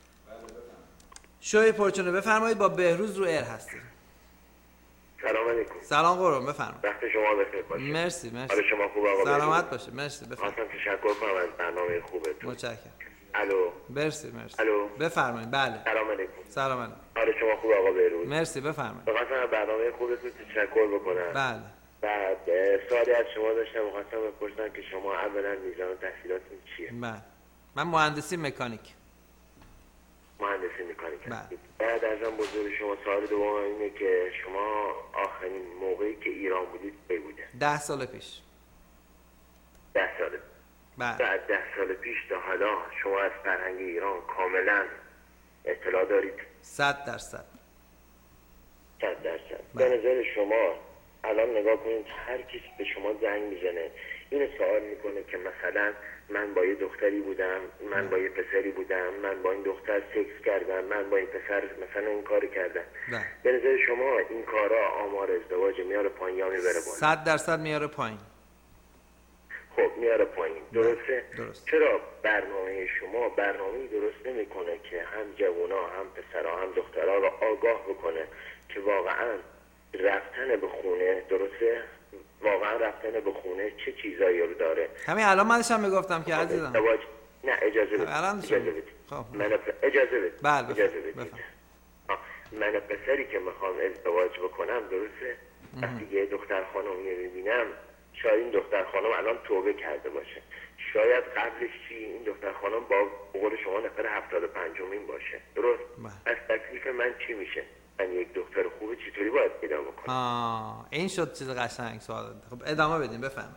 شوی پرچونه بفرمایید، با بهروز رو ایر هستیم. سلام علیکم. سلام قربان، بفرمایید. وقت شما بخیر باشه. مرسی مرسی. حال شما خوبه آقا؟ سلامت باشه. مرسی بفرمایید. خواستم تشکر کنم از برنامه خوبتون. متشکرم. الو. مرسی مرسی. الو. بفرمایید. بله. سلام علیکم. سلام علیکم. حال شما خوبه آقا بهروز؟ مرسی بفرمایید. خواستم از برنامه خوبتون تشکر بکنم. بله. بعد سوالی از شما داشتم، خواستم بپرسم که شما اولا میزان تحصیلاتون چیه؟ بله. من مهندسی مکانیک. مهندسی مکانیک. بله. بعد ازم بزرگ شما سوال دوم اینه که شما آخرین موقعی که ایران بودید کی بوده؟ ده سال پیش. ده سال. بله. بعد ده سال پیش تا حالا شما از فرهنگ ایران کاملا اطلاع دارید؟ صد درصد. صد درصد. به نظر شما الان نگاه کنید، هر کسی به شما زنگ میزنه اینو سوال میکنه که مثلا من با یه دختری بودم، من با یه پسری بودم، من با این دختر سکس کردم، من با این پسر مثلا این کار کردم. به نظر شما این کارا آمار ازدواج میاره پایین یا میبره بالا؟ صد درصد میاره پایین. خب میاره پایین، درسته؟ درست. چرا برنامه شما برنامه‌ای درست نمیکنه که هم جوونا هم پسرها هم دخترها رو آگاه بکنه که واقعا رفتن به خونه، درسته؟ واقعا رفتن به خونه چه چیزایی رو داره؟ همین الان من داشتم میگفتم که عزیزم. ازدواج نه اجازه بدید. الان اجازه بدید. خب من پ... اجازه بدید. بله اجازه بدید. من پسری که میخوام ازدواج بکنم، درسته؟ وقتی یه دختر خانمی میبینم، شاید این دختر خانم الان توبه کرده باشه، شاید قبلش چی این دختر خانم با قول شما نفر هفتاد و پنجمین باشه، درست؟ از تکلیف من چی میشه؟ من یک دختر خوبه چطوری باید پیدا بکنم؟ آه این شد چیز قشنگ سوال. خب ادامه بدیم بفهم.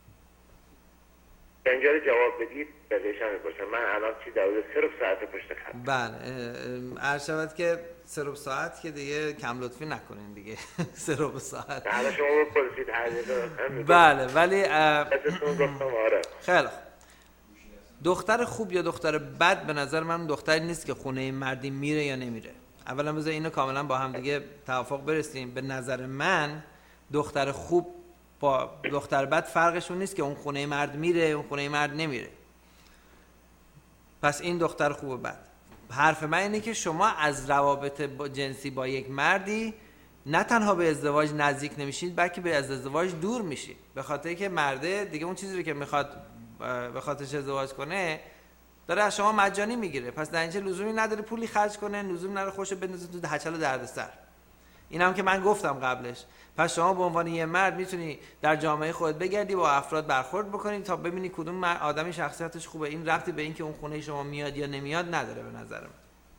اینجا رو جواب بدید بهش هم میپرسم. من الان چی در حدود سه ربع ساعت پشت خط. بله عرض شود که سه ربع ساعت که دیگه کم لطفی نکنین دیگه. سه ربع ساعت. حالا شما بپرسید هر بله ولی آره. خیلی خوب. دختر خوب یا دختر بد به نظر من دختری نیست که خونه مردی میره یا نمیره. اولا بذار اینو کاملا با هم دیگه توافق برسیم. به نظر من دختر خوب با دختر بد فرقشون نیست که اون خونه مرد میره اون خونه مرد نمیره. پس این دختر خوب و بد. حرف من اینه که شما از روابط با جنسی با یک مردی نه تنها به ازدواج نزدیک نمیشید بلکه به از ازدواج دور میشید، به خاطر که مرده دیگه اون چیزی رو که میخواد به خاطرش ازدواج کنه داره از شما مجانی میگیره. پس در اینجا لزومی نداره پولی خرج کنه، لزومی نداره خوشو بندازه تو هچل دردسر. این هم که من گفتم قبلش. پس شما به عنوان یه مرد میتونی در جامعه خودت بگردی با افراد برخورد بکنی تا ببینی کدوم آدمی شخصیتش خوبه. این ربطی به این که اون خونه شما میاد یا نمیاد نداره به نظر من.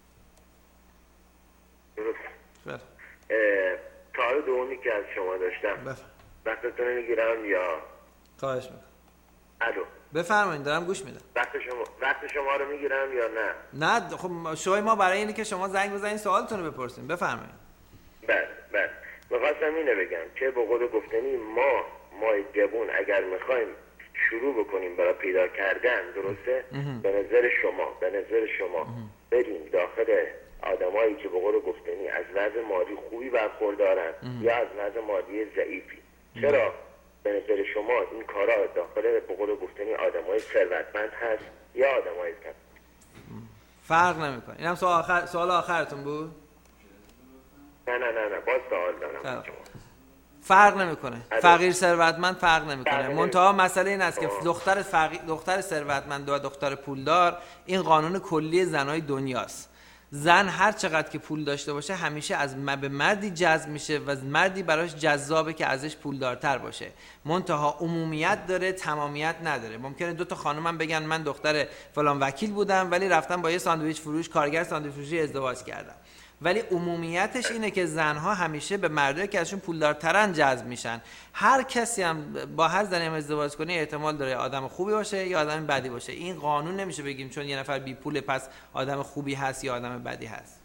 درست. کار دومی که از شما داشتم وقتتون میگیرم یا خواهش میکنم. الو بفرمایید دارم گوش میدم. وقت شما وقت شما رو میگیرم یا نه؟ نه خب شوی ما برای اینه که شما زنگ بزنین سوالتون رو بپرسین. بفرمایید. بله بله می‌خواستم اینو بگم که به قول گفتنی ما ما جوون اگر میخوایم شروع بکنیم برای پیدا کردن، درسته؟ به نظر شما به نظر شما بریم داخل آدمایی که به قول گفتنی از وضع مالی خوبی برخوردارن یا از وضع مالی ضعیفی. چرا به نظر شما این کارا داخل به قول گفتنی آدمای ثروتمند هست یا آدمای فقیر؟ فرق نمیکنه. اینم سوال آخر سوال آخرتون بود؟ نه نه نه نه باز سوال دارم. فرق نمیکنه. فقیر ثروتمند فرق نمیکنه. منتها مسئله این است که دختر فقیر دختر ثروتمند و دختر پولدار این قانون کلی زنای دنیاست. زن هر چقدر که پول داشته باشه همیشه از به مردی جذب میشه و مردی براش جذابه که ازش پولدارتر باشه. منتها عمومیت داره، تمامیت نداره. ممکنه دو تا خانومم بگن من دختر فلان وکیل بودم ولی رفتم با یه ساندویچ فروش کارگر ساندویچ فروشی ازدواج کردم. ولی عمومیتش اینه که زنها همیشه به مردایی که ازشون پولدارترن جذب میشن. هر کسی هم با هر زنی هم ازدواج کنه احتمال داره آدم خوبی باشه یا آدم بدی باشه. این قانون نمیشه بگیم چون یه نفر بی پول پس آدم خوبی هست یا آدم بدی هست.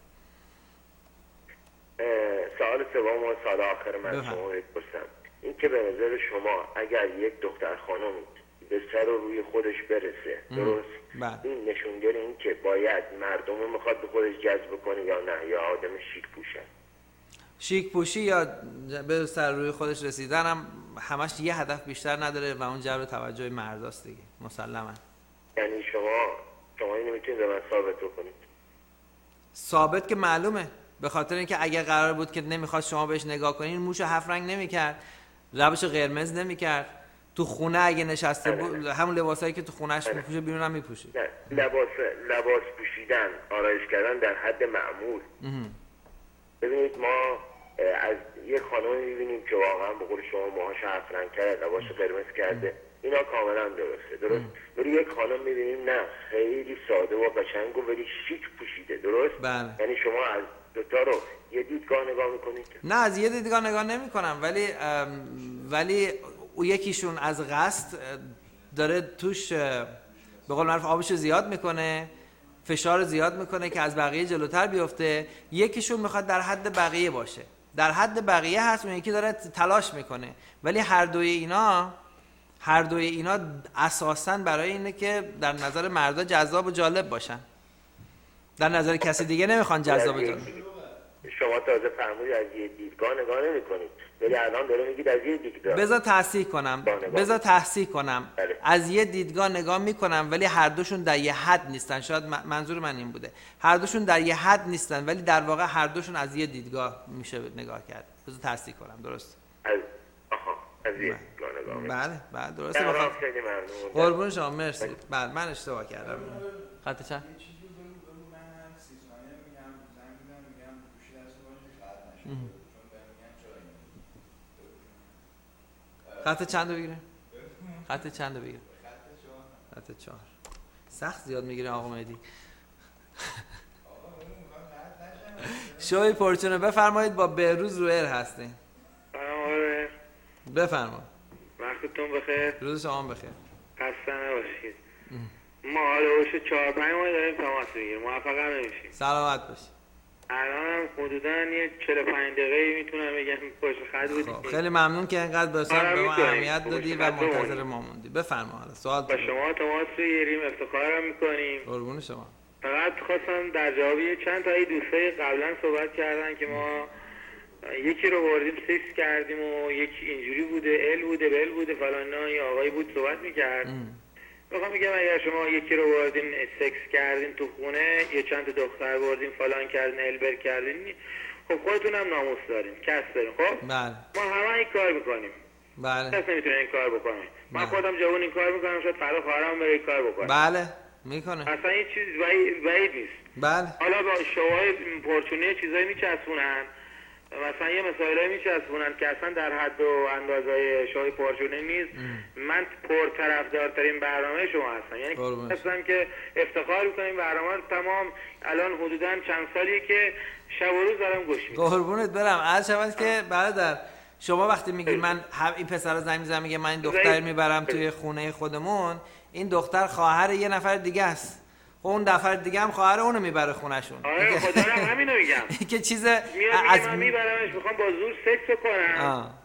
سوال سوم و سوال آخر من شما بپرسم. این که به نظر شما اگر یک دختر خانم به سر و روی خودش برسه درست؟ بله. این نشونگر این که باید مردم رو میخواد به خودش جذب کنه یا نه یا آدم شیک پوشه؟ شیک پوشی یا به سر روی خودش رسیدن هم همش یه هدف بیشتر نداره و اون جلب توجه مرداست دیگه مسلما. یعنی شما شما اینو میتونید به من ثابت کنید؟ ثابت که معلومه، به خاطر اینکه اگه قرار بود که نمیخواد شما بهش نگاه کنین موشو هفت رنگ نمیکرد، لبشو قرمز نمیکرد، تو خونه اگه نشسته بود همون لباسایی که تو خونه‌اش میپوشه بیرون هم میپوشه. لباس لباس پوشیدن، آرایش کردن در حد معمول. ببینید ما از یک خانم میبینیم که واقعا به قول شما موهاش هفت رنگ کرده، لباسو قرمز کرده، اینا کاملا درسته. درست؟ ولی یک خانم میبینیم نه خیلی ساده و قشنگ و ولی شیک پوشیده. درست؟ بله. یعنی شما از دوتا رو یه دیدگاه نگاه میکنید؟ نه از یه دیدگاه نگاه نمیکنم، ولی ولی او یکیشون از قصد داره توش به قول معروف آبشو زیاد میکنه، فشار زیاد میکنه که از بقیه جلوتر بیفته. یکیشون میخواد در حد بقیه باشه، در حد بقیه هست، اون یکی داره تلاش میکنه. ولی هر دوی اینا هر دوی اینا اساساً برای اینه که در نظر مردا جذاب و جالب باشن، در نظر کسی دیگه نمیخوان جذاب و جالب. شما تازه فرمودید از یه دیدگاه نگاه نمیکنید، ولی الان داره میگید از یه دیدگاه. بذار تصحیح کنم بذار تصحیح کنم بله. از یه دیدگاه نگاه میکنم ولی هر دوشون در یه حد نیستن. شاید منظور من این بوده هر دوشون در یه حد نیستن ولی در واقع هر دوشون از یه دیدگاه میشه نگاه کرد. بذار تصحیح کنم. درست؟ از آها از یه دیدگاه نگاه. بله بله درسته. بخوام خیلی ممنون. قربون شما مرسی. بله من اشتباه کردم. خط چند؟ خط چند رو بگیریم؟ خط چند رو بگیریم؟ خط چهار. سخت زیاد میگیریم آقا مهدی. شوی پورچونه بفرمایید، با بهروز رو ایر هستین. بفرمایید. وقتتون بخیر. روز شما بخیر. خسته نباشید. ما حالا وش چهار پنج ماه داریم تماس میگیریم، موفق هم نمیشیم. سلامت باشید. الان حدوداً یه چهل و پنج دقیقه میتونم بگم پشت خط بودید. خیلی ممنون که اینقدر بسیار به ما اهمیت دادی و منتظر ما موندی. بفرما. حالا سوال با شما تماس بگیریم، افتخارم میکنیم. قربون شما. فقط خواستم در جواب چند تا دوستای قبلا صحبت کردن که ما یکی رو بردیم سکس کردیم و یکی اینجوری بوده، ال بوده، بل بوده، فلان یه آقایی بود صحبت میکرد. میخوام میگم اگر شما یکی رو بردین سکس کردین تو خونه، یه چند تا دختر بردین فلان کردین، البر کردین، خب خودتون هم ناموس دارین، کس دارین. خب بله ما همه این کار میکنیم. بله کس نمیتونه این کار بکنه. من خودم جوان این کار میکنم، شاید فردا خواهرام بره این کار بکنه. بله میکنه. اصلا این چیز بعید نیست. بله. حالا با شوهای پرچونه چیزایی میچسبونن، مثلا یه مسائلی میچسبونن که اصلا در حد و اندازه شوهای پرچونه نیست. من پرطرفدارترین برنامه شما هستم، یعنی هستم که افتخار میکنم برنامه تمام الان حدوداً چند سالیه که شب و روز دارم گوش میدم. قربونت برم. عرض شود که برادر شما وقتی میگی من این پسر رو زنگ میزنم میگه من این دختر میبرم توی خونه خودمون، این دختر خواهر یه نفر دیگه است. خب اون نفر دیگه هم خواهر اونو میبره خونه‌شون. آره خدا رو همینو میگم. که چیز از من میبرمش، میخوام با زور سکس کنم.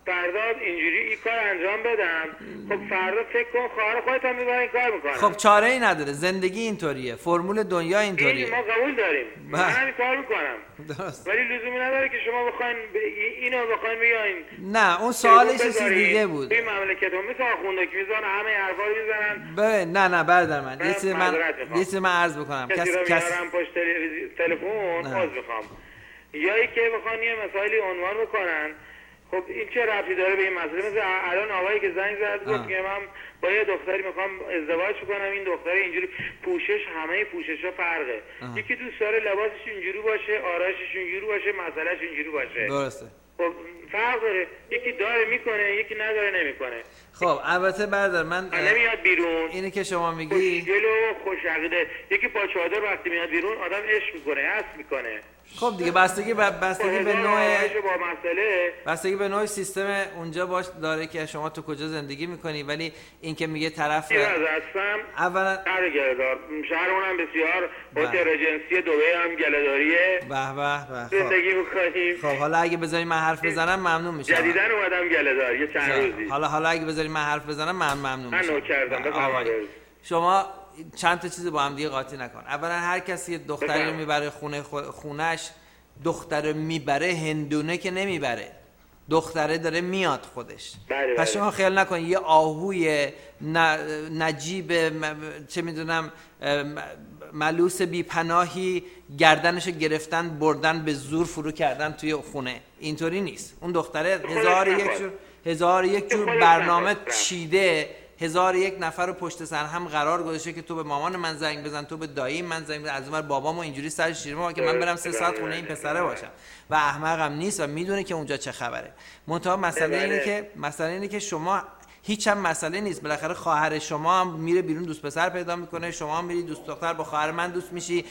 فردا اینجوری این کار انجام بدم، خب فردا فکر کن خواهر خودت هم میبره این کار میکنه. خب چاره ای نداره، زندگی اینطوریه، فرمول دنیا اینطوریه. ما قبول داریم، من همین کار میکنم. درست. ولی لزومی نداره که شما بخواین ب... اینو بخواین بیاین. نه اون سوالش چیز دیگه بود. این مملکت هم مثل آخونده که میزنن همه حرفا رو میزنن. ببین نه نه برادر من یه چیزی من یه چیزی من عرض بکنم. کسی رو میارم پشت تلفن باز میخوام. یا ای که بخوان یه مسائلی عنوان بکنن، خب این چه ربطی داره به این مسئله؟ مثل الان آقایی که زنگ زد گفت که من با یه دختری میخوام ازدواج کنم، این دختر اینجوری پوشش، همه پوشش‌ها فرقه. آه. یکی دوست داره لباسش اینجوری باشه، آرایشش اینجوری باشه، مسئلهش اینجوری باشه. درسته. خب فرق داره، یکی داره میکنه، یکی نداره نمیکنه. خب البته برادر من نمیاد بیرون. اینی که شما میگی خوشگل و خوشعقیده، یکی با چادر وقتی میاد بیرون آدم عشق میکنه، حس میکنه. خب دیگه بستگی ب... بستگی به نوع با مسئله بستگی به نوع سیستم اونجا باش داره که شما تو کجا زندگی میکنی. ولی این که میگه طرف هستم اولا شهر گله‌دار، شهرمون هم بسیار هتل رجنسی دبی هم گله‌داریه. به به به زندگی میکنیم. خب حالا اگه بذاری من حرف بزنم ممنون میشم. جدیدن اومدم گله‌دار یه چند روزی. حالا حالا اگه بذاری من حرف بزنم من ممنون میشم. من نوکردم. بفرمایید. شما چند تا چیز با هم دیگه قاطی نکن. اولا هر کسی دختری رو میبره خونه خونش، دختره میبره هندونه که نمیبره، دختره داره میاد خودش. بله پس شما خیال نکن یه آهوی نجیب چه میدونم ملوس بیپناهی گردنشو گرفتن بردن به زور فرو کردن توی خونه، اینطوری نیست. اون دختره هزار یک جور هزار یک جور برنامه چیده، هزار یک نفر رو پشت سر هم قرار گذاشته که تو به مامان من زنگ بزن، تو به دایی من زنگ بزن، از اونور بابامو اینجوری سر شیر ما که من برم سه ساعت خونه این پسره باشم. و احمقم نیست و میدونه که اونجا چه خبره. منتها مسئله اینه که مسئله اینه که شما هیچ هم مسئله نیست، بالاخره خواهر شما هم میره بیرون دوست پسر پیدا میکنه، شما هم میری دوست دختر با خواهر من دوست میشی،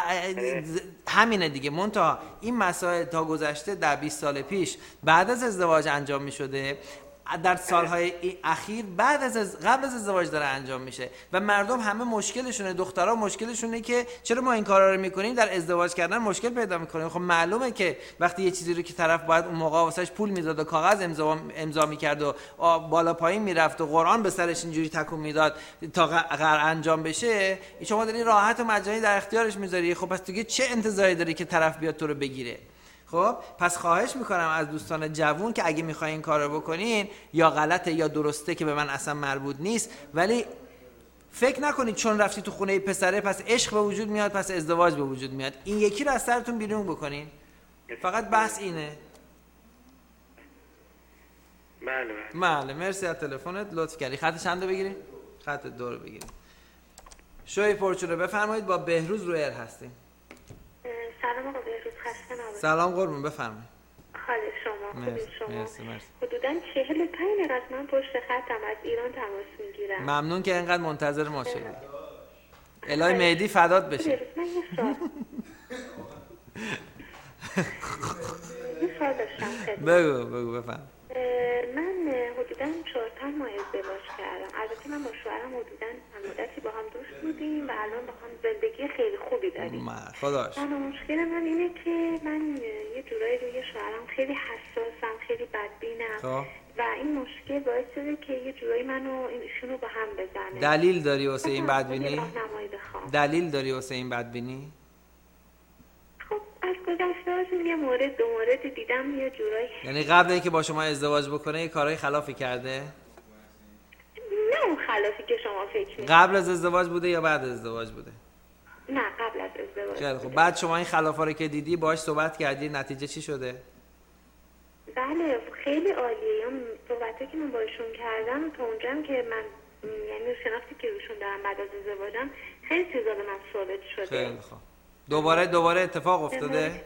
همینه دیگه. منتها این مسائل تا گذشته در بیست سال پیش بعد از ازدواج انجام میشده، در سالهای اخیر بعد از قبل از ازدواج داره انجام میشه و مردم همه مشکلشونه، دخترها مشکلشونه که چرا ما این کارا رو میکنیم، در ازدواج کردن مشکل پیدا میکنیم. خب معلومه که وقتی یه چیزی رو که طرف باید اون موقع واسش پول میداد و کاغذ امضا امضا میکرد و بالا پایین میرفت و قرآن به سرش اینجوری تکون میداد تا قرار انجام بشه، شما داری راحت و مجانی در اختیارش میذاری. خب پس دیگه چه انتظاری داری که طرف بیاد تو رو بگیره؟ خب پس خواهش میکنم از دوستان جوون که اگه میخواین این کار رو بکنین، یا غلطه یا درسته که به من اصلا مربوط نیست، ولی فکر نکنید چون رفتی تو خونه پسره پس عشق به وجود میاد، پس ازدواج به وجود میاد. این یکی رو از سرتون بیرون بکنین. فقط بحث اینه. بله بله مرسی از تلفنت، لطف کردی. خط چند رو بگیریم؟ خط دو رو بگیریم. شوی پرچونه بفرمایید، با بهروز رو ایر هستیم. سلام آقا بهروز، خسته نباشید. سلام قربون، بفرمایید. حال شما خوبی؟ شما مرسی مرسی. حدوداً چهل و پنج دقیقه از من پشت خطم از ایران تماس میگیرم. ممنون که اینقدر منتظر ما شدی. الهی مهدی فدات بشه. من یه سوال یه سوال داشتم خیلی. بگو بگو بفرم. من حدوداً چهار پنج ماه ازدواج کردم. البته من با شوهرم حدوداً مدتی با هم دوست بودیم و الان با هم زندگی خیلی خوبی داریم. خداش. من مشکل من اینه که من یه جورایی روی شوهرم خیلی حساسم، خیلی بدبینم و این مشکل باعث شده که یه جورایی منو ایشونو با هم بزنه. دلیل داری واسه این بدبینی؟ دلیل داری واسه این بدبینی؟ خب از گذشته‌هاشون یه مورد دو مورد دیدم یه جورایی. یعنی قبل اینکه با شما ازدواج بکنه یه کارهای خلافی کرده؟ نه اون خلافی که شما فکر می‌کنید. قبل از ازدواج بوده یا بعد از ازدواج بوده؟ نه قبل از ازدواج. خیلی خب. بعد شما این خلافا رو که دیدی باهاش صحبت کردی، نتیجه چی شده؟ بله خیلی عالیه. اون صحبتی که من با ایشون کردم تا اونجام که من یعنی شناختی که ایشون دارم بعد از ازدواجم خیلی چیزا به من ثابت شده. خیلی خوب. دوباره دوباره اتفاق افتاده؟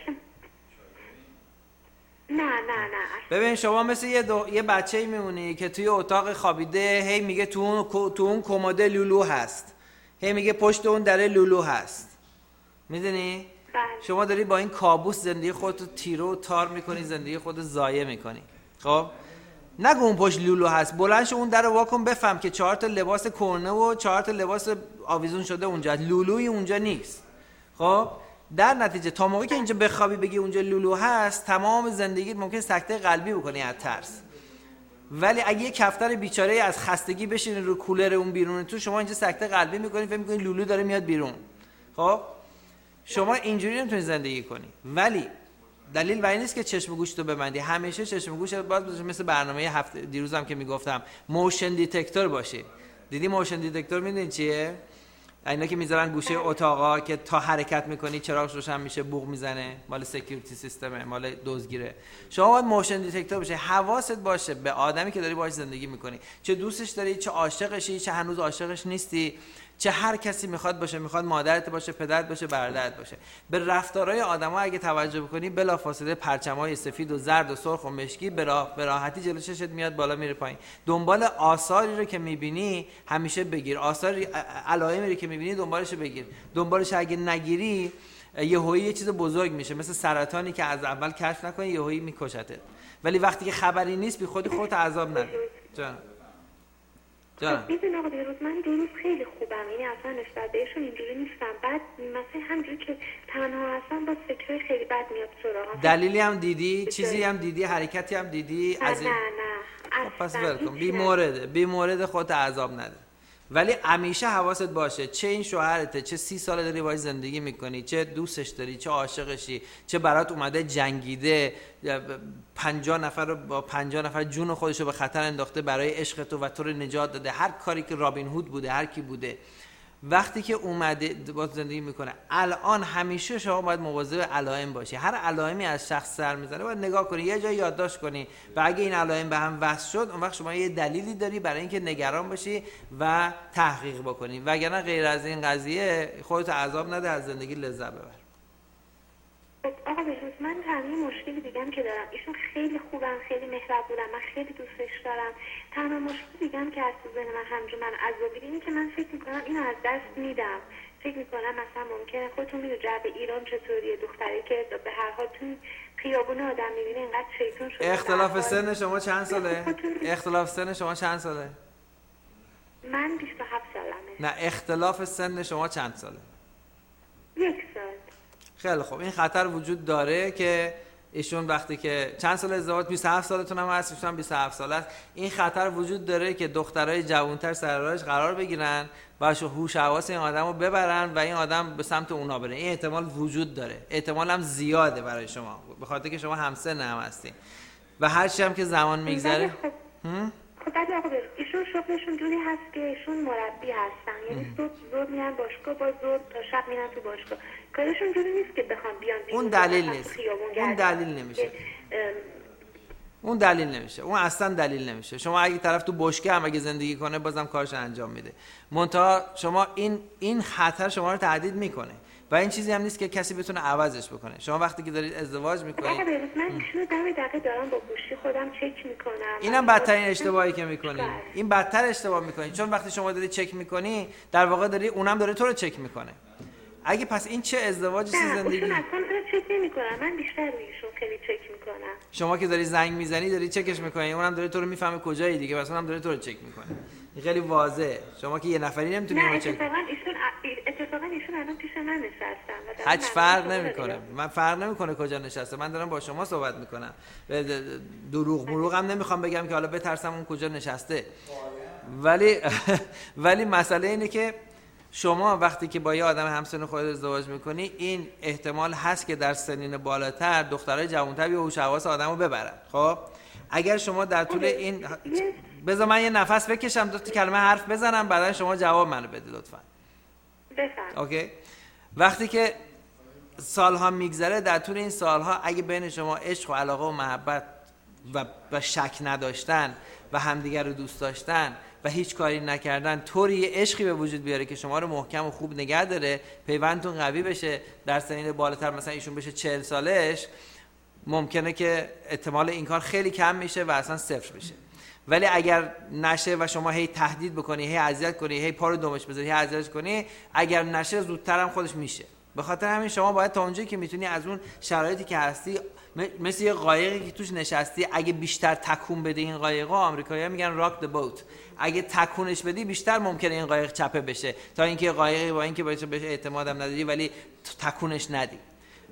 نه نه نه. ببین شما مثل یه دو... یه بچه‌ای میمونی که توی اتاق خوابیده، هی میگه تو اون تو اون کمد لولو هست، هی میگه پشت اون در لولو هست، میدونی؟ بله. شما داری با این کابوس زندگی خودتو تیرو و تار میکنی، زندگی خودت ضایع میکنی. خب نگو اون پشت لولو هست، بلند شو اون در رو واکن، بفهم که چهار تا لباس کهنه و چهار تا لباس آویزون شده اونجا، لولوی اونجا نیست. خب در نتیجه تا موقعی که اینجا بخوابی بگی اونجا لولو هست، تمام زندگیت ممکن سکته قلبی بکنی از ترس. ولی اگه یه کفتر بیچاره از خستگی بشینه رو کولر اون بیرون تو، شما اینجا سکته قلبی میکنید، فکر میکنید لولو داره میاد بیرون. خب شما اینجوری نمیتونید زندگی کنی. ولی دلیل بر این نیست که چشم و گوشت رو ببندی. همیشه چشم و گوشت باز مثل برنامه هفته دیروزم که میگفتم موشن دیتکتور باشه. دیدی موشن دیتکتور میدونید چیه؟ اینا که میذارن گوشه اتاقا که تا حرکت میکنی چراغش روشن میشه، بوق میزنه، مال سکیوریتی سیستمه، مال دزدگیره. شما باید موشن دیتکتور باشه، حواست باشه به آدمی که داری باهاش زندگی میکنی، چه دوستش داری، چه عاشقشی، چه هنوز عاشقش نیستی، چه هر کسی میخواد باشه، میخواد مادرت باشه، پدرت باشه، برادرت باشه. به رفتارهای آدما اگه توجه بکنی بلافاصله پرچمای سفید و زرد و سرخ و مشکی به راحتی جلوی چشت میاد بالا میره پایین. دنبال آثاری رو که میبینی همیشه بگیر، آثاری علائمی رو که میبینی دنبالش بگیر. دنبالش اگه نگیری یهویی یه چیز بزرگ میشه، مثل سرطانی که از اول کشف نکنی یهویی میکشته. ولی وقتی که خبری نیست بی خودی خودت عذاب نده. جان خب میدونی آقا دیروز من دیروز خیلی خوبم، یعنی اصلا نسبت بهشون اینجوری نیستم. بعد مثلا همجوری که تنها هستم با فکرهای خیلی بد میاد سراغم. دلیلی هم دیدی؟ چیزی هم دیدی؟ حرکتی هم دیدی؟ نه از این... نه نه پس ولکن، بی مورده بی مورد خودت عذاب نده. ولی همیشه حواست باشه چه این شوهرته، چه سی ساله داری باهاش زندگی میکنی، چه دوستش داری، چه عاشقشی، چه برات اومده جنگیده، پنجاه نفر رو با پنجاه نفر جون خودش رو به خطر انداخته برای عشق تو و تو رو نجات داده، هر کاری که رابین هود بوده، هر کی بوده، وقتی که اومده با زندگی میکنه. الان همیشه شما باید مواظب علائم باشی. هر علائمی از شخص سر میزنه باید نگاه کنی، یه جای یادداشت کنی و اگه این علائم به هم وصل شد اون وقت شما یه دلیلی داری برای اینکه نگران باشی و تحقیق بکنی، وگرنه غیر از این قضیه خودت عذاب نده، از زندگی لذت ببر. آقا بهروز من تنها مشکلی دیگم که دارم، ایشون خیلی خوبن، خیلی مهربونن، من خیلی دوستش دارم. تنها مشکلی دیگم که از تو ذهن من همجور من عذابی اینه که من فکر میکنم اینو از دست میدم. فکر میکنم مثلا ممکنه، خودتون میدونید جو ایران چطوریه، دختری که به هر حال تو خیابون آدم میبینه اینقدر شیطون شده. اختلاف سن شما چند ساله؟ اختلاف سن شما چند ساله؟ من بیست و هفت سالمه. نه اختلاف سن شما چند ساله؟ یک سال. خیلی خوب، این خطر وجود داره که ایشون وقتی که چند سال ازدواج، بیست و هفت سالتون هم هست، ایشون هم بیست و هفت ساله است، این خطر وجود داره که دخترای جوانتر سر راهش قرار بگیرن و هوش حواس این آدمو ببرن و این آدم به سمت اونا بره. این احتمال وجود داره، احتمال هم زیاده برای شما به خاطر که شما همسن هم هستین و هر چی هم که زمان میگذره. خب بعد آقا بر ایشون شغلشون جوری هست که ایشون مربی هستن، یعنی صبح زود میرن باشگاه، با زود تا شب میرن تو باشگاه. کارشون جوری نیست که بخوام بیان اون دلیل نیست، اون دلیل نمیشه، اون دلیل نمیشه، اون اصلا دلیل نمیشه. شما اگه طرف تو باشگاه هم اگه زندگی کنه بازم کارش انجام میده، منتها شما این این خطر شما رو تهدید میکنه و این چیزی هم نیست که کسی بتونه عوضش بکنه. شما وقتی که دارید ازدواج میکنید، آقا بروز من ایشونو دم دقیقه دارم با گوشی خودم چک میکنم. اینم بدترین اشتباهی که میکنی، این بدتر اشتباه میکنی، چون وقتی شما داری چک میکنی در واقع داری اونم داره تو رو چک میکنه. اگه پس این چه ازدواجی سی زندگی؟ نه اصلا چک نمیکنم، من بیشتر روی ایشون خیلی چک میکنم. شما که داری زنگ میزنی داری چکش میکنی، اونم داره تو رو میفهمه کجایی دیگه، مثلا هم داره تو رو چک میکنه. این خیلی واضحه. شما که یه نفری نمیتونی اونو چک. نه اتفاقا ایشون اتفاقا ایشون الان پیش من نشستن. هیچ فرق نمیکنه. من فرق نمیکنه کجا نشسته. من دارم با شما صحبت میکنم. دروغ مروغ هم نمیخوام بگم که حالا بترسم اون کجا نشسته. ولی ولی مسئله اینه که شما وقتی که با یه آدم همسن خودت ازدواج میکنی این احتمال هست که در سنین بالاتر دخترای جوان‌تر به هوش حواس آدمو ببرن. خب اگر شما در طول این بذار من یه نفس بکشم دو تا کلمه حرف بزنم بعدا شما جواب منو بده لطفاً. بفرمایید. اوکی. وقتی که سالها میگذره در طول این سالها اگه بین شما عشق و علاقه و محبت و, و شک نداشتن و همدیگر رو دوست داشتن و هیچ کاری نکردن طوری یه عشقی به وجود بیاره که شما رو محکم و خوب نگه داره، پیوندتون قوی بشه، در سنین بالاتر مثلا ایشون بشه چهل سالش، ممکنه که احتمال این کار خیلی کم میشه و اصلا صفر بشه. ولی اگر نشه و شما هی تهدید بکنی، هی اذیت کنی، هی پا رو دمش بذاری، هی اذیتش کنی، اگر نشه زودتر هم خودش میشه. به خاطر همین شما باید تا اونجایی که میتونی از اون شرایطی که هستی، مثل یه قایقی که توش نشستی، اگه بیشتر تکون بده این قایقو، آمریکایی‌ها میگن راک د بوت، اگه تکونش بدی بیشتر ممکنه این قایق چپه بشه تا اینکه قایقی با اینکه بهش اعتمادم نداری ولی تکونش ندی.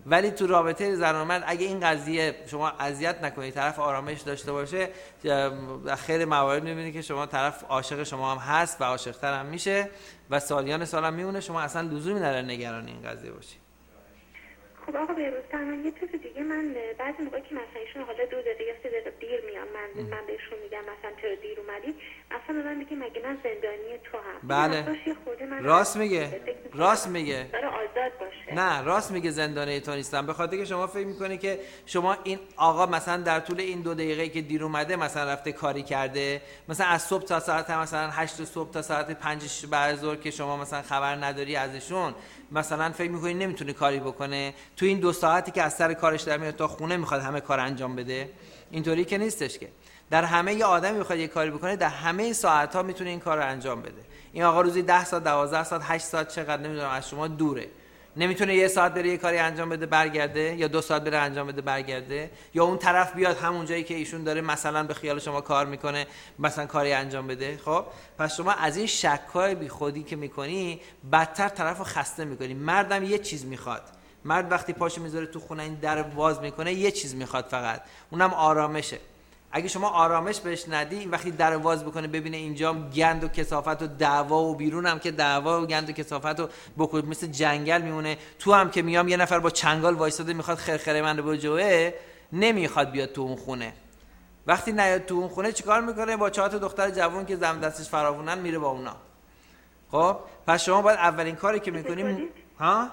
ولی تو رابطه زن و مرد اگه این قضیه شما اذیت نکنید، طرف آرامش داشته باشه، در خیلی موارد می‌بینید که شما طرف عاشق شما هم هست و عاشق‌تر هم میشه و سالیان سال هم میمونه، شما اصلا لزومی نداره نگران این قضیه باشید. خب آقا بهروز تمام یه چیز دیگه، من بعضی موقع که مثلا ایشون حالا دو دقیقه یا سه دقیقه دیر میان، من من بهشون میگم مثلا چرا دیر اومدی، اصلا من میگه مگه من زندانی تو هم؟ بله راست میگه، راست میگه برای آزاد باشه. نه راست میگه زندانی تو نیستم، به خاطر که شما فکر میکنی که شما این آقا مثلا در طول این دو دقیقه که دیر اومده مثلا رفته کاری کرده، مثلا از صبح تا ساعت مثلا هشت صبح تا ساعت پنج بعد ظهر که شما مثلا خبر نداری ازشون، مثلا فکر میکنی نمیتونه کاری بکنه، تو این دو ساعتی که از سر کارش در میاد تا خونه میخواد همه کار انجام بده؟ اینطوری که نیستش که. در همه یه آدمی بخواد یه کاری بکنه در همه ساعت‌ها میتونه این کار رو انجام بده. این آقا روزی ده ساعت، دوازده ساعت، هشت ساعت چقدر نمیدونم از شما دوره، نمیتونه یه ساعت بره یه کاری انجام بده برگرده، یا دو ساعت بره انجام بده برگرده، یا اون طرف بیاد همون جایی که ایشون داره مثلا به خیال شما کار میکنه مثلا کاری انجام بده. خب پس شما از این شک‌های بیخودی که میکنی بدتر طرفو خسته میکنی. مردم یه چیز میخواد، مرد وقتی پاشو میذاره تو خونه این در باز میکنه یه چیز میخواد فقط، اونم آرامشه. اگه شما آرامش بهش ندی، وقتی در واز بکنه ببینه اینجا گند و کثافت و دعوا و بیرون هم که دعوا و گند و کثافت و بکن مثل جنگل میمونه، تو هم که میام یه نفر با چنگال وایساده میخواد خرخره من رو بجوه، نمیخواد بیاد تو اون خونه. وقتی نیاد تو اون خونه چیکار میکنه؟ با چهار تا دختر جوان که زم دستش فراوونن میره با اونا. خب پس شما باید اولین کاری که میکنیم ها،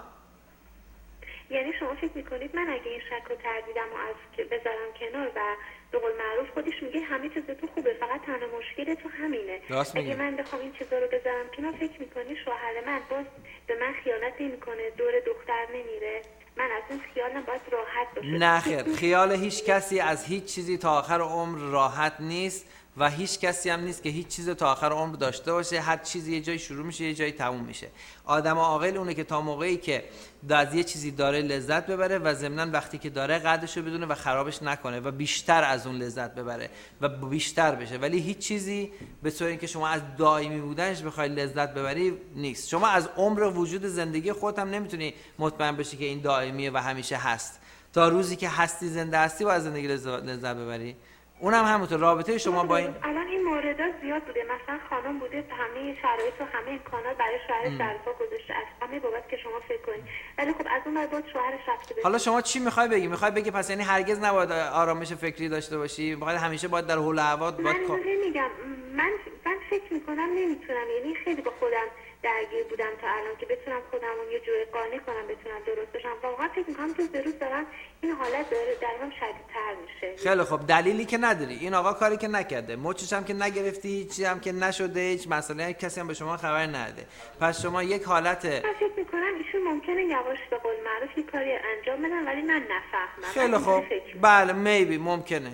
یعنی شما فکر میکنید من اگه این شک و تردیدم رو از بذارم کنار و به قول معروف خودش میگه همه چیز تو خوبه، فقط تنها مشکل تو همینه، اگه من بخوام این چیزا رو بذارم کنار، فکر میکنی شوهر من باز به من خیانت نمیکنه، دور دختر نمیره؟ من از این خیالم باید راحت باشه. نه خیر، خیال هیچ کسی از هیچ چیزی تا آخر عمر راحت نیست و هیچ کسی هم نیست که هیچ چیز تا آخر عمر داشته باشه. هر چیزی یه جایی شروع میشه یه جایی تموم میشه. آدم عاقل اونه که تا موقعی که از یه چیزی داره لذت ببره و ضمناً وقتی که داره قدرشو بدونه و خرابش نکنه و بیشتر از اون لذت ببره و بیشتر بشه. ولی هیچ چیزی به طور اینکه شما از دائمی بودنش بخوای لذت ببری نیست. شما از عمر وجود زندگی خودت هم نمیتونی مطمئن بشی که این دائمیه و همیشه هست. تا روزی که هستی زنده هستی و از زندگی لذت ببری. اونم همونطور. رابطه شما با این الان این موردا زیاد بوده، مثلا خانم بوده همه شرایط و همه امکانات برای شوهرش در پا گذاشته، از همه بابت که شما فکر کنید، ولی خب از اون بعد شوهرش رفته. حالا شما چی میخوای بگی؟ میخوای بگی پس یعنی هرگز نباید آرامش فکری داشته باشی؟ باید همیشه باید در حول و حواد باید من میگم من من فکر میکنم نمیتونم، یعنی خیلی با خودم درگیر بودم تا الان که بتونم خودم رو یه جوری قانع کنم بتونم درست بشم. واقعا فکر میکنم تو به روز دارم این حالت داره درام شدیدتر میشه. خیلی خب، دلیلی که نداری. این آقا کاری که نکرده، مچش هم که نگرفتی، هیچی هم که نشده، هیچ مسئله کسی هم به شما خبر نده. پس شما یک حالت من فکر میکنم ایشون ممکنه یواش به قول معروف یه کاری انجام بدن ولی من نفهمم. خیلی خب بله میبی ممکنه.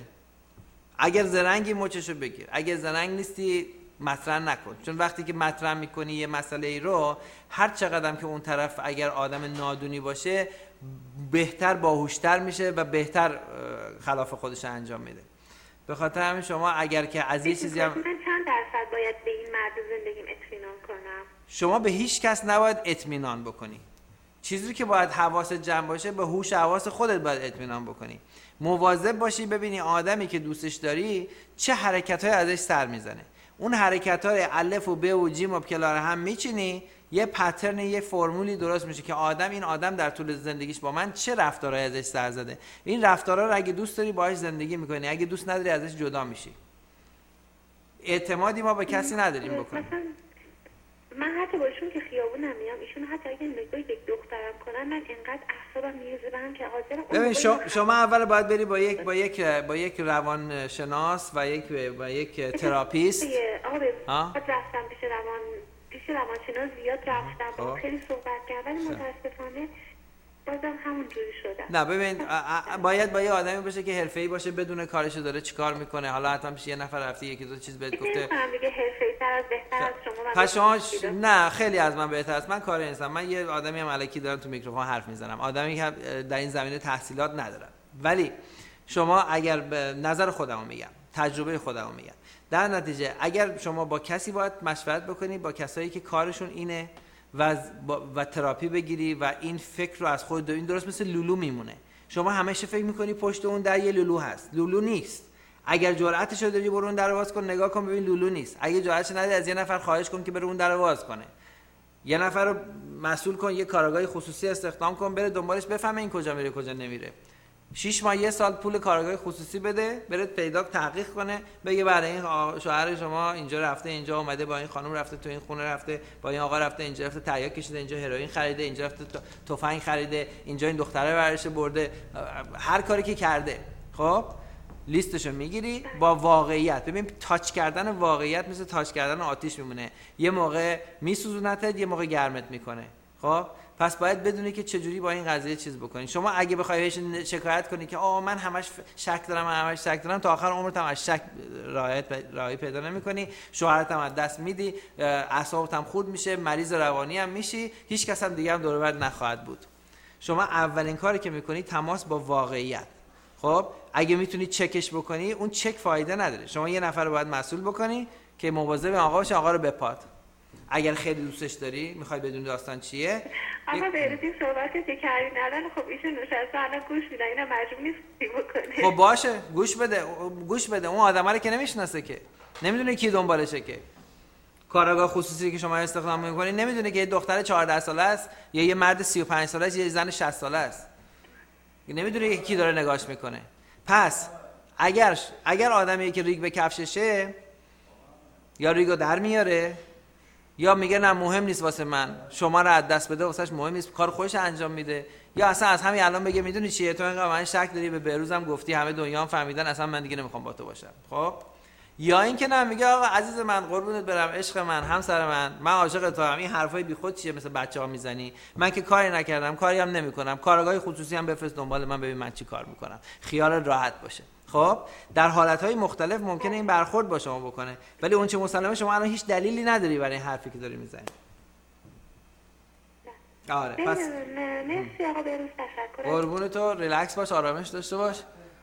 اگر زرنگی مچشو بگیر، اگر زرنگ نیستی مطرح نکن، چون وقتی که مطرح میکنی یه مسئله ای رو، هر چقدر که اون طرف اگر آدم نادونی باشه بهتر باهوشتر میشه و بهتر خلاف خودش انجام میده. به خاطر همین شما اگر که از یه چیزی هم من چند درصد باید به این مرد زندگیم اطمینان کنم؟ شما به هیچ کس نباید اطمینان بکنی. چیزی که باید حواست جمع باشه، به هوش حواس خودت باید اطمینان بکنی. مواظب باشی ببینی آدمی که دوستش داری چه حرکت‌های ازش سر میزنه. اون حرکت‌های الف و ب و جیم و کنار هم میچینی، یه پترن، یه فرمولی درست میشه که آدم این آدم در طول زندگیش با من چه رفتارهایی ازش سر زده. این رفتارها رو اگه دوست داری باهاش زندگی میکنی، اگه دوست نداری ازش جدا میشی. اعتمادی ما به کسی نداریم بکنیم. من حتی با ایشون که خیابونم میام، ایشون حتی اگه نگاهی به دخترم کنن، من اینقدر اعصابم میریزه برام که حاضرم. ببین شما, شما اول باید بری با یک با یک با یک روانشناس و یک با یک تراپیست. آقا رفتم پیش روان پیش روانشناس زیاد رفتم، با خیلی صحبت کردم، ولی متاسفانه بازم همون جوری شده. نه ببین باید با یه آدمی باشه که حرفه‌ای باشه، بدون کارشو داره چیکار میکنه. حالا حتما پیش یه نفر رفتی یکی دو چیز بهت گفته، من دیگه حرفه‌ای تر از بهتر از شما. پس شما ش... نه خیلی از من بهتر است. من کاری نیستم. من یه آدمی هم الکی دارم تو میکروفون حرف میزنم، آدمی که در این زمینه تحصیلات ندارم. ولی شما اگر به نظر خودمو میگم، تجربه خودمو میگم، در نتیجه اگر شما با کسی باید مشورت بکنی، با کسایی که کارشون اینه و و تراپی بگیری و این فکر رو از خود. این درست مثل لولو میمونه. شما همیشه فکر میکنی پشت اون در یه لولو هست، لولو نیست. اگر جرأتش رو داری برو اون در باز کن، نگاه کن ببین لولو نیست. اگه جرأتش نداری از یه نفر خواهش کن که بره اون در باز کنه. یه نفر رو مسئول کن، یه کارگاه خصوصی استخدام کن، بره دنبالش بفهمه این کجا میره کجا نمیره. شش ماه یه سال پول کارگاه خصوصی بده، بره پیدا تحقیق کنه، بگه برای این شوهر شما اینجا رفته، اینجا اومده، با این خانم رفته، تو این خونه رفته، با این آقا رفته، اینجا رفته تریاک کشیده، اینجا هروئین خریده، اینجا رفته تفنگ خریده، اینجا این دختره ورش برده، هر کاری که کرده. خب لیستشو میگیری با واقعیت. ببین تاچ کردن واقعیت مثل تاچ کردن آتیش میمونه، یه موقع میسوزونتت، یه موقع گرمت میکنه. خب پس باید بدونی که چجوری با این قضیه چیز بکنی. شما اگه بخوای بهش شکایت کنی که آه من همش شک دارم، من همش شک دارم، تا آخر عمرت هم از شک راحت راهی پیدا نمی‌کنی، شوهرت هم از دست میدی، اعصابت هم خورد میشه، مریض روانی هم میشی، هیچ کس هم دیگه هم دور و بر نخواهد بود. شما اولین کاری که میکنی تماس با واقعیت. خب اگه میتونی چکش بکنی، اون چک فایده نداره. شما یه نفر رو باید مسئول بکنی که مواظب آقا باشه، آقا رو بپاد. اگر خیلی دوستش داری، میخوای بدون داستان چیه. اما به این صحبتی که کردی ندن، خب ایشون نشسته الان گوش میدن، اینا مجبور نیست بکنه. خب باشه گوش بده، گوش بده. اون آدمه رو که نمیشناسه که، نمیدونه کی دنبالشه که. کارگاه خصوصی که شما استخدام میکنی نمیدونه که یه دختر چهارده ساله است یا یه مرد سی و پنج ساله است یا یه زن شصت ساله است. نمیدونه کی داره نگاش میکنه. پس اگر اگر آدمی که ریگ به کفششه یا ریگو در میاره یا میگه نه مهم نیست واسه من، شما رو از دست بده واسش مهم نیست، کار خودش انجام میده، یا اصلا از همین الان بگه میدونی چیه، تو اینقدر من شک داری، به بهروزم گفتی، همه دنیا هم فهمیدن، اصلا من دیگه نمیخوام با تو باشم. خب یا اینکه نه میگه آقا عزیز من، قربونت برم، عشق من، همسر من، من عاشق تو هم. این حرفای بیخود چیه مثل بچه‌ها میزنی؟ من که کاری نکردم، کاری هم نمیکنم، کارگاه خصوصی هم بفرست دنبال من ببین من چی کار میکنم، خیال راحت باشه. خب در حالتهای مختلف ممکنه این برخورد با شما بکنه، ولی اون چه مسلمه شما الان هیچ دلیلی نداری برای این حرفی که داری میزنی. آره پس مرسی آقا، بهروز تشکر. قربون تو، ریلکس باش، آرامش داشته باش.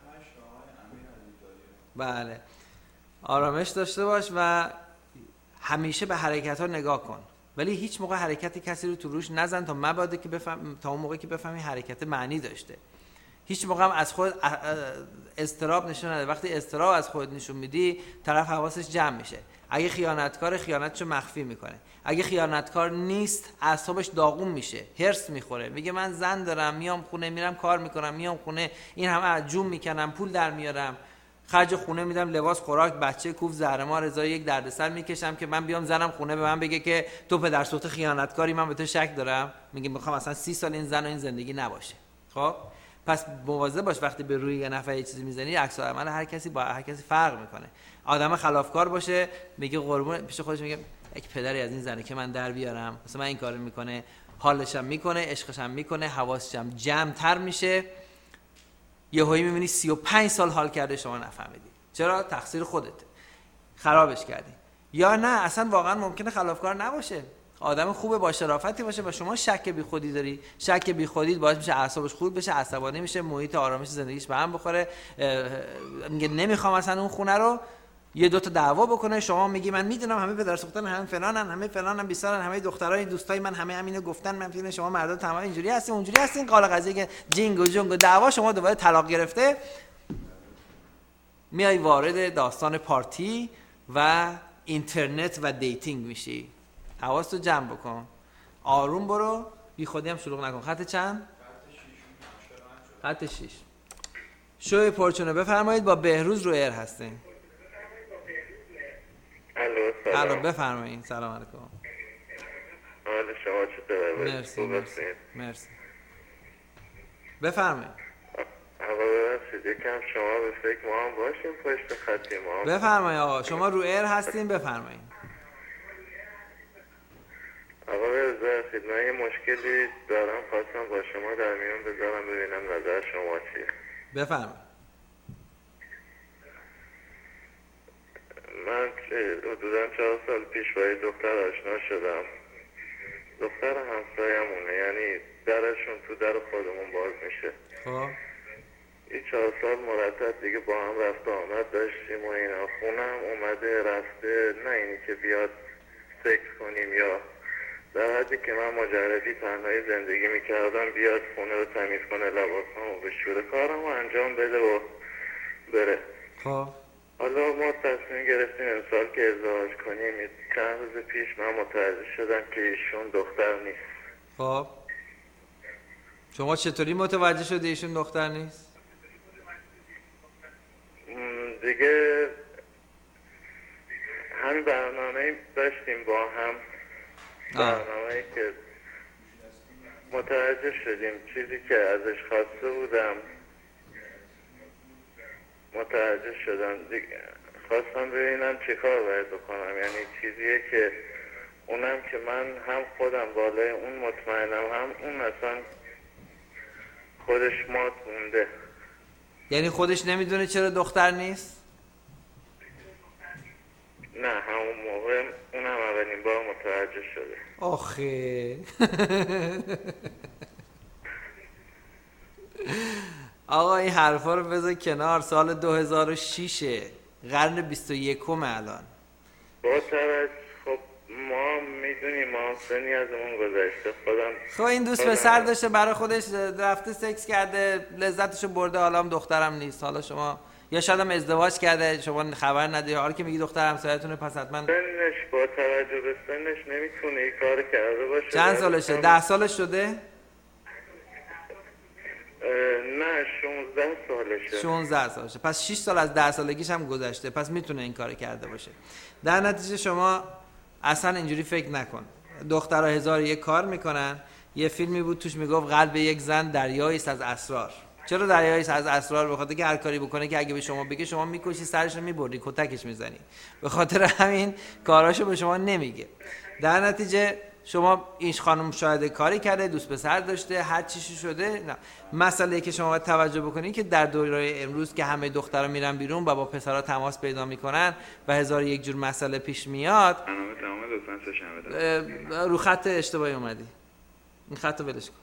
بله آرامش داشته باش و همیشه به حرکت ها نگاه کن، ولی هیچ موقع حرکت کسی رو تو روش نزن تا مبادا که بفهم، تا اون موقعی که بفهمی حرکت معنی داشته. هیچ موقع هم از خود استراب نشون نده. وقتی استراب از خود نشون میدی، طرف حواسش جمع میشه. اگه خیانتکار، خیانتشو مخفی میکنه. اگه خیانتکار نیست، اعصابش داغون میشه، هرس میخوره، میگه من زن دارم، میام خونه، میرم کار میکنم، میام خونه، این همه از جون میکنم، پول در میارم، خرج خونه میدم، لباس، خوراک، بچه، کوف، زهرمار، ازای یک دردسر میکشم که من بیام زنم خونه به من بگه که تو پدر سوخت خیانتکاری، من به تو شک دارم. میگه میخوام اصلا سی سال این زن و این زندگی نباشه. خب پس مواظب باش وقتی به روی یه نفر یه چیزی میزنی، عکس العمل هر کسی با هر کسی فرق میکنه. آدم خلافکار باشه میگه قربون، پیش خودش میگه یک پدری از این زنه که من در بیارم، مثلا من این کارو میکنه، حالشم میکنه، عشقشم میکنه، حواسشم جمع‌تر میشه. یهویی میبینی سی و پنج سال حال کرده شما نفهمیدی. چرا؟ تقصیر خودت، خرابش کردی. یا نه اصلا واقعا ممکنه خلافکار نباشه، آدم خوبه، با شرافتی باشه، با شما شک بی خودی داری، شک بی خودی باعث میشه اعصابش خورد بشه، عصبانی میشه، محیط آرامش زندگیش به هم بخوره، میگه نمیخوام اصلا اون خونه رو، یه دو تا دعوا بکنه. شما میگی من میدونم همه پدر سوختن، همه فلانن، همه فلانن، بیسارن، همه دخترای دوستای من همه همینو گفتن، من فکر شما مردا تمام اینجوری هستین اونجوری هستین، قال قضیه که جینگ و جونگ و دعوا، شما دوباره طلاق گرفته، میای وارد داستان پارتی و اینترنت و دیتینگ میشی. حواستو جمع بکن، آروم برو، بی خودی هم شلوغ نکن. خط چند؟ خط شیش. شوی پرچونه بفرمایید، با بهروز رو ایر هستیم. الو سلام. الو بفرمایید. سلام علیکم. حال شما چطوره؟ مرسی مرسی مرسی. بفرمایید. آقا ببخشید یکم شما به فکر ما هم باشیم پشت خطی ما. بفرمایید آقا، شما رو ایر هستیم، بفرمایید. آقا ببخشید من یه مشکلی دارم، خواستم با شما در میون بذارم ببینم نظر شما چیه. بفرمایید. من حدودا چهار سال پیش با یه دختر آشنا شدم. دختر همسایه‌مونه، یعنی درشون تو در خودمون باز میشه. خب این چهار سال مرتب دیگه با هم رفت و آمد داشتیم و اینا. خونم اومده رفته، نه اینی که بیاد سکس کنیم یا در حد مردی که من مجردی تنهایی زندگی میکردم بیاد خونه رو تمیز کنه، لباسامو بشوره، کارمو انجام بده و بره. خب حالا ما تصمیم گرفتیم امسال که ازدواج کنیم. چند روز پیش من متوجه شدم که ایشون دختر نیست. خب شما چطوری متوجه شدی ایشون دختر نیست؟ دیگه همین برنامه داشتیم با هم، برنامه که متوجه شدیم چیزی که ازش خواسته بودم متوجه شدم دیگه. خواستم ببینم چه کار باید بکنم، یعنی چیزیه که اونم که من هم خودم بالای اون مطمئنم، هم اون اصلا خودش مات مونده. یعنی خودش نمیدونه چرا دختر نیست؟ نه همون موقع اونم اولین بار متوجه شده. آخه آقا این حرفا رو بذار کنار. سال دو هزار و شش قرن بیست و یکم الان. با توجه خب ما میدونیم ما سنی ازمون گذشته. خودم خب این دوست پسر داشته برای خودش رفته سکس کرده لذتشو برده، حالا هم دخترم نیست. حالا شما یا شاید هم ازدواج کرده شما خبر نداری، حالا که میگی دختر همسایتونه پس حتما سنش با توجه به سنش نمیتونه این کار کرده باشه. چند سالشه؟ ده سالش شده؟ نه شانزده سالشه. شانزده سالشه، پس شش سال از ده سالگیش هم گذشته، پس میتونه این کار کرده باشه. در نتیجه شما اصلا اینجوری فکر نکن. دخترها هزار یک کار میکنن. یه فیلمی بود توش میگفت قلب یک زن دریایی است از اسرار. چرا دریایی است از اسرار؟ به خاطر که هر کاری بکنه که اگه به شما بگه شما میکشی، سرش رو میبری، کتکش میزنی. به خاطر همین کاراشو به شما نمیگه. در نتیجه شما این خانم شاید کاری کرده، دوست پسر داشته، هر چیزی شده. نه مسئله که شما باید توجه بکنید که در دوره امروز که همه دخترها میرن بیرون و با پسرها تماس پیدا میکنن و هزار یک جور مسئله پیش میاد. رو خط اشتباهی اومدی، این خط رو ولش کن.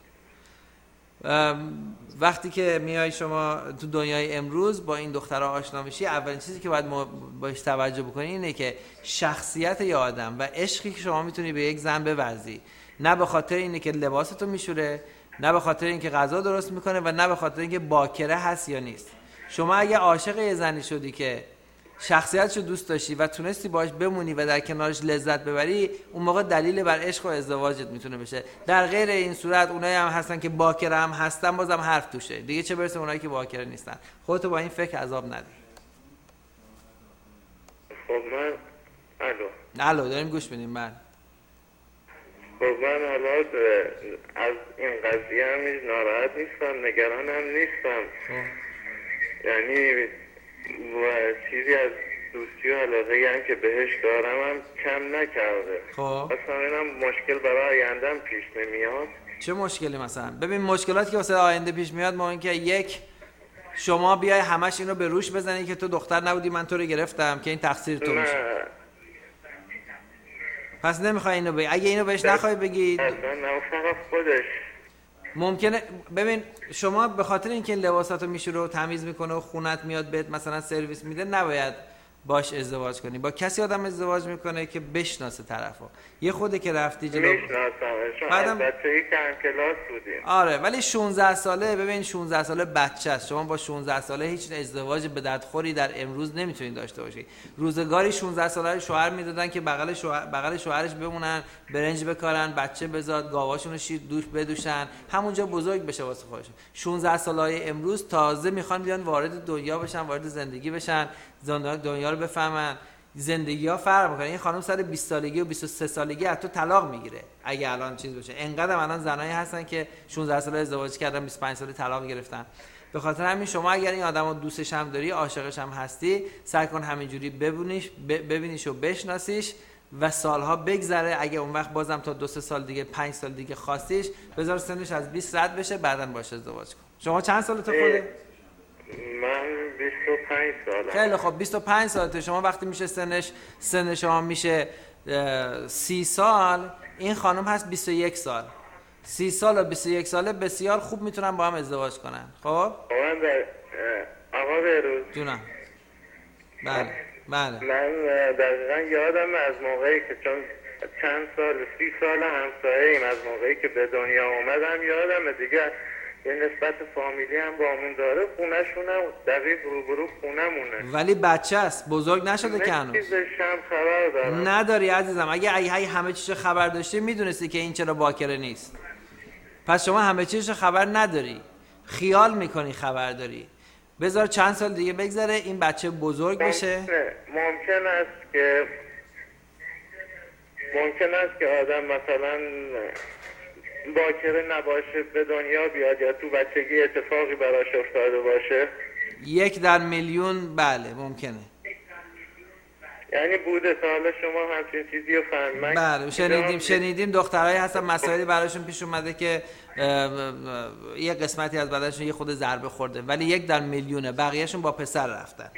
وقتی که میای شما تو دنیای امروز با این دخترها آشنا میشی، اولین چیزی که باید باش توجه بکنی اینه که شخصیت یه آدم و عشقی که شما میتونی به یک زن بورزی، نه به خاطر اینه که لباستو میشوره، نه به خاطر اینکه غذا درست میکنه و نه به خاطر اینکه باکره هست یا نیست. شما اگه عاشق یه زنی شدی که شخصیتشو دوست داشتی و تونستی باش بمونی و در کنارش لذت ببری، اون موقع دلیل بر عشق و ازدواجت میتونه بشه. در غیر این صورت اونایی هم هستن که باکره هم هستن بازم حرف توشه دیگه، چه برسه اونایی که باکره نیستن. خودتو با این فکر عذاب نده. خب من الو الو داریم گوش میدیم. من خب من حالا از این قضیه هم ناراحت نیستم، نگران هم نیستم. یعنی و چیزی از دوستی و علاقه هم که بهش دارم هم کم نکرده. خب اصلا اینم مشکل برای آیندهم پیش نمیاد. چه مشکلی مثلا؟ ببین مشکلاتی که واسه آینده پیش میاد ما اینکه یک، شما بیای همش این رو به روش بزنی که تو دختر نبودی من تو رو گرفتم که این تقصیر تو میشه. پس نمیخوای اینو بگی. اگه اینو بهش نخوای بگی اصلا نه فقط خودش ممکنه. ببین شما به خاطر اینکه این لباساتو میشوره و تمیز میکنه و خونت میاد بهت مثلا سرویس میده نباید باش ازدواج کنی. با کسی آدم ازدواج میکنه که بشناسه طرفو. یه خوده که رفتی جلو میشناسم بعدم بچه‌ای که هم کلاس بودیم. آره ولی شانزده ساله، ببین شانزده ساله بچه است. شما با شانزده ساله هیچ ازدواج به دردخوری در امروز نمیتونید داشته باشی. روزگاری شانزده ساله شوهر میدادن که بغل شوهر بغل شوهرش بمونن، برنج بکارن، بچه بزاد، گاواشون رو شیر دوش بدوشن، همونجا بزرگ بشه واسه خودشون. شانزده سالای امروز تازه میخوان بیان وارد دنیا بشن، وارد زندگی بشن، دنیا رو بفهمن. زندگی ها فرق میکنه. این خانم سر بیست سالگی و بیست و سه سالگی از تو طلاق میگیره اگه الان چیز باشه. انقدر الان زنایی هستن که شانزده ساله ازدواج کردن، بیست و پنج ساله طلاق گرفتن. به خاطر همین شما اگر این آدمو دوستش هم داری، عاشقش هم هستی، سعی کن همینجوری ببینیش ببینیش و بشناسیش و سالها بگذره. اگه اون وقت بازم تا دو سه سال دیگه، پنج سال دیگه خواستیش، بذار سنش از بیست رد بشه، بعداً باهاش ازدواج کن. شما چند سالته خوده؟ من بیست و پنج سالم. خیلی خب بیست و پنج سالته. شما وقتی میشه سنش سن شما میشه سی سال، این خانم هست بیست و یک سال. سی سال و بیست و یک ساله بسیار خوب میتونن با هم ازدواج کنن. خب من در آقا بهروز جونم. بله بله من دقیقا یادم از موقعی که چون چند سال سی سال همسایه‌ایم. از موقعی که به دنیا اومدم یادمه دیگه یه نسبت فامیلی هم با همون داره. خونه‌شونم دقیق روبرو خونه‌مونه. ولی بچه است، بزرگ نشده که هنوز. چیزشم خبر دارم. نداری عزیزم. اگه اگه همه چیزو خبر داشتی میدونستی که این چرا باکره نیست. پس شما همه چیزو خبر نداری، خیال میکنی خبر داری. بذار چند سال دیگه بگذره این بچه بزرگ بشه. ممکن است که ممکن است که آدم مثلا باکره نباشه به دنیا بیاد یا تو بچگی اتفاقی براش افتاده باشه. یک در میلیون بله ممکنه. یعنی بوده تا حالا شما همچین چیزی رو فهمیدین؟ بله شنیدیم شنیدیم دخترایی هستن مسائلی براشون پیش اومده که یه قسمتی از بدنشون یه خود ضربه خورده ولی یک در میلیونه، بقیهشون با پسر رفتن.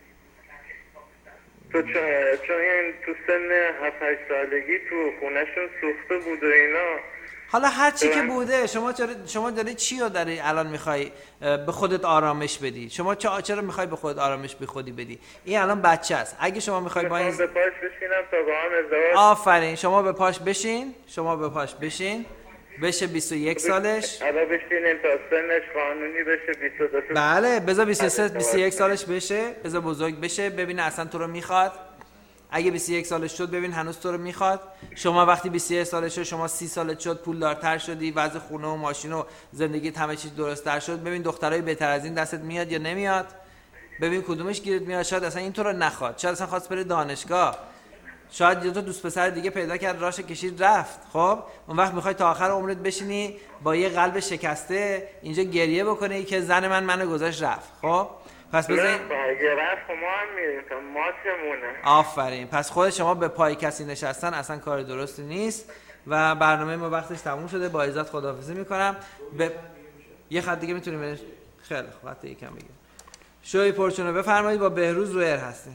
تو چون این تو سن هفت هشت سالگی تو خونهشون سوخته بود و اینا. حالا هر چی که بوده شما چرا شما داری چی رو داری الان میخوای به خودت آرامش بدی؟ شما چرا میخوای به خودت آرامش بی خودی بدی؟ این الان بچه است. اگه شما میخوای با این به پاش بشینم تا با هم ازدواج. آفرین، شما به پاش بشین، شما به پاش بشین. بشه بیست و یک سالش. الان بشینیم تا سنش قانونی بشه بیست و دو. بله بذار بیست و سه بیست و یک سالش بشه، بذار بزرگ بشه ببینه اصلا تو رو میخواد. اگه بیست و یک سالش شد ببین هنوز تو رو میخواد. شما وقتی بیست و یک سالش شد، شما سی سالت شد، پولدارتر شدی، وضع خونه و ماشین و زندگیت همه چیز درست‌تر شد، ببین دخترای بهتر از این دستت میاد یا نمیاد. ببین کدومش گیرت میاد. شاید اصلا این تو رو نخواد، شاید اصلا خواست بره دانشگاه، شاید یه تو دوست پسر دیگه پیدا کرد راش کشید رفت. خب اون وقت میخوای تا آخر عمرت بشینی با یه قلب شکسته اینجا گریه بکنی که زن من منو گذاشت رفت. خب پس بذارین اگه رفت ما هم میریم تا ما چمونه. آفرین. پس خود شما به پای کسی نشستن اصلا کار درستی نیست و برنامه ما وقتش تموم شده. با عزت خداحافظی میکنم. به یه خط دیگه میتونیم بریم. خیلی خوب وقت یکم بگیم. شوی پرچونه بفرمایید. با بهروز رو ایر هستین.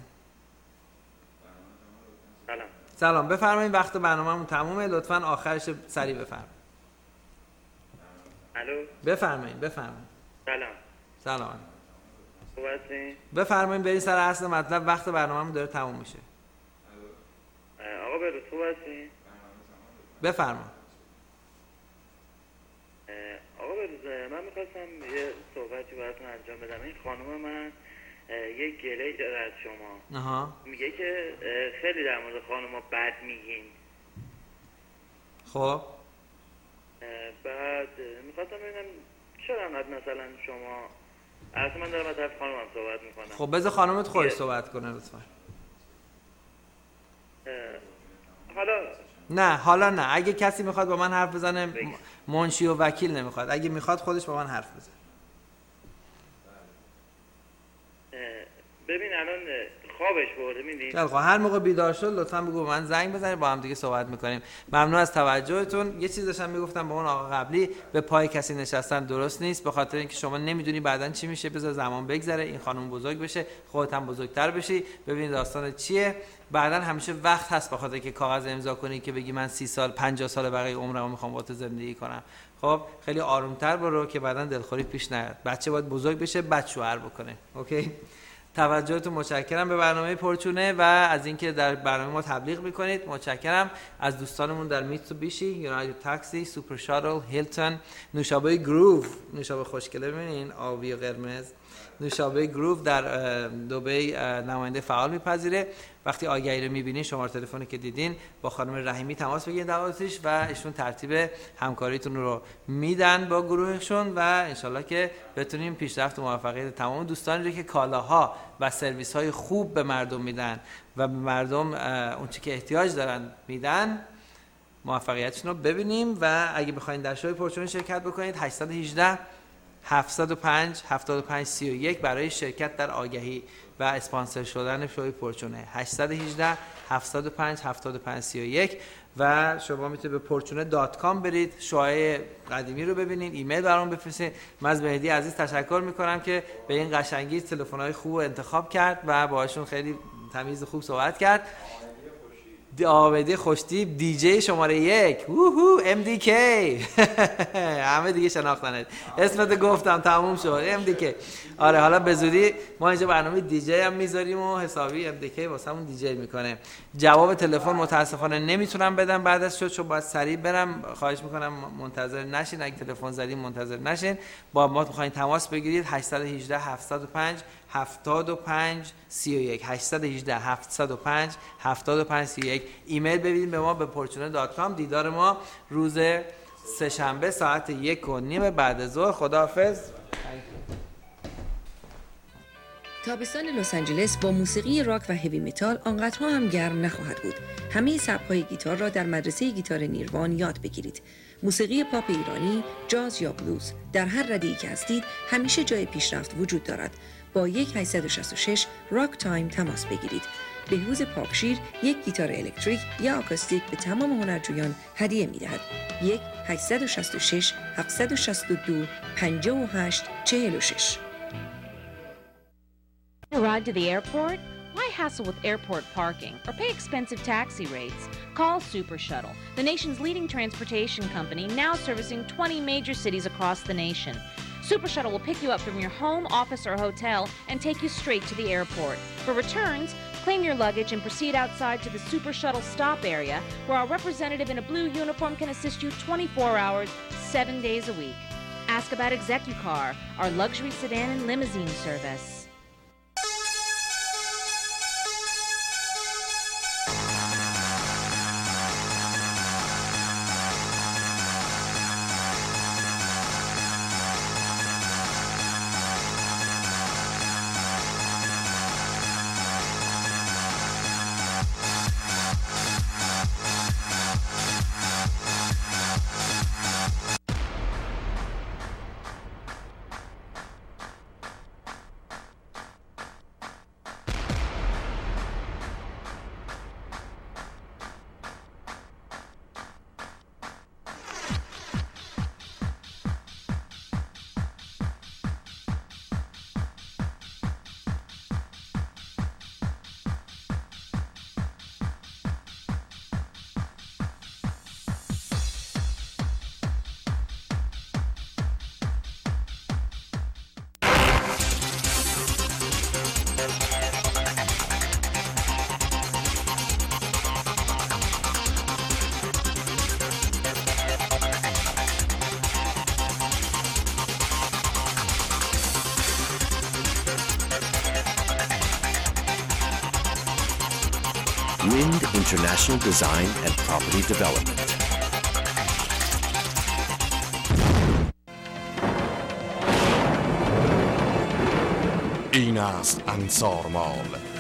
سلام. سلام بفرمایید. وقت برنامه‌مون تمومه، لطفاً آخرش سریع بفرمایید. الو بفرمایید بفرمایید. سلام. سلام. خوب هستین؟ بفرمایید برید سر اصل مطلب، وقت برنامه‌مون داره تموم میشه. آقا بروز خوب هستین؟ بفرمایید. آقا بروز من می‌خواستم یه صحبتی باهاتون انجام بدم. این خانم من یه گله‌ای داره از شما. آها. میگه که خیلی در مورد خانم‌ها بد میگین. خب بعد می‌خواستم ببینم چرا انقدر مثلا شما اصلا من دارم از طرف خانمم صحبت میکنم. خب بذار خانمت خودش صحبت کنه لطفا. حالا نه حالا نه. اگه کسی میخواد با من حرف بزنه منشی و وکیل نمیخواد. اگه میخواد خودش با من حرف بزنه. ببین الان خوابش برده میدید. خب هر موقع بیدار شد لطفا بگو به من زنگ بزنید با هم دیگه صحبت میکنیم. ممنون از توجهتون. یه چیز داشتم میگفتم به اون آقا قبلی، به پای کسی نشستن درست نیست، به خاطر اینکه شما نمیدونی بعدن چی میشه. بذار زمان بگذره، این خانم بزرگ بشه، خودت هم بزرگتر بشی، ببین داستان چیه. بعدن همیشه وقت هست به خاطر اینکه کاغذ امضا کنی که بگی من سی سال پنجاه سال بقیه عمرمو میخوام با تو زندگی کنم. خب خیلی آرومتر برو که بعدن دلخوری پیش نیاد. بچه باید بزرگ بشه، بعد شوهر بکنه. اوکی؟ توجهتون متشکرم به برنامه پرچونه و از اینکه در برنامه ما تبلیغ میکنید. متشکرم از دوستانمون در میتسوبیشی، یونایتد تاکسی، سوپر شاتل، هیلتون، نوشابه گروو، نوشابه خوشگله ببینین آبی و قرمز. نوشابه گروو در دبی نماینده فعال میپذیره. وقتی آگهی رو میبینین شماره تلفنی که دیدین با خانم رحیمی تماس بگیرید دعوتش و ایشون ترتیب همکاریتون رو میدن با گروهشون و انشالله که بتونیم پیشرفت و موفقیت تمام دوستانی رو که کالاها و سرویس های خوب به مردم میدن و به مردم اون چی که احتیاج دارن میدن موفقیتشون رو ببینیم. و اگه بخواید در شوی پرچونه شرکت بکنید هشت یک هشت هفتصد و پنج هفتاد و پنج سی و یک برای شرکت در آگهی و اسپانسر شدن شوی پرچونه. هشت یک هشت هفتصد و پنج هفتاد و پنج سی و یک و شما میتونید به پرچونه دات کام برید، شوهای قدیمی رو ببینید، ایمیل برام بفرستید. من از مهدی عزیز تشکر میکنم که به این قشنگی تلفن‌های خوب انتخاب کرد و باهاشون خیلی تمیز خوب صحبت کرد. آبدی خوشتیب دی جی شماره یک ووهو ام دی کی همه دیگه شناختنت، اسمت گفتم تموم شد ام دی کی. آره حالا به زودی ما اینجا برنامه دی جی هم میذاریم و حسابی ام دی کی واسمون دی جی میکنه. جواب تلفن متاسفانه نمیتونم بدم بعد از شد، چون باید سریع برم. خواهش میکنم منتظر نشین، اگه تلفن زدین منتظر نشین. با ما بخواید تماس بگیرید هشت یک هشت هفت صفر پنج هفت پنج سه یک هشت یک هشت هفت صفر پنج هفت پنج سه یک. ایمیل ببینید به ما به پورچونه دات کام. دیدار ما روز سه‌شنبه ساعت یک و نیم بعد ظهر. خداحافظ. تابستان لس آنجلس با موسیقی راک و هیوی متال آنقدرها هم گرم نخواهد بود. همه سبک‌های گیتار را در مدرسه گیتار نیروان یاد بگیرید. موسیقی پاپ ایرانی، جاز یا بلوز، در هر رده‌ای که هستید همیشه جای پیشرفت وجود دارد. با یک هشت شش شش راک تایم تماس بگیرید. بهروز پاکشیر یک گیتار الکتریک یا آکوستیک به تمام هنرجویان هدیه می‌دهد. یک هشت شش شش هفت شش دو پنج هشت چهار شش. A ride to the airport? Why hassle with airport parking or pay expensive taxi rates? Call Super Shuttle, the nation's leading transportation company, now servicing twenty major cities across the nation. Super Shuttle will pick you up from your home, office, or hotel and take you straight to the airport. For returns, claim your luggage and proceed outside to the Super Shuttle stop area, where our representative in a blue uniform can assist you twenty-four hours, seven days a week. Ask about ExecuCar, our luxury sedan and limousine service. Wind International Design and Property Development. این است انصار مال.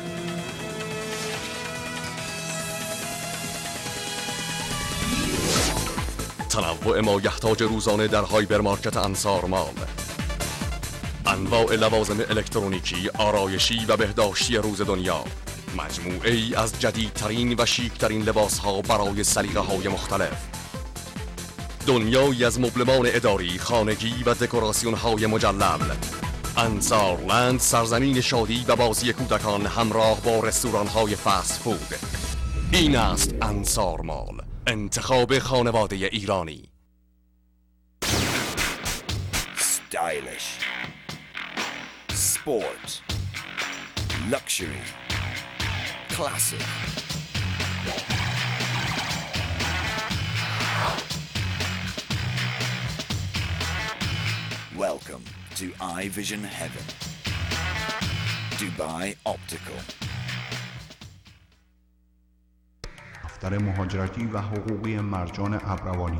تنوع ما یحتاج روزانه در هایپرمارکت انصار مال. انواع لوازم الکترونیکی، آرایشی و بهداشتی روز دنیا. مجموعه ای از جدیدترین و شیکترین لباس ها برای سلیقه های مختلف. دنیایی از مبلمان اداری، خانگی و دکوراسیون های مجلل. انصارلند، سرزمین شادی و بازی کودکان همراه با رستوران های فست فود. این است انصار مال، انتخاب خانواده ایرانی. Stylish, sport, luxury, classic. Welcome to iVision Heaven. Dubai Optical. دفتر مهاجرتی و حقوقی مرجان ابروانی.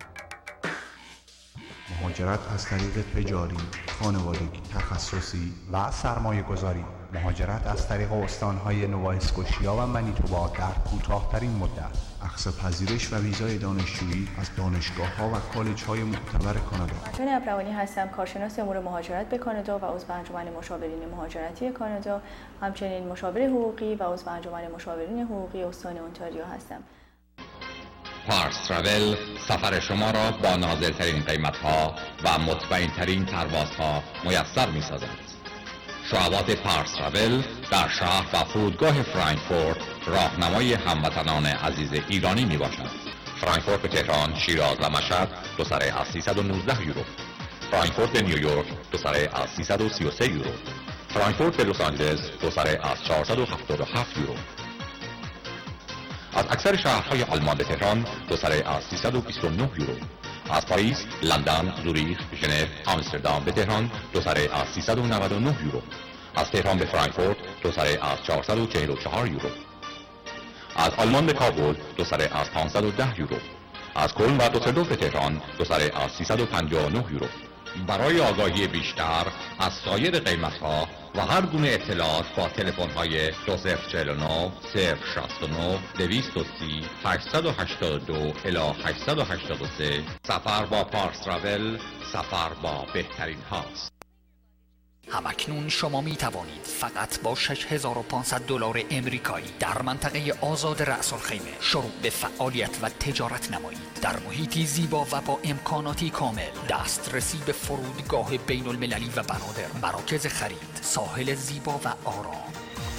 مهاجرت از طریق تجاری، خانوادگی، تخصصی و سرمایه گذاری. مهاجرت از طریق استانهای نووا اسکوشیا و منیتوبا در کوتاه‌ترین مدت. اقصا پذیرش و ویزای دانشجویی از دانشگاه‌ها و کالج‌های معتبر کانادا. مرجان ابروانی هستم، کارشناس امور مهاجرت به کانادا و عضو انجمن مشاورین مهاجرتی کانادا. همچنین مشاور حقوقی و عضو انجمن مشاورین حقوقی استان اونتاریو هستم. پارس تراول سفر شما را با نازلترین قیمت‌ها و مطمئن‌ترین پروازها میسر می‌سازد. شعبات پارس تراول در شهر و فرودگاه فرانکفورت راهنمای هموطنان عزیز ایرانی می باشد. فرانکفورت به تهران، شیراز و مشهد دو سره از سیصد و نوزده یورو. فرانکفورت به نیویورک دو سره از سیصد و سی و سه یورو. فرانکفورت به لس آنجلس دو سره از چهارصد و هفتاد و هفت یورو. از اکثر شهرهای آلمان به تهران دو سره از سیصد و بیست و نه یورو. از پاریس، لندن، زوریخ، ژنو، آمستردام به تهران دو سره از سیصد و نود و نه یورو. از تهران به فرانکفورت دو سره از چهارصد و چهل و چهار یورو. از آلمان به کابل دو سره از پانصد و ده یورو. از کلن و دوسلدورف به تهران دو سره از سیصد و پنجاه و نه یورو. برای آگاهی بیشتر از سایر قیمت‌ها و هر گونه اطلاعات با تلفن‌های دو صفر چهل و نه صفر شصت و نه دویست و سی هشتصد و هشتاد و دو الی هشتصد و هشتاد و سه سفر با پارس تراول سفر با بهترین هاست. همکنون شما می توانید فقط با شش هزار و پانصد دلار امریکایی در منطقه آزاد رأس الخیمه شروع به فعالیت و تجارت نمایید. در محیطی زیبا و با امکاناتی کامل، دسترسی به فرودگاه بین المللی و بنادر، مراکز خرید، ساحل زیبا و آرام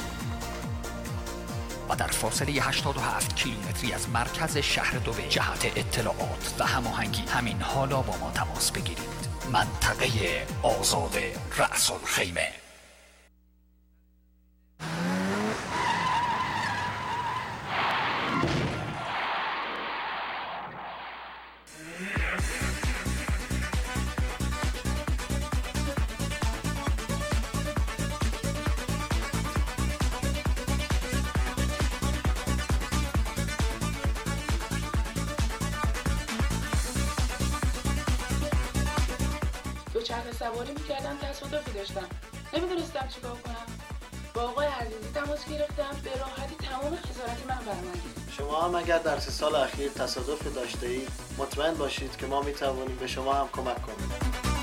و در فاصله هشتاد و هفت کیلومتری از مرکز شهر دبی. جهت اطلاعات و هماهنگی همین حالا با ما تماس بگیرید. منطقه آزاد رأس الخیمه. دوچرخه سواری میکردم، تصادفی داشتم، نمیدونستم چیکار کنم. با آقای عزیزی تماس گرفتم، به راحتی تمام خسارت من برآمد. شما هم اگر در سه سال اخیر تصادف داشته اید، مطمئن باشید که ما میتوانیم به شما هم کمک کنیم.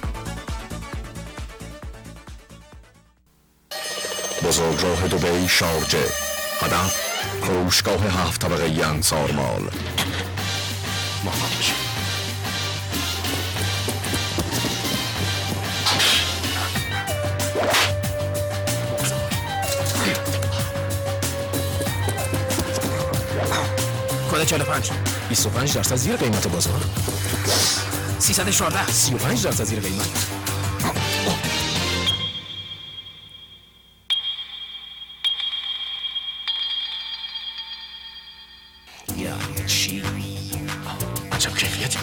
بزرگراه دبی شارجه. هدف فروشگاه هفت طبقه انصار مال. موفق باشید. کد چهل و پنج بیست و پنج درصد زیر قیمت بازار. سیصد و چهارده سی و پنج درصد زیر قیمت. یا چی؟ عجب کیفیتی.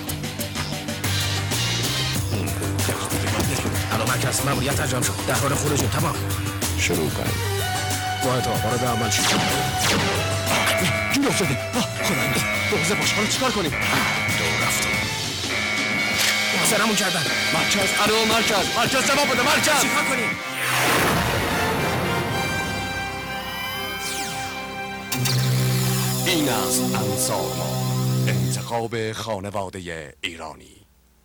الان مرکز ماموریت انجام شد. در حال خروج. تمام. شروع کنیم. باید وارد عمل شد. گیر افتادیم. خداوند دوزه باش. حالا چیکار کنیم؟ دو رفتیم. محاصرمون کردن. مرکز. الو مرکز. مرکز جواب بده. مرکز. چیکار کنیم؟ این است انصار مال، انتخاب خانواده ایرانی.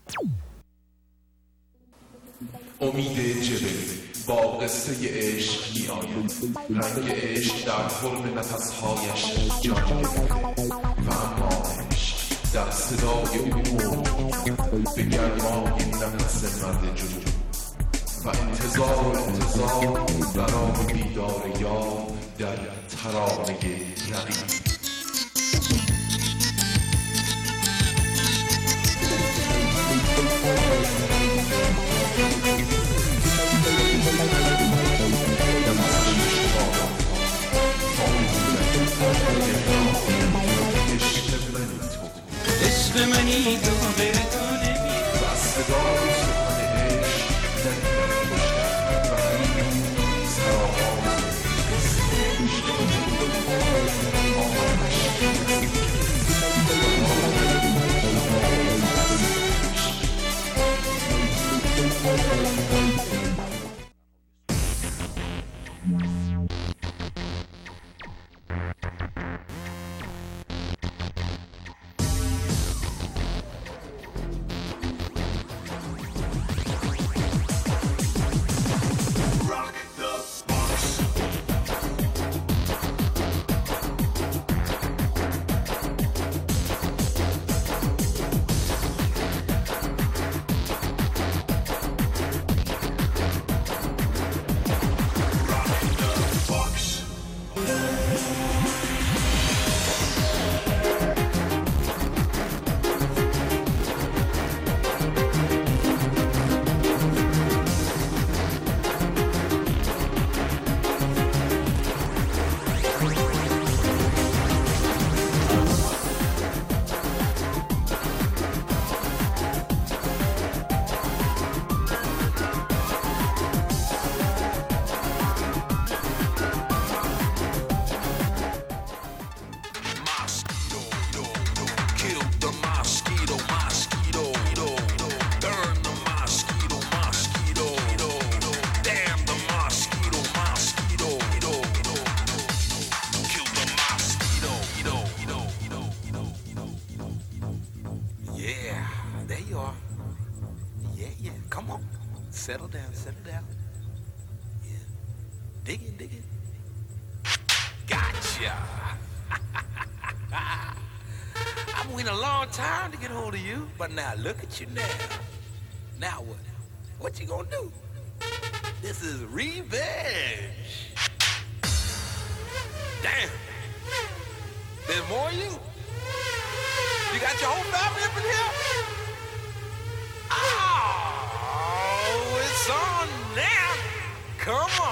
امید جبلی با قصه عشق می آید. رنگ عشق در حرم نفسهایش جان می‌گیرد و اما عشق در صدای او به گرمای نفس مرد جنوب و انتظار انتظار برای بیدار یار در ترانه رقیب. عشق منی تو غیر تو نمی و صدای سخن عشق ندیدن خوشتر و همین سراغاز There you are. Yeah, yeah. Come on. Settle down, settle down. Yeah. Dig it, dig it. Gotcha. I've waited a long time to get hold of you, but now look at you now. Now what? What you gonna do? This is revenge. Damn. There's more of you? You got your whole family up in here? Oh, it's on now. Come on.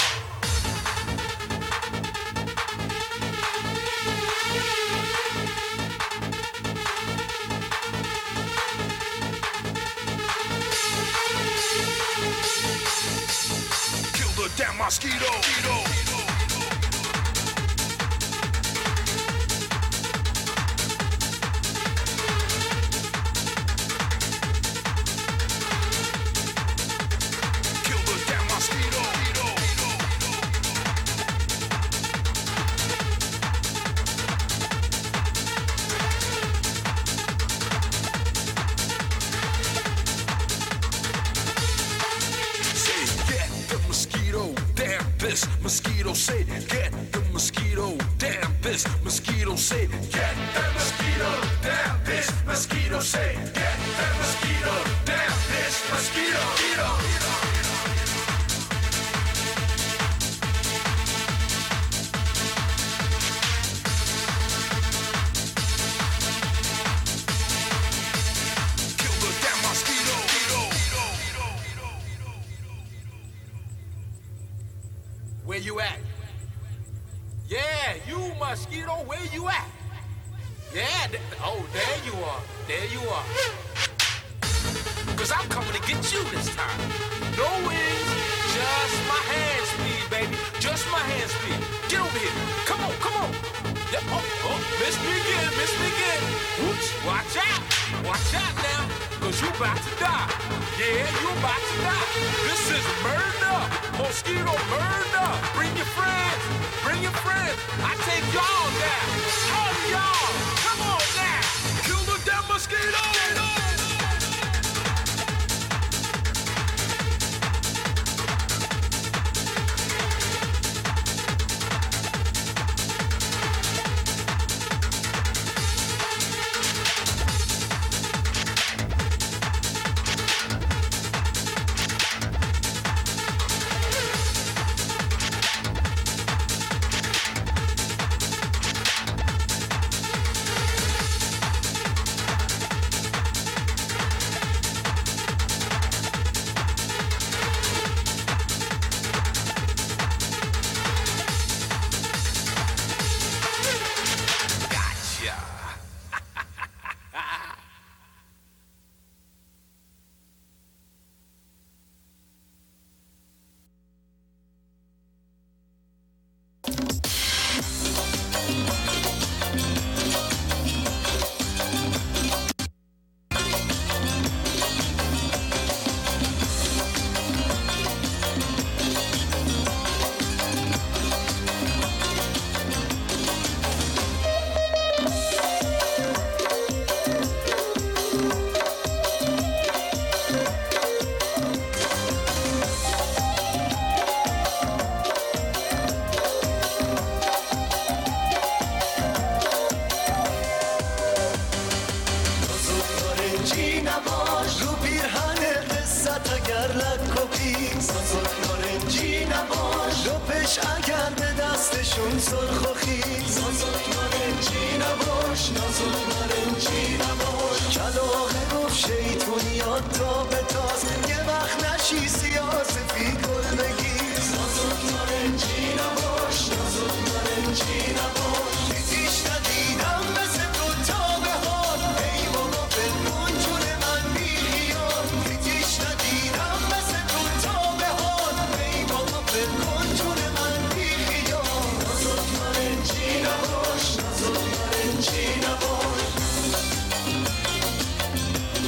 Kill the damn mosquito. mosquito. Mosquito say, get the mosquito, damn this mosquito say, get the mosquito, damn this mosquito say, get the mosquito, damn this mosquito. Kill the damn mosquito. Where you at? Yeah, you mosquito, where you at? Yeah, th- oh, there you are, there you are. Cause I'm coming to get you this time. No wings, just my hand speed, baby. Just my hand speed. Get over here. Come on, come on. Yep, oh, oh, miss me again, miss me again. Whoops, watch out, watch out now. Cause you about to die. Yeah, you about to die. This is murder. Mosquito murder. Bring your friends. Bring your friends. I take y'all now. All of y'all. Come on now. Kill the damn mosquito. دستشون سرخ و خیز نازک نارنجی نباش نازک نارنجی نباش کلاغه گفت شیطونیات تا به تاز یه وقت نشی سیاه سفید گل بگیز نازک نارنجی نباش نازک نارنجی نباش دیدیش ندیدم مثل تو تا به حال ای بابا بلکن جون من بی خیال دیدیش ندیدم مثل تو تا به حال ای بابا بلکن جون من بی خیال نازک نارنجی نباش نازک نارنجی نباش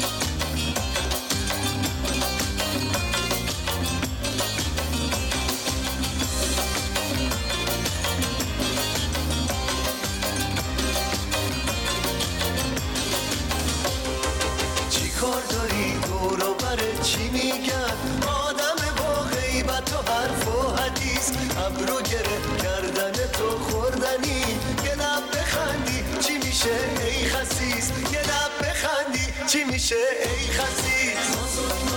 رو گره کردن تو خوردنی یه لب بخندی چی میشه ای خسیس یه لب بخندی چی میشه ای خسیس